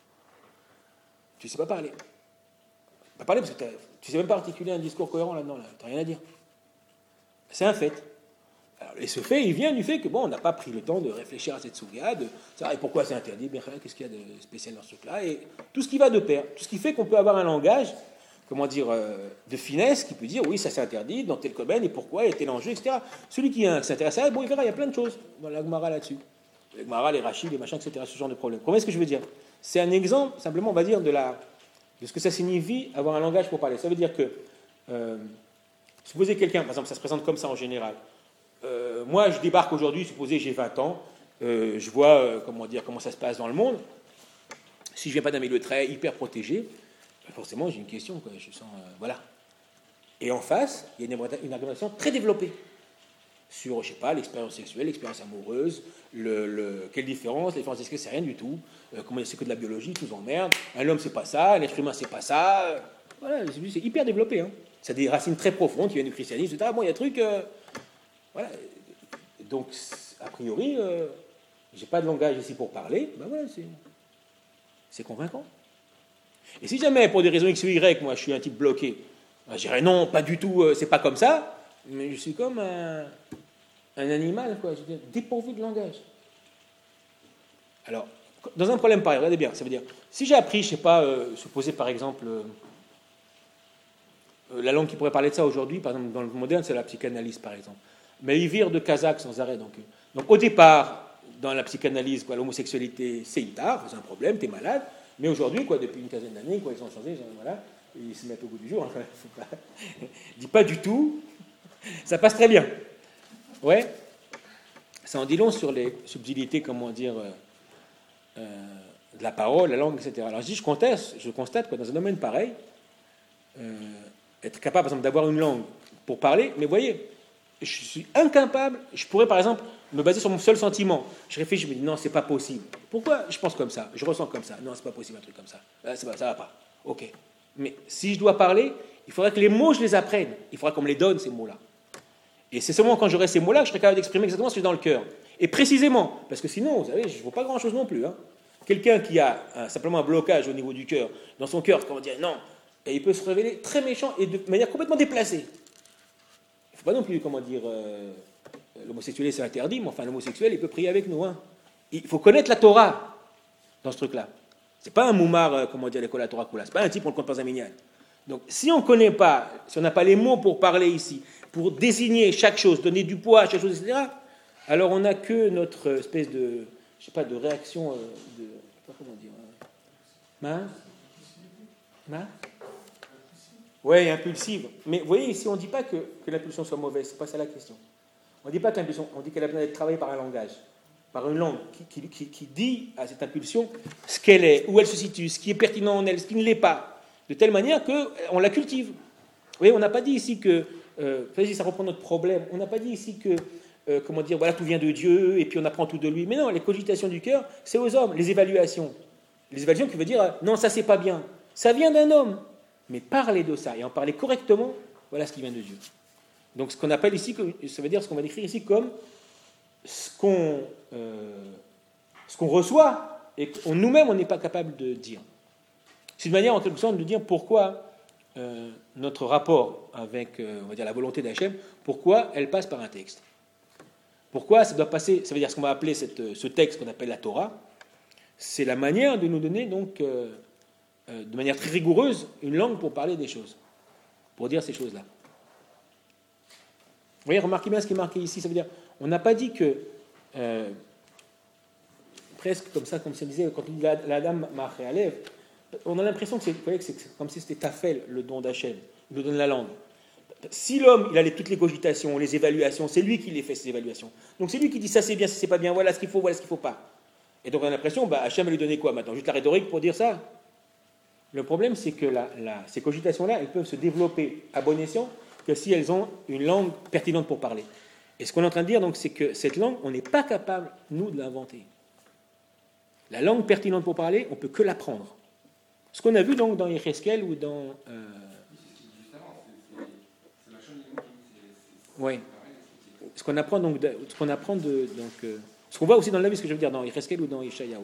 Tu ne sais pas parler. Pas parler parce que tu ne sais même pas articuler un discours cohérent là-dedans, là. Tu n'as rien à dire. C'est un fait. Alors, et ce fait, il vient du fait que, bon, on n'a pas pris le temps de réfléchir à cette souga, de savoir et pourquoi c'est interdit, bien, qu'est-ce qu'il y a de spécial dans ce truc-là, et tout ce qui va de pair, tout ce qui fait qu'on peut avoir un langage, comment dire, euh, de finesse, qui peut dire, oui, ça c'est interdit, dans tel domaine, et pourquoi, et tel enjeu, et cetera. Celui qui euh, s'intéresse à ça, bon, il verra, il y a plein de choses dans la Gemara là-dessus. La Gemara, les Rachid, les machins, et cetera, ce genre de problème. Comment est-ce que je veux dire? C'est un exemple, simplement, on va dire, de, la, de ce que ça signifie avoir un langage pour parler. Ça veut dire que, euh, supposez quelqu'un, par exemple, ça se présente comme ça en général. Euh, moi, je débarque aujourd'hui, supposez j'ai vingt ans, euh, je vois euh, comment, dire, comment ça se passe dans le monde. Si je ne viens pas d'un milieu très hyper protégé, ben forcément j'ai une question, quoi. Je sens, euh, voilà. Et en face, il y a une, une argumentation très développée sur, je sais pas, l'expérience sexuelle, l'expérience amoureuse, le, le, quelle différence, la différence sexuelle, c'est rien du tout, euh, comment c'est que de la biologie, tout nous emmerde, un homme c'est pas ça, un être humain c'est pas ça, voilà, c'est, c'est hyper développé, hein. Ça a des racines très profondes qui viennent du christianisme, et cetera. Bon, il y a des trucs... Euh, Voilà. Donc, a priori, euh, j'ai pas de langage ici pour parler, ben voilà, c'est, c'est convaincant. Et si jamais, pour des raisons X ou Y, moi je suis un type bloqué, ben, je dirais non, pas du tout, euh, c'est pas comme ça, mais je suis comme un, un animal, quoi, je veux dire, dépourvu de langage. Alors, dans un problème pareil, regardez bien, ça veut dire, si j'ai appris, je sais pas, euh, supposer par exemple, euh, la langue qui pourrait parler de ça aujourd'hui, par exemple, dans le moderne, c'est la psychanalyse, par exemple. Mais il vire de kazakh sans arrêt. Donc, donc au départ, dans la psychanalyse, quoi, l'homosexualité, c'est une tare, c'est un problème, t'es malade. Mais aujourd'hui, quoi, depuis une quinzaine d'années, quoi, ils ont changé, ils, ont, voilà, ils se mettent au goût du jour. Hein, faut pas, dis pas du tout, ça passe très bien. Ouais, ça en dit long sur les subtilités, comment dire, euh, euh, de la parole, la langue, et cetera. Alors je dis, je constate, je constate quoi, dans un domaine pareil, euh, être capable, par exemple, d'avoir une langue pour parler, mais vous voyez, je suis incapable, je pourrais par exemple me baser sur mon seul sentiment. Je réfléchis, je me dis non, c'est pas possible. Pourquoi je pense comme ça? Je ressens comme ça. Non, c'est pas possible un truc comme ça. Ah, c'est pas, ça va pas. Ok. Mais si je dois parler, il faudrait que les mots, je les apprenne. Il faudrait qu'on me les donne, ces mots-là. Et c'est seulement quand j'aurai ces mots-là que je serai capable d'exprimer exactement ce que j'ai dans le cœur. Et précisément, parce que sinon, vous savez, je ne vaux pas grand-chose non plus. Hein. Quelqu'un qui a un, simplement un blocage au niveau du cœur, dans son cœur, comment dire, non, et il peut se révéler très méchant et de manière complètement déplacée. Il ne faut pas non plus, comment dire, euh, l'homosexualité c'est interdit, mais enfin l'homosexuel il peut prier avec nous. Hein. Il faut connaître la Torah dans ce truc-là. C'est pas un moumar, euh, comment dire, l'école la Torah Kula. C'est pas un type on le compte pas un minyan. Donc si on ne connaît pas, si on n'a pas les mots pour parler ici, pour désigner chaque chose, donner du poids à chaque chose, et cetera, alors on n'a que notre espèce de, je sais pas, de réaction, euh, de, je sais pas comment dire, euh, Ma Oui, impulsive. Mais vous voyez, ici, on ne dit pas que, que l'impulsion soit mauvaise, c'est pas ça la question. On ne dit pas que l'impulsion, on dit qu'elle a besoin d'être travaillée par un langage, par une langue qui, qui, qui, qui dit à cette impulsion ce qu'elle est, où elle se situe, ce qui est pertinent en elle, ce qui ne l'est pas, de telle manière qu'on la cultive. Vous voyez, on n'a pas dit ici que, euh, ça reprend notre problème, on n'a pas dit ici que, euh, comment dire, voilà, tout vient de Dieu, et puis on apprend tout de lui. Mais non, les cogitations du cœur, c'est aux hommes, les évaluations. Les évaluations qui veulent dire, non, ça c'est pas bien. Ça vient d'un homme. Mais parler de ça, et en parler correctement, voilà ce qui vient de Dieu. Donc ce qu'on appelle ici, ça veut dire ce qu'on va décrire ici comme ce qu'on, euh, ce qu'on reçoit, et qu'on nous-mêmes on n'est pas capable de dire. C'est une manière en quelque sorte de dire pourquoi euh, notre rapport avec, euh, on va dire, la volonté d'Hachem, pourquoi elle passe par un texte. Pourquoi ça doit passer, ça veut dire ce qu'on va appeler cette, ce texte qu'on appelle la Torah, c'est la manière de nous donner donc euh, euh, de manière très rigoureuse une langue pour parler des choses, pour dire ces choses-là. voyez, remarquez bien ce qui est marqué ici. Ça veut dire, on n'a pas dit que, euh, presque comme ça, comme ça disait, quand on dit la, la dame Ma'aché Alev, on a l'impression que c'est, vous voyez, que c'est comme si c'était Tafel, le don d'Hachem. Il nous donne la langue. Si l'homme, il a les, toutes les cogitations, les évaluations, c'est lui qui les fait, ces évaluations. Donc c'est lui qui dit ça c'est bien, ça c'est pas bien, voilà ce qu'il faut, voilà ce qu'il ne faut pas. Et donc on a l'impression, bah, Hachem va lui donner quoi maintenant? Juste la rhétorique pour dire ça? Le problème, c'est que la, la, ces cogitations-là, elles peuvent se développer à bon escient que si elles ont une langue pertinente pour parler. Et ce qu'on est en train de dire, donc, c'est que cette langue, on n'est pas capable, nous, de l'inventer. La langue pertinente pour parler, on ne peut que l'apprendre. Ce qu'on a vu donc dans Yecheskel ou dans... Euh... Oui. Ce qu'on apprend donc, de, ce qu'on apprend de... Donc, euh... ce qu'on voit aussi dans la vie, ce que je veux dire, dans Yecheskel ou dans Yeshayahu.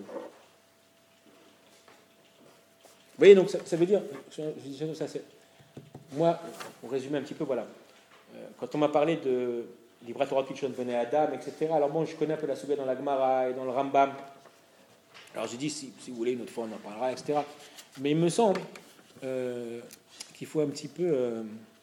Vous voyez, donc ça, ça veut dire, je, je, ça, c'est, moi, pour résumer un petit peu, voilà, euh, quand on m'a parlé de Libra Torah Kishon Bnei Adam, et cetera, alors bon, je connais un peu la Soubia dans la Gemara et dans le Rambam, alors j'ai dit, si, si vous voulez, une autre fois on en parlera, et cetera. Mais il me semble euh, qu'il faut un petit peu, euh,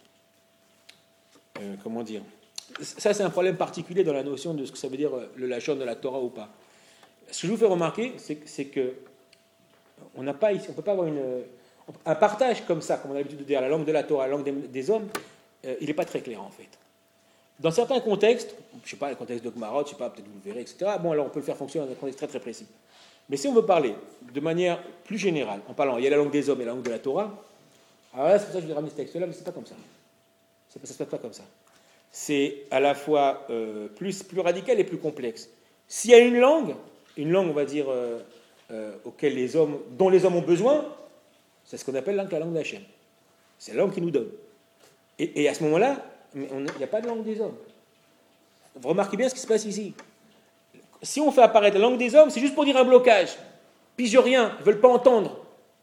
euh, comment dire, ça c'est un problème particulier dans la notion de ce que ça veut dire euh, le Lachon de la Torah ou pas. Ce que je vous fais remarquer, c'est, c'est que on n'a pas ici, on peut pas avoir une, un partage comme ça, comme on a l'habitude de dire, la langue de la Torah, la langue des, des hommes, euh, il n'est pas très clair en fait. Dans certains contextes, je ne sais pas, le contexte de Gmarot, je ne sais pas, peut-être vous le verrez, et cetera. Bon, alors on peut le faire fonctionner dans un contexte très très précis. Mais si on veut parler de manière plus générale, en parlant, il y a la langue des hommes et la langue de la Torah, alors là, c'est pour ça que je vais ramener ce texte-là, mais c'est pas comme ça. C'est pas, ça se passe pas comme ça. C'est à la fois euh, plus, plus radical et plus complexe. S'il y a une langue, une langue, on va dire, euh, euh, auquel les hommes, dont les hommes ont besoin, c'est ce qu'on appelle la langue d'Hachem. C'est la langue qu'il nous donne. Et, et à ce moment-là, il n'y a pas de langue des hommes. Vous remarquez bien ce qui se passe ici. Si on fait apparaître la langue des hommes, c'est juste pour dire un blocage. Pige rien, ils ne veulent pas entendre.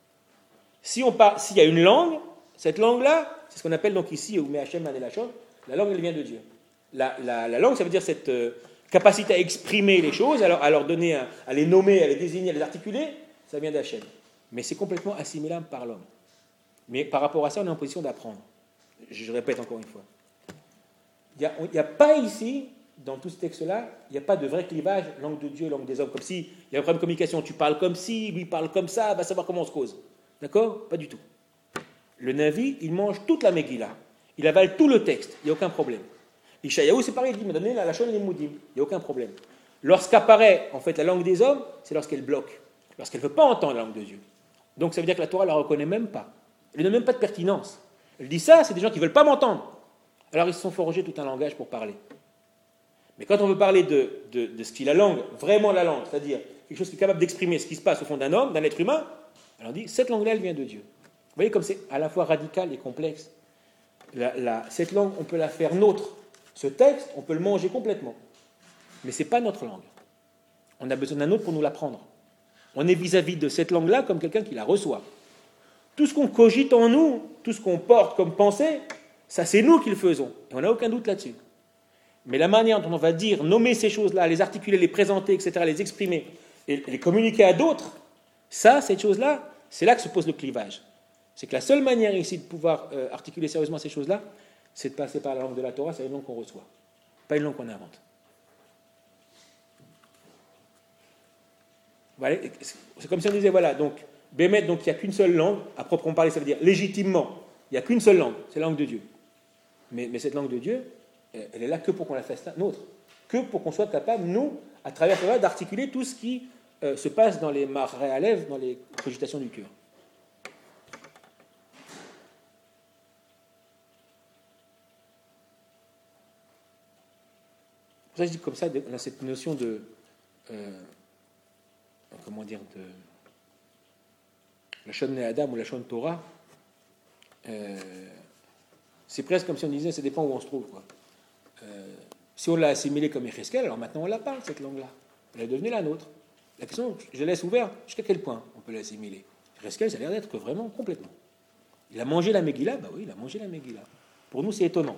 Si on part, s'il y a une langue, cette langue-là, c'est ce qu'on appelle donc ici, ou Hachem Manelachon, la langue, elle vient de Dieu. La, la, la langue, ça veut dire cette euh, capacité à exprimer les choses, à leur, à leur donner, un, à les nommer, à les désigner, à les articuler, ça vient d'Hachem. Mais c'est complètement assimilable par l'homme. Mais par rapport à ça, on est en position d'apprendre. Je répète encore une fois. Il n'y a, a pas ici, dans tout ce texte-là, il n'y a pas de vrai clivage, langue de Dieu, langue des hommes, comme si il y a un problème de communication, tu parles comme si, lui parle comme ça, va savoir comment on se cause. D'accord? Pas du tout. Le Navi, il mange toute la Megillah. Il avale tout le texte, il n'y a aucun problème. Ishayahu, c'est pareil, il dit, m'a donné la Lachon les Moudim, il n'y a aucun problème. Lorsqu'apparaît, en fait, la langue des hommes, c'est lorsqu'elle bloque, lorsqu'elle ne veut pas entendre la langue de Dieu. Donc ça veut dire que la Torah ne la reconnaît même pas. Elle n'a même pas de pertinence. Elle dit ça, c'est des gens qui ne veulent pas m'entendre. Alors ils se sont forgés tout un langage pour parler. Mais quand on veut parler de, de, de ce qui est la langue, vraiment la langue, c'est-à-dire quelque chose qui est capable d'exprimer ce qui se passe au fond d'un homme, d'un être humain, alors on dit, cette langue-là, elle vient de Dieu. Vous voyez comme c'est à la fois radical et complexe. La, la, cette langue, on peut la faire nôtre. Ce texte, on peut le manger complètement. Mais ce n'est pas notre langue. On a besoin d'un autre pour nous l'apprendre. On est vis-à-vis de cette langue-là comme quelqu'un qui la reçoit. Tout ce qu'on cogite en nous, tout ce qu'on porte comme pensée, ça c'est nous qui le faisons. Et on n'a aucun doute là-dessus. Mais la manière dont on va dire, nommer ces choses-là, les articuler, les présenter, et cetera, les exprimer, et les communiquer à d'autres, ça, cette chose-là, c'est là que se pose le clivage. C'est que la seule manière ici de pouvoir euh, articuler sérieusement ces choses-là, c'est de passer par la langue de la Torah, c'est une langue qu'on reçoit, pas une langue qu'on invente. Voilà, c'est comme si on disait, voilà, donc, Bémet, donc il n'y a qu'une seule langue, à proprement parler, ça veut dire légitimement, il n'y a qu'une seule langue, c'est la langue de Dieu. Mais, mais cette langue de Dieu, elle est là que pour qu'on la fasse nôtre, que pour qu'on soit capable, nous, à travers cela, d'articuler tout ce qui euh, se passe dans les marrés à lèvres, dans les cogitations du cœur. Pour ça, je dis comme ça, on a cette notion de, euh, comment dire, de la Shon Adam ou la Shon Torah. Euh, c'est presque comme si on disait, ça dépend où on se trouve, quoi. Euh, si on l'a assimilée comme Yecheskel, alors maintenant on la parle, cette langue-là. Elle est devenue la nôtre. La question, je laisse ouvert jusqu'à quel point on peut l'assimiler. Yecheskel, ça a l'air d'être vraiment complètement. Il a mangé la Megillah, bah oui, il a mangé la Megillah. Pour nous, c'est étonnant.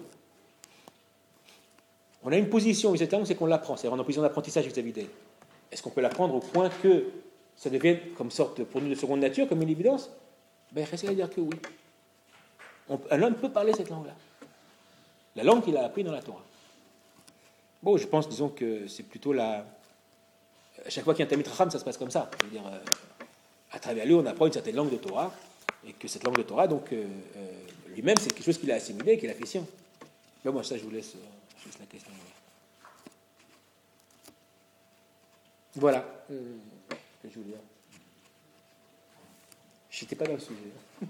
On a une position vis-à-vis, c'est qu'on l'apprend, c'est-à-dire on est en position d'apprentissage vis-à-vis d'elle. Est-ce qu'on peut l'apprendre au point que ça devienne comme sorte pour nous de seconde nature, comme une évidence? Ben, Yecheskel va dire que oui. On, un homme peut parler cette langue-là. La langue qu'il a appris dans la Torah. Bon, je pense, disons que c'est plutôt la... À chaque fois qu'il y a un Talmid Chacham, ça se passe comme ça. Je veux dire, euh, à travers lui, on apprend une certaine langue de Torah, et que cette langue de Torah, donc, euh, euh, lui-même, c'est quelque chose qu'il a assimilé, qu'il a fait sien. Mais moi, ça, je vous laisse, euh, je laisse la question. Voilà. Euh, je vous dire. Je n'étais pas dans le sujet.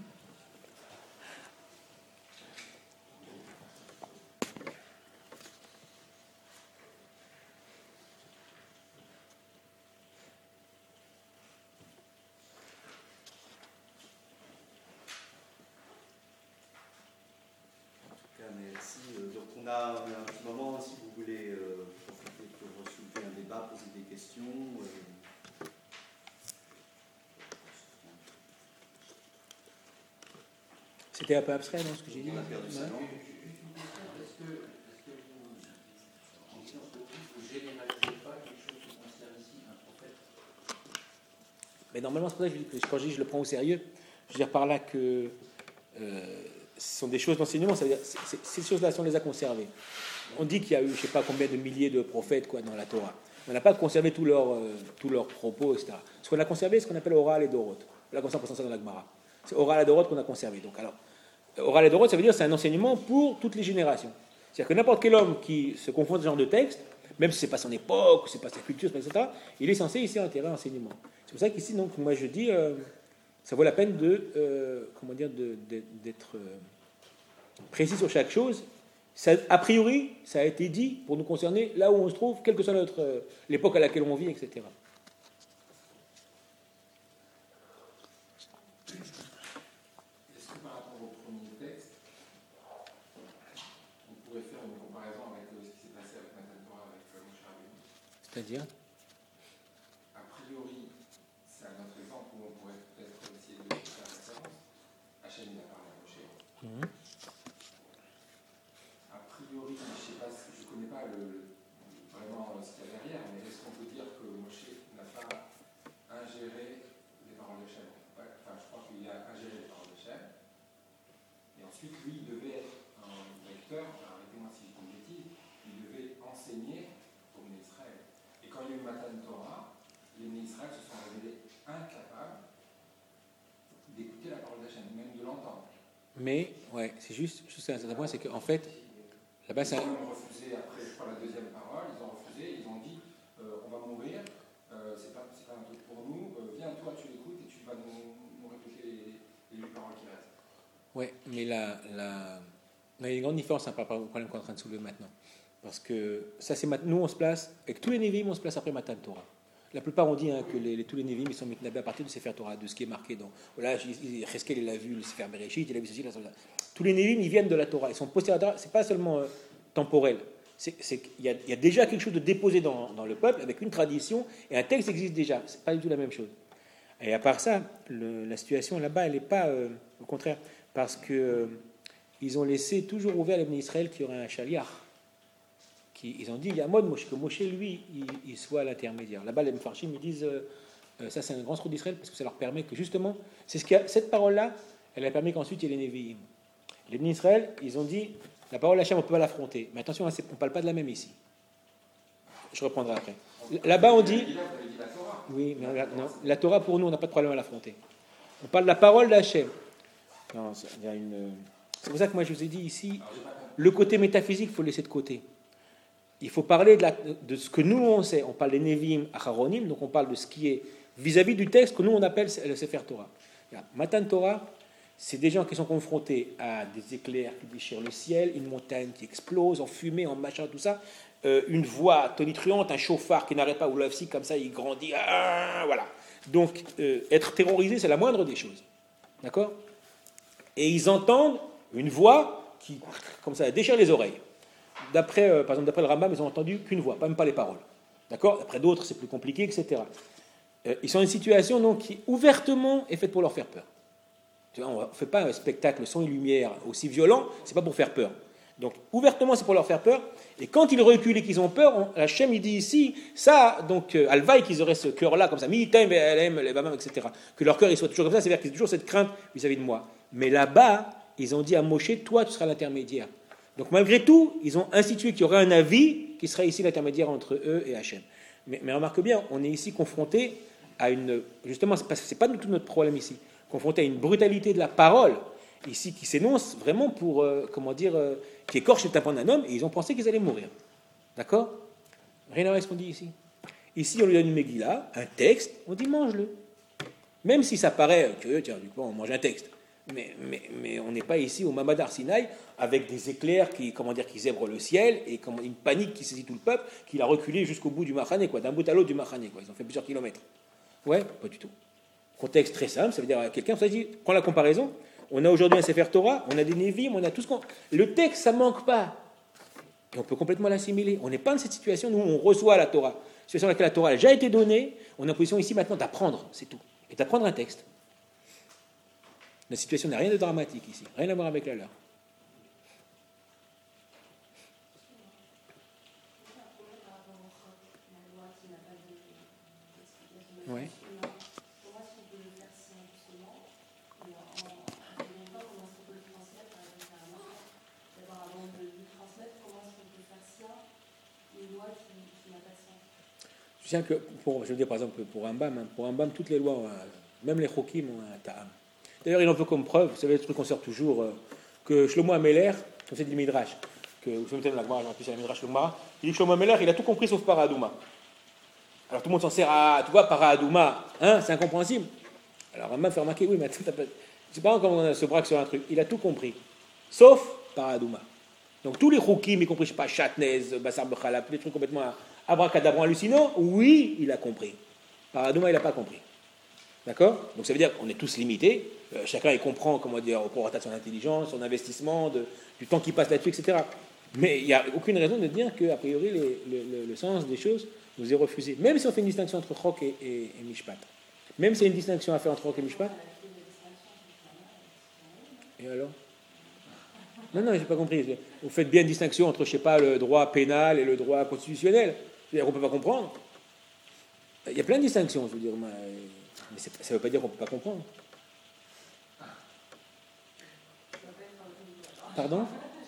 Merci. Donc on a, on a un petit moment, si vous voulez euh, profiter pour soulever un débat, poser des questions. Euh... C'était un peu abstrait, non, ce que j'ai dit? On a perdu ça, non? Est-ce que, est-ce que vous, en disant que vous ne généralisez pas quelque chose qui concerne ici un prophète? Mais normalement, c'est pour ça que je dis que quand je dis je le prends au sérieux, je veux dire par là que euh, ce sont des choses d'enseignement, ça veut dire, c'est, c'est, ces choses-là, si on les a conservées. On dit qu'il y a eu, je ne sais pas combien de milliers de prophètes quoi, dans la Torah. On n'a pas conservé tous leurs euh, tous leurs propos, et cetera. Ce qu'on a conservé, c'est ce qu'on appelle oral et dorot. On a conservé ça dans la Gemara. C'est oral et dorot qu'on a conservé. Donc, alors, oral et dorot, ça veut dire que c'est un enseignement pour toutes les générations. C'est-à-dire que n'importe quel homme qui se confronte à ce genre de texte, même si ce n'est pas son époque, ce n'est pas sa culture, et cetera, il est censé ici intégrer un enseignement. C'est pour ça qu'ici, donc, moi je dis, euh, ça vaut la peine de, euh, comment dire, de, de, d'être euh, précis sur chaque chose. Ça, a priori, ça a été dit pour nous concerner là où on se trouve, quelle que soit notre, euh, l'époque à laquelle on vit, et cetera. Est-ce que par rapport au premier texte, on pourrait faire une comparaison avec ce qui s'est passé avec Matan Torah, avec Moshe Rabbeinu? C'est-à-dire? A priori, c'est un autre exemple où on pourrait peut-être essayer de faire référence. Hachem a parlé à Moshe. Mmh. A priori, je ne sais pas, je ne connais pas le, vraiment ce qu'il y a derrière, mais est-ce qu'on peut dire que Moshe n'a pas ingéré les paroles d'Hachem? Enfin, je crois qu'il a ingéré les paroles d'Hachem. Et ensuite, lui, il devait être un lecteur, arrêtez-moi si je dis une bêtise, il devait enseigner au Bnei Israël. Et quand il y a eu Matan Torah, les Bnei Israël se sont révélés incapables d'écouter la parole d'Hachem, même de l'entendre. Mais, ouais, c'est juste, juste un certain point, c'est qu'en fait, là-bas, Ils c'est un... ont refusé, après, je crois, la deuxième parole, ils ont refusé, ils ont dit euh, on va mourir, euh, c'est pas, c'est pas un truc pour nous, euh, viens, toi, tu l'écoutes et tu vas nous, nous répéter les, les huit paroles qui restent. Ouais, mais la, la... il y a une grande différence hein, par rapport au problème qu'on est en train de soulever maintenant. Parce que ça, c'est nous, on se place, avec tous les Névim, on se place après Matan Torah. La plupart ont dit hein, que les, les, tous les Névim, ils sont mitnabés à partir du Sefer Torah, de ce qui est marqué dans. Voilà, Cheskel, il a vu le Sefer Bereshit, il a vu ceci, là, là. Tous les Névim, ils viennent de la Torah. Ils sont postérieurs à la Torah. C'est pas seulement euh, temporel. C'est, c'est, il, y a, il y a déjà quelque chose de déposé dans, dans le peuple, avec une tradition, et un texte existe déjà. C'est pas du tout la même chose. Et à part ça, le, la situation là-bas, elle n'est pas euh, au contraire, parce que euh, ils ont laissé toujours ouvert les Bnei Israël qu'il y aurait un shaliach. Qui, ils ont dit, il y a un mode que Moshe, lui, il, il soit l'intermédiaire. Là-bas, les Mfarshim, ils disent, euh, euh, ça c'est un grand trou d'Israël, parce que ça leur permet que justement, c'est ce qu'il y a, cette parole-là, elle a permis qu'ensuite il y ait les Nevi'im. Les Bnei Israël, ils ont dit, la parole d'Hachem, on ne peut pas l'affronter. Mais attention, on ne parle pas de la même ici. Je reprendrai après. Là-bas, on dit... Oui, mais non, la Torah, pour nous, on n'a pas de problème à l'affronter. On parle de la parole d'Hachem. Non, il y a une... C'est pour ça que moi, je vous ai dit ici, le côté métaphysique, il faut le laisser de côté. Il faut parler de, la, de ce que nous, on sait. On parle des Nevi'im, Acharonim, donc on parle de ce qui est vis-à-vis du texte que nous, on appelle le Sefer Torah. Matan Torah, c'est des gens qui sont confrontés à des éclairs qui déchirent le ciel, une montagne qui explose, en fumée, en machin, tout ça, euh, une voix tonitruante, un chauffard qui n'arrête pas, ou l'afsi comme ça, il grandit, ah, voilà. Donc, euh, être terrorisé, c'est la moindre des choses. D'accord ? Et ils entendent une voix qui, comme ça, déchire les oreilles. D'après, euh, par exemple, d'après le Rambam, ils n'ont entendu qu'une voix, pas même pas les paroles. D'accord ? D'après d'autres, c'est plus compliqué, et cetera. Euh, ils sont dans une situation donc, qui, ouvertement, est faite pour leur faire peur. On ne fait pas un spectacle son et lumière aussi violent, c'est pas pour faire peur. Donc, ouvertement, c'est pour leur faire peur. Et quand ils reculent et qu'ils ont peur, on, Hachem, il dit ici, ça, donc, euh, Alvaï, qu'ils auraient ce cœur-là, comme ça, Mitem, et cetera. Que leur cœur, il soit toujours comme ça, c'est-à-dire qu'ils ont toujours cette crainte vis-à-vis de moi. Mais là-bas, ils ont dit à Moshe, toi, tu seras l'intermédiaire. Donc malgré tout, ils ont institué qu'il y aurait un avis qui serait ici l'intermédiaire entre eux et Hachem. Mais, mais remarque bien, on est ici confronté à une... Justement, c'est parce que ce n'est pas du tout notre problème ici. Confronté à une brutalité de la parole, ici, qui s'énonce vraiment pour, euh, comment dire, euh, qui écorche le tympan d'un homme, et ils ont pensé qu'ils allaient mourir. D'accord? Rien à voir avec ce qu'on dit ici. Ici, on lui donne une Megillah, un texte, on dit mange-le. Même si ça paraît curieux, tiens, du coup, on mange un texte. Mais, mais, mais on n'est pas ici au Mamad Arsinaï avec des éclairs qui, comment dire, qui zèbrent le ciel et comme une panique qui saisit tout le peuple, qu'il a reculé jusqu'au bout du Machané, quoi, d'un bout à l'autre du Machané, quoi. Ils ont fait plusieurs kilomètres. Ouais, pas du tout. Contexte très simple, ça veut dire à quelqu'un, ça dit, prends la comparaison, on a aujourd'hui un Sefer Torah, on a des Névim, on a tout ce qu'on... Le texte, ça manque pas. Et on peut complètement l'assimiler. On n'est pas dans cette situation où on reçoit la Torah. Situation dans laquelle la Torah a déjà été donnée, on est en position ici maintenant d'apprendre, c'est tout. Et d'apprendre un texte. La situation n'a rien de dramatique ici, rien à voir avec la leur. Ouais. Je tiens que, pour, je veux dire par exemple, pour un bam, pour un bam, toutes les lois, même les chokim ont un ta'am. D'ailleurs, il en veut comme preuve, vous savez, le truc qu'on sort toujours, euh, que Shlomo Améler, comme c'est dit le Midrash, que vous savez, la Gemara, en plus, il y a le Midrash Shlomo, il dit que Shlomo Améler, il a tout compris sauf Paradouma. Alors tout le monde s'en sert à, tu vois, Paradouma, hein, c'est incompréhensible. Alors un m'a fait remarquer, oui, mais attends, t'as pas... c'est pas comme on se braque sur un truc, il a tout compris, sauf Paradouma. Donc tous les roukim, y compris, je sais pas, Chatnez, Bassar Bechala, tous les trucs complètement abracadabrants hallucinants, oui, il a compris. Paradouma, il n'a pas compris. D'accord? Donc ça veut dire qu'on est tous limités, euh, chacun il comprend, comment dire, au prorata de son intelligence, son investissement, de, du temps qui passe là-dessus, et cetera. Mais il n'y a aucune raison de dire qu'a priori les, le, le, le sens des choses nous est refusé. Même si on fait une distinction entre Chok et, et, et Mishpat. Même s'il y a une distinction à faire entre Chok et Mishpat. Et alors? Non, non, j'ai pas compris. Vous faites bien une distinction entre, je sais pas, le droit pénal et le droit constitutionnel. C'est-à-dire qu'on ne peut pas comprendre. Il y a plein de distinctions, je veux dire. Mais ça ne veut pas dire qu'on ne peut pas comprendre. Pardon?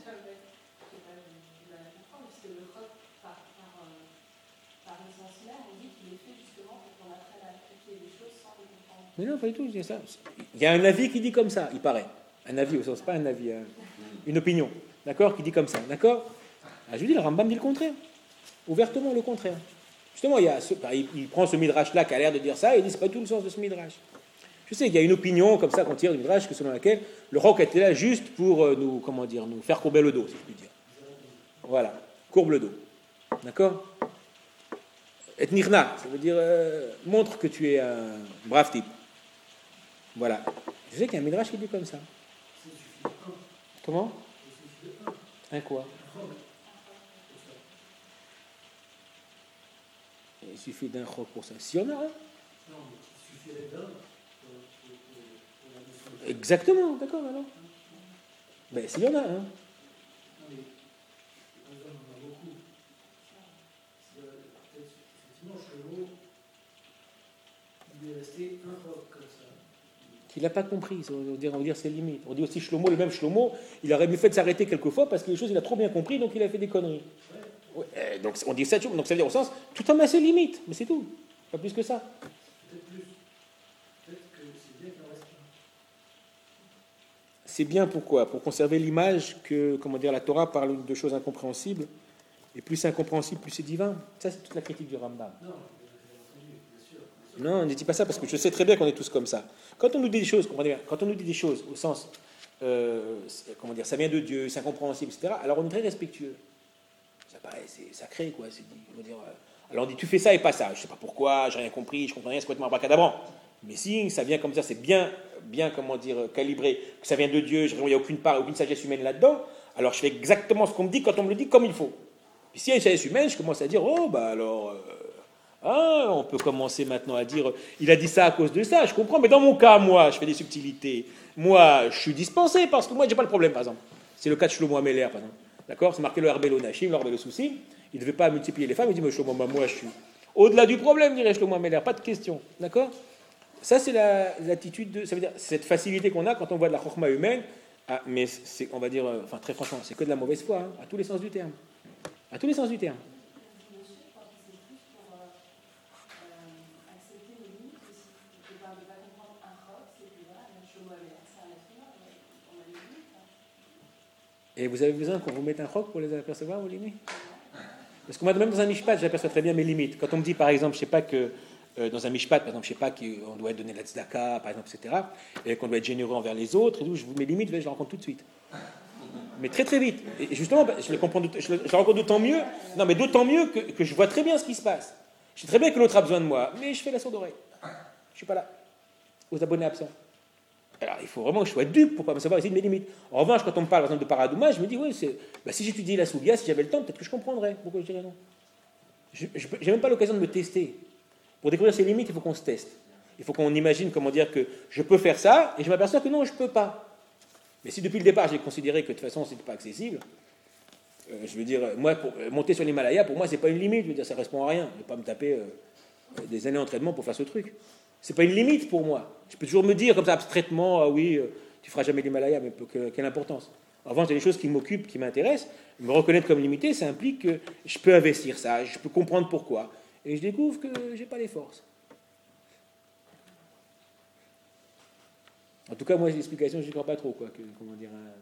Mais non, pas du tout, je dis ça. Il y a un avis qui dit comme ça, il paraît. Un avis, au sens, pas un avis, une opinion, d'accord, qui dit comme ça, d'accord? Ah, je vous dis, le Rambam dit le contraire. Ouvertement le contraire. Justement, il, y a ce, il, il prend ce midrash-là qui a l'air de dire ça, et il dit c'est pas tout le sens de ce midrash. Je sais qu'il y a une opinion comme ça qu'on tire du midrash, que selon laquelle le roc était là juste pour euh, nous, comment dire, nous faire courber le dos, si je puis dire. Voilà, courbe le dos. D'accord? Et nirna, ça veut dire euh, montre que tu es un brave type. Voilà. Je sais qu'il y a un midrash qui dit comme ça. Comment? Un quoi? Il suffit d'un roc pour ça. Si on a un. Non, il suffirait d'un. Exactement, d'accord, alors. Ben, s'il y en a un. Non, mais on en a beaucoup. Effectivement, Shlomo, il est resté un roc comme ça. Qu'il n'a pas compris, on va dire, on va dire ses limites. On dit aussi Shlomo, le même Shlomo, il aurait mieux fait de s'arrêter quelquefois parce que les choses, il a trop bien compris, donc il a fait des conneries. Ouais. Ouais, donc on dit ça, donc ça veut dire au sens, tout homme a ses limites, mais c'est tout, pas plus que ça. Peut-être plus. Peut-être que c'est bien qu'il en reste un. C'est bien pourquoi? Pour conserver l'image que, comment dire, la Torah parle de choses incompréhensibles, et plus c'est incompréhensible, plus c'est divin. Ça, c'est toute la critique du Rambam. Non. Non, ne dis pas ça parce que je sais très bien qu'on est tous comme ça. Quand on nous dit des choses, comprenez bien, quand on nous dit des choses au sens, euh, comment dire, ça vient de Dieu, c'est incompréhensible, et cetera. Alors on est très respectueux. Ça paraît, c'est sacré, quoi. C'est, on va dire, euh, alors on dit, tu fais ça et pas ça. Je sais pas pourquoi, j'ai rien compris, je comprends rien, c'est complètement abracadabrant. Mais si ça vient comme ça, c'est bien, bien, comment dire, calibré, que ça vient de Dieu. Il n'y a aucune part, aucune sagesse humaine là-dedans. Alors je fais exactement ce qu'on me dit quand on me le dit comme il faut. Puis s'il y a une sagesse humaine, je commence à dire, oh bah alors. Euh, Ah, on peut commencer maintenant à dire, il a dit ça à cause de ça, je comprends, mais dans mon cas, moi, je fais des subtilités. Moi, je suis dispensé parce que moi, j'ai pas le problème, par exemple. C'est le cas de Shlomo Améler, par exemple. D'accord? C'est marqué le Herbelo Nashim, le Herbelo Souci. Il ne devait pas multiplier les femmes, il dit, mais Shlomo, moi, je suis au-delà du problème, dirait Shlomo Améler, pas de question. D'accord? Ça, c'est la, l'attitude de. Ça veut dire, cette facilité qu'on a quand on voit de la chokhma humaine Ah, mais c'est, on va dire, euh, enfin très franchement, c'est que de la mauvaise foi, hein, à tous les sens du terme. À tous les sens du terme. Et vous avez besoin qu'on vous mette un roc pour les apercevoir, vos limites? Parce que moi, même dans un mishpat, j'aperçois très bien mes limites. Quand on me dit, par exemple, je sais pas que, euh, dans un mishpat, par exemple, je sais pas qu'on doit donner la tzedaka, par exemple, et cetera, et qu'on doit être généreux envers les autres, et tout, je vous mes limites, je les rencontre tout de suite. Mais très très vite. Et justement, je les comprends, je les rencontre d'autant mieux, non, mais d'autant mieux que, que je vois très bien ce qui se passe. Je sais très bien que l'autre a besoin de moi, mais je fais la sourde oreille. Je suis pas là. Aux abonnés absents. Alors, il faut vraiment que je sois dupe pour ne pas me savoir essayer de mes limites. En revanche, quand on me parle, par exemple, de paradouma, je me dis, oui, c'est, bah, si j'étudiais la sougia, si j'avais le temps, peut-être que je comprendrais. Pourquoi je dirais non? Je n'ai même pas l'occasion de me tester. Pour découvrir ses limites, il faut qu'on se teste. Il faut qu'on imagine, comment dire, que je peux faire ça, et je m'aperçois que non, je ne peux pas. Mais si depuis le départ, j'ai considéré que de toute façon, ce n'était pas accessible, euh, je veux dire, moi, pour, euh, monter sur l'Himalaya, pour moi, ce n'est pas une limite. Je veux dire, ça ne correspond à rien. Je ne vais pas me taper euh, des années d'entraînement pour faire ce truc. Ce n'est pas une limite pour moi. Je peux toujours me dire comme ça abstraitement, ah oui, euh, tu ne feras jamais l'Himalaya, mais que, quelle importance. En revanche, il y a des choses qui m'occupent, qui m'intéressent. Me reconnaître comme limité, ça implique que je peux investir ça, je peux comprendre pourquoi. Et je découvre que je n'ai pas les forces. En tout cas, moi, les explications, je n'y crois pas trop. Quoi, que, comment dire, hein.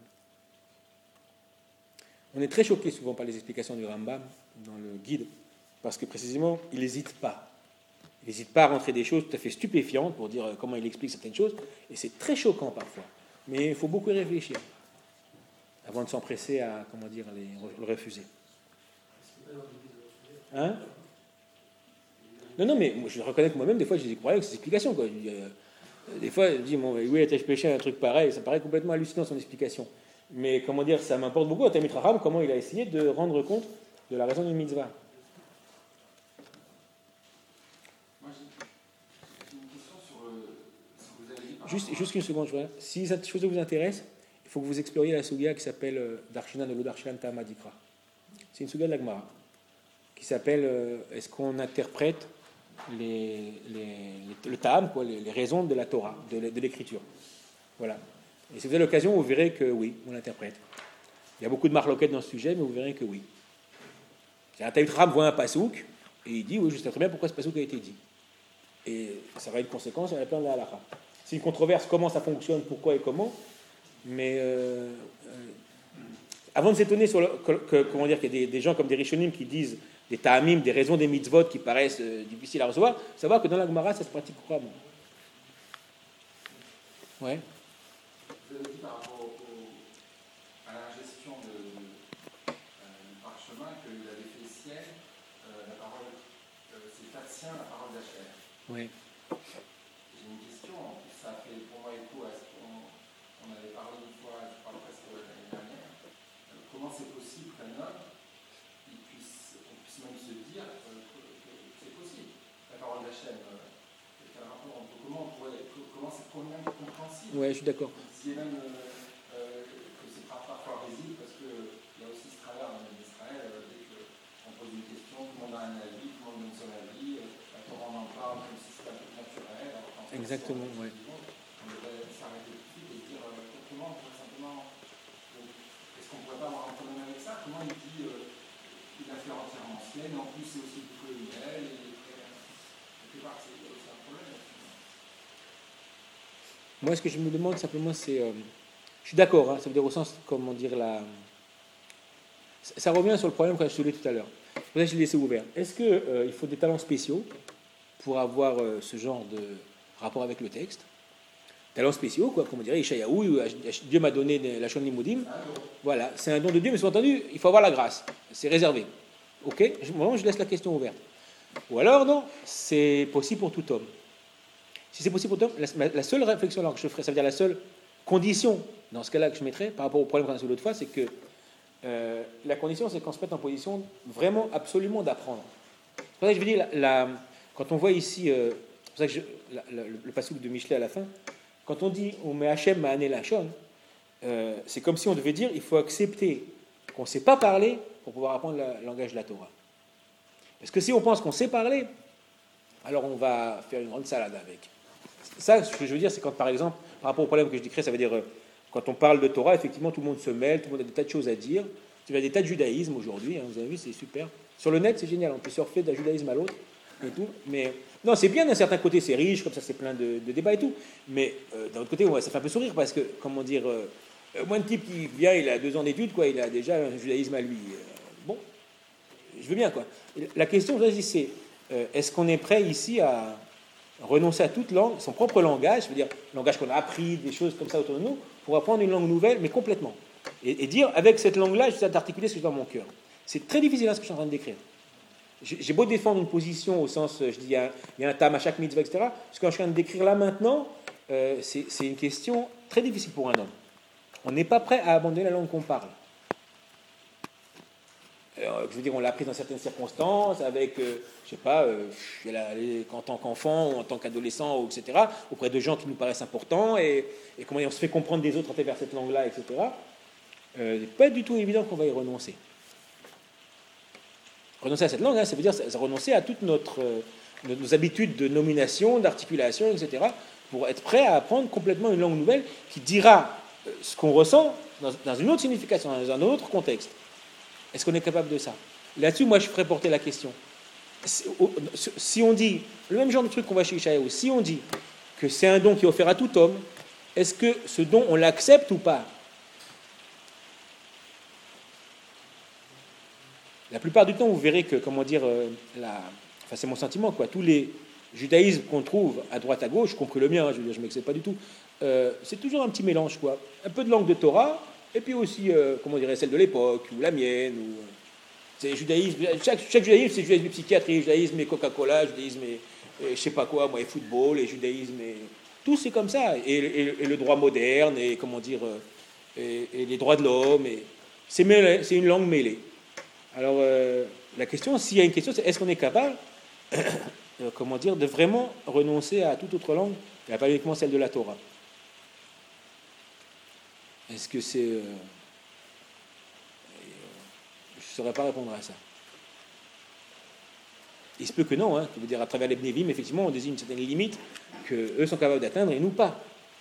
On est très choqué souvent par les explications du Rambam dans le guide, parce que précisément, il n'hésite pas. Il n'hésite pas à rentrer des choses tout à fait stupéfiantes pour dire comment il explique certaines choses, et c'est très choquant parfois. Mais il faut beaucoup y réfléchir avant de s'empresser à, comment dire, les, le refuser. Hein? Non, non, mais je reconnais que moi-même, des fois, j'ai des problèmes avec ces explications. Quoi. Euh, des fois, je dis, bon, oui, t'as péché un truc pareil, ça paraît complètement hallucinant son explication. Mais comment dire, ça m'importe beaucoup à Talmid Chacham, comment il a essayé de rendre compte de la raison d'une mitzvah. Juste, juste une seconde, je vois. Si cette chose vous intéresse, il faut que vous exploriez la sugia qui s'appelle euh, Darshanan de l'Udarshan Tama Dikra. C'est une sugia de la Gemara qui s'appelle euh, est-ce qu'on interprète les, les, les, le Ta'am, quoi, les, les raisons de la Torah, de, de l'écriture. Voilà. Et si vous avez l'occasion, vous verrez que oui, on l'interprète. Il y a beaucoup de marloquettes dans ce sujet, mais vous verrez que oui. Un Talmid Chacham voit un pasouk et il dit oui, je sais très bien pourquoi ce pasouk a été dit. Et ça va être une conséquence sur la plan de la halakha. C'est une controverse, comment ça fonctionne, pourquoi et comment. Mais euh, euh, avant de s'étonner sur le, que, que, comment dire, qu'il y a des, des gens comme des Rishonim qui disent des ta'amim, des raisons des mitzvot qui paraissent euh, difficiles à recevoir, savoir que dans la Gemara, ça se pratique couramment. Ouais. Vous avez dit par rapport au, au, à l'ingestion de, de, euh, du parchemin qu'il avait fait ciel, euh, la parole, euh, c'est pas sien, la parole d'Hachem. Oui. J'ai une question, en plus ça a fait pour moi écho à ce qu'on on avait parlé une fois, je crois presque l'année dernière. Euh, comment c'est possible qu'un homme il puisse, on puisse même se dire euh, que, que c'est possible, la parole d'Hachem. Euh, comment on pourrait, comment c'est même compréhensible? Oui, je suis d'accord. Si même euh, euh, que c'est parfois risible, parce qu'il y a aussi ce travers en Israël, euh, dès qu'on pose une question, tout le monde a un avis, tout le monde donne son avis, euh, la Torah en parle, comme si c'était un peu naturel. Alors, exactement, oui. On devrait s'arrêter tout de suite et se dire euh, comment on pourrait simplement. Euh, est-ce qu'on ne pourrait pas avoir un problème avec ça? Comment il dit euh, qu'il a fait entièrement ciel, mais en plus c'est aussi du colonial, et quelque part c'est aussi un problème. Moi, ce que je me demande simplement, c'est. Euh, je suis d'accord, hein, ça veut dire au sens, comment dire, la. Ça, ça revient sur le problème que je soulevais tout à l'heure. C'est pour ça que je l'ai laissé ouvert. Est-ce qu'il euh, faut des talents spéciaux pour avoir euh, ce genre de rapport avec le texte? Talents spéciaux, quoi, comme on dirait, Ishayahu, Dieu m'a donné la Shon Limudim. Voilà, c'est un don de Dieu, mais sous-entendu, il faut avoir la grâce. C'est réservé. Ok? je, Moi, je laisse la question ouverte. Ou alors, non, c'est possible pour tout homme. Si c'est possible pour tout homme, la, la seule réflexion alors que je ferai, ça veut dire la seule condition, dans ce cas-là, que je mettrai, par rapport au problème qu'on a soulevé l'autre fois, c'est que euh, la condition, c'est qu'on se mette en position vraiment, absolument d'apprendre. C'est pour ça que je veux dire, la, la, quand on voit ici, euh, c'est pour ça que je, la, la, le, le passouk de Michelet à la fin, quand on dit on met Hachem ma'ané lachon, euh, c'est comme si on devait dire il faut accepter qu'on ne sait pas parler pour pouvoir apprendre le langage de la Torah. Parce que si on pense qu'on sait parler, alors on va faire une grande salade avec. Ça, ce que je veux dire, c'est quand, par exemple, par rapport au problème que je décris, ça veut dire, euh, Quand on parle de Torah, effectivement, tout le monde se mêle, tout le monde a des tas de choses à dire. Il y a des tas de judaïsme aujourd'hui, hein, vous avez vu, c'est super. Sur le net, c'est génial, on peut surfer d'un judaïsme à l'autre et tout. Mais non, c'est bien d'un certain côté, c'est riche, comme ça, c'est plein de, de débats et tout. Mais euh, d'un autre côté, ouais, ça fait un peu sourire parce que, comment dire, euh, moi, un type qui vient, il a deux ans d'études, quoi, il a déjà un judaïsme à lui. Euh, bon, je veux bien, quoi. La question, c'est euh, est-ce qu'on est prêt ici à renoncer à toute langue, son propre langage, c'est-à-dire le langage qu'on a appris, des choses comme ça autour de nous, pour apprendre une langue nouvelle, mais complètement. Et, et dire, avec cette langue-là, je sais d'articuler ce que j'ai dans mon cœur. C'est très difficile, hein, ce que je suis en train de décrire. J'ai, j'ai beau défendre une position au sens, je dis, il y a, il y a un tam à chaque mitzvah, et cetera. Ce que je suis en train de décrire là maintenant, euh, c'est, c'est une question très difficile pour un homme. On n'est pas prêt à abandonner la langue qu'on parle. Alors, je veux dire, on l'a appris dans certaines circonstances, avec, euh, je sais pas, euh, en tant qu'enfant ou en tant qu'adolescent, et cetera, auprès de gens qui nous paraissent importants, et, et comment on se fait comprendre des autres à travers cette langue-là, et cetera. Euh, c'est pas du tout évident qu'on va y renoncer. Renoncer à cette langue, hein, ça veut dire ça, ça renoncer à toutes notre, euh, nos, nos habitudes de nomination, d'articulation, et cetera, pour être prêt à apprendre complètement une langue nouvelle qui dira euh, ce qu'on ressent dans, dans une autre signification, dans un autre contexte. Est-ce qu'on est capable de ça? Là-dessus, moi, je ferais porter la question. Si on dit, le même genre de truc qu'on voit chez Ishaïaou, si on dit que c'est un don qui est offert à tout homme, est-ce que ce don, on l'accepte ou pas? La plupart du temps, vous verrez que, comment dire, euh, la... enfin, c'est mon sentiment, quoi, tous les judaïsmes qu'on trouve à droite, à gauche, y compris le mien, hein, je veux dire, je ne m'excède pas du tout, euh, c'est toujours un petit mélange, quoi. Un peu de langue de Torah, et puis aussi, euh, comment dirais, celle de l'époque, ou la mienne, ou... C'est judaïsme, chaque, chaque judaïsme, c'est judaïsme et psychiatrie, judaïsme et Coca-Cola, judaïsme et, et je sais pas quoi, moi, et football, et judaïsme, et... tout c'est comme ça, et, et, et le droit moderne, et comment dire, et, et les droits de l'homme, et... c'est, mêlé, c'est une langue mêlée. Alors, euh, la question, s'il y a une question, c'est est-ce qu'on est capable, euh, comment dire, de vraiment renoncer à toute autre langue, et pas uniquement celle de la Torah? Est-ce que c'est... Euh, je ne saurais pas répondre à ça. Il se peut que non, hein. Je veux dire, à travers les Bnevim, effectivement, on désigne une certaine limite qu'eux sont capables d'atteindre et nous pas.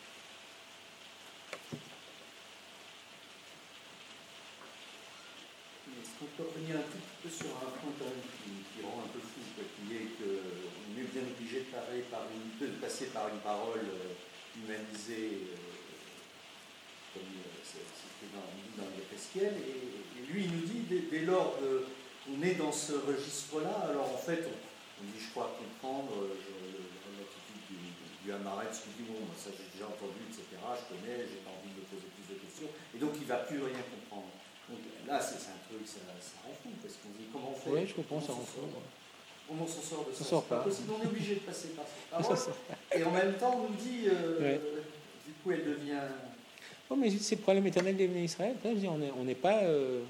Est-ce qu'on peut revenir un petit peu sur un point quand même qui, qui rend un peu fou, quoi, qui est qu'on est bien obligé de, parler par une, de passer par une parole humanisée, euh, comme euh, c'était dans, dans l'Ézéchiel, et, et lui il nous dit dès, dès lors de, on est dans ce registre-là, alors en fait on, on dit je crois comprendre euh, l'attitude du, du Hamaretz qui dit bon ça j'ai déjà entendu, et cetera, je connais, j'ai pas envie de me poser plus de questions, et donc il ne va plus rien comprendre. Donc là c'est, c'est un truc, ça, ça rend fou, parce qu'on dit comment on fait. Oui, je comprends, ça rend fou. Comment on s'en sort de ça? Ça sort pas. C'est possible, on est obligé de passer par cette parole, et en même temps on nous dit euh, ouais. du coup elle devient... Oh, mais c'est le problème éternel des Bnei Israël. On n'est pas. Euh...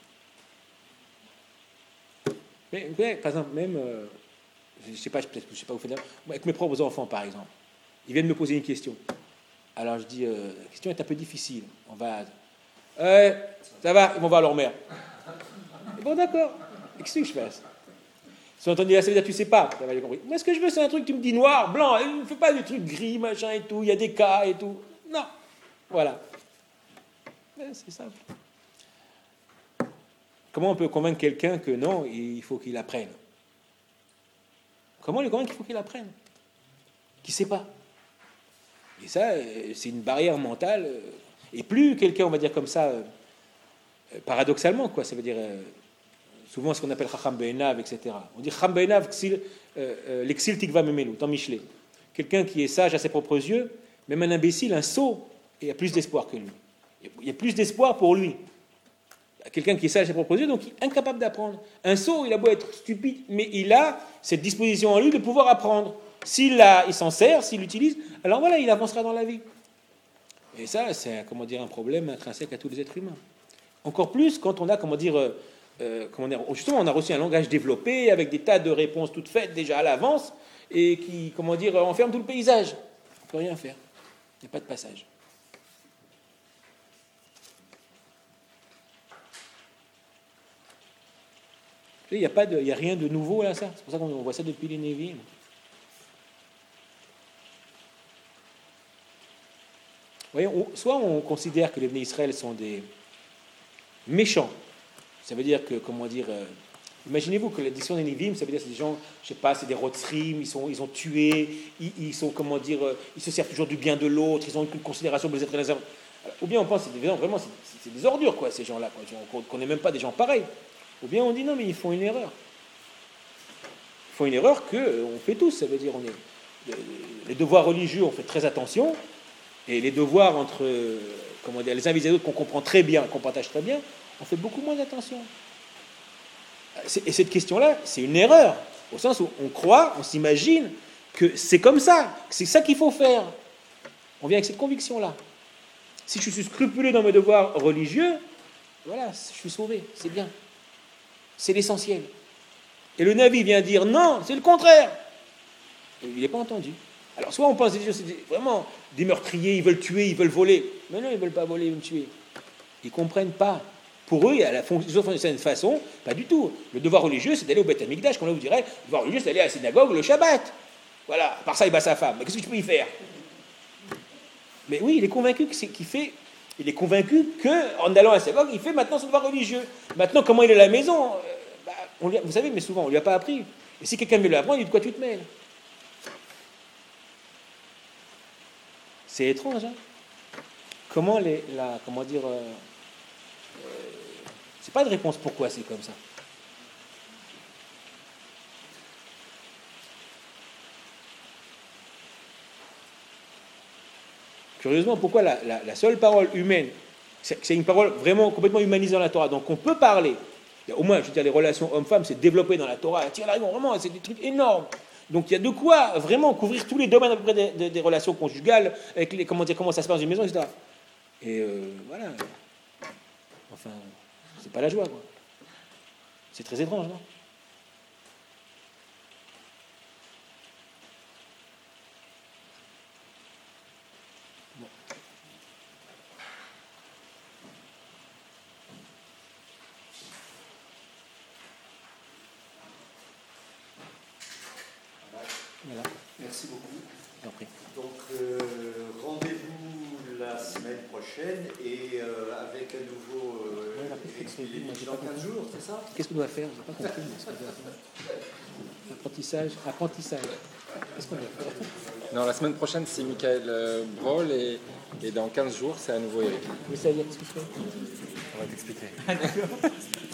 Mais, mais, par exemple, même. Euh, je ne sais pas, peut-être je sais pas où vous faites là. Avec mes propres enfants, par exemple, ils viennent me poser une question. Alors je dis euh, la question est un peu difficile. On va. Euh, ça va, ils vont voir leur mère. Et bon, d'accord. Qu'est-ce que je fasse? Si on entend dire, ça veut dire tu sais pas. Ça va, j'ai compris. Moi, ce que je veux, c'est un truc, tu me dis noir, blanc. Ne fais pas des trucs gris, machin et tout. Il y a des cas et tout. Non. Voilà. C'est simple. Comment on peut convaincre quelqu'un que non, il faut qu'il apprenne? Comment lui convaincre qu'il faut qu'il apprenne? Qu'il ne sait pas. Et ça, c'est une barrière mentale. Et plus quelqu'un, on va dire comme ça, paradoxalement, quoi, ça veut dire souvent ce qu'on appelle Chacham Be'enav, et cetera. On dit Chacham Be'enav, l'exil tikva memenu, dans Michelet. Quelqu'un qui est sage à ses propres yeux, même un imbécile, un sot, il y a plus d'espoir que lui. Il y a plus d'espoir pour lui. Quelqu'un qui est sage à ses propres yeux, donc incapable d'apprendre. Un sot, il a beau être stupide, mais il a cette disposition en lui de pouvoir apprendre. S'il a, il s'en sert, s'il l'utilise, alors voilà, il avancera dans la vie. Et ça, c'est, comment dire, un problème intrinsèque à tous les êtres humains. Encore plus quand on a, comment dire, euh, comment dire, justement, on a reçu un langage développé avec des tas de réponses toutes faites déjà à l'avance et qui, comment dire, enferme tout le paysage. On ne peut rien faire. Il n'y a pas de passage. Il n'y a, pas de, il y a rien de nouveau là, ça. C'est pour ça qu'on voit ça depuis les Névim. voyez, on, soit on considère que les Bnei Israël sont des méchants. Ça veut dire que, comment dire, euh, imaginez-vous que l'édition des Nivim, ça veut dire que c'est des gens, je sais pas, c'est des rotzrim, ils, sont, ils ont tué, ils, ils sont, comment dire, euh, ils se servent toujours du bien de l'autre, ils ont aucune considération pour les êtres humains. Ou bien on pense que c'est des gens, vraiment, c'est, c'est des ordures, quoi, ces gens-là, quoi. On ne connaît même pas des gens pareils. Ou bien on dit non, mais ils font une erreur. Ils font une erreur qu'on fait tous, ça veut dire, on est, les devoirs religieux, on fait très attention, et les devoirs entre, comment dire, les uns vis-à-vis des autres qu'on comprend très bien, qu'on partage très bien, on fait beaucoup moins attention. Et cette question-là, c'est une erreur, au sens où on croit, on s'imagine que c'est comme ça, que c'est ça qu'il faut faire. On vient avec cette conviction-là. Si je suis scrupuleux dans mes devoirs religieux, voilà, je suis sauvé, c'est bien. C'est l'essentiel. Et le Navi vient dire non, c'est le contraire. Et il n'est pas entendu. Alors soit on pense que c'est vraiment des meurtriers, ils veulent tuer, ils veulent voler. Mais non, ils ne veulent pas voler, ils veulent tuer. Ils ne comprennent pas. Pour eux, il y a la fonction de cette façon, pas du tout. Le devoir religieux, c'est d'aller au Beth Amikdash, comme là vous direz, le devoir religieux, c'est d'aller à la synagogue le Shabbat. Voilà, par ça, il bat sa femme. Mais qu'est-ce que tu peux y faire? Mais oui, il est convaincu que c'est, qu'il fait, il est convaincu qu'en allant à la synagogue, il fait maintenant son devoir religieux. Maintenant, comment il est à la maison, euh, bah, on lui a, vous savez, mais souvent, on ne lui a pas appris. Et si quelqu'un veut lui apprendre, il dit de quoi tu te mêles? C'est étrange, hein? Comment les, la, comment dire, euh, euh, c'est pas de réponse pourquoi c'est comme ça. Curieusement, pourquoi la, la, la seule parole humaine, c'est, c'est une parole vraiment complètement humanisée dans la Torah, donc on peut parler. Au moins, je veux dire, les relations hommes-femmes, c'est développé dans la Torah. Tiens, là, vraiment, c'est des trucs énormes. Donc il y a de quoi vraiment couvrir tous les domaines à peu près des, des, des relations conjugales, avec les, comment dire, comment ça se passe dans une maison, et cetera. Et euh, voilà. Enfin, c'est pas la joie, quoi. C'est très étrange, non? Bon. Voilà. Merci beaucoup. J'en prie. Donc, euh, rendez-vous la semaine prochaine et euh, avec un nouveau euh, Ouais, la- expliqué moi, j'ai dans pas quinze jours, c'est ça? Qu'est-ce qu'on doit faire? Je n'ai pas compris. mais ce qu'on doit faire. Apprentissage, apprentissage. Qu'est-ce qu'on doit faire? Non, la semaine prochaine, c'est Michael euh, Broll et, et dans quinze jours, c'est à nouveau Eric. Vous savez ce que je fais? On va t'expliquer.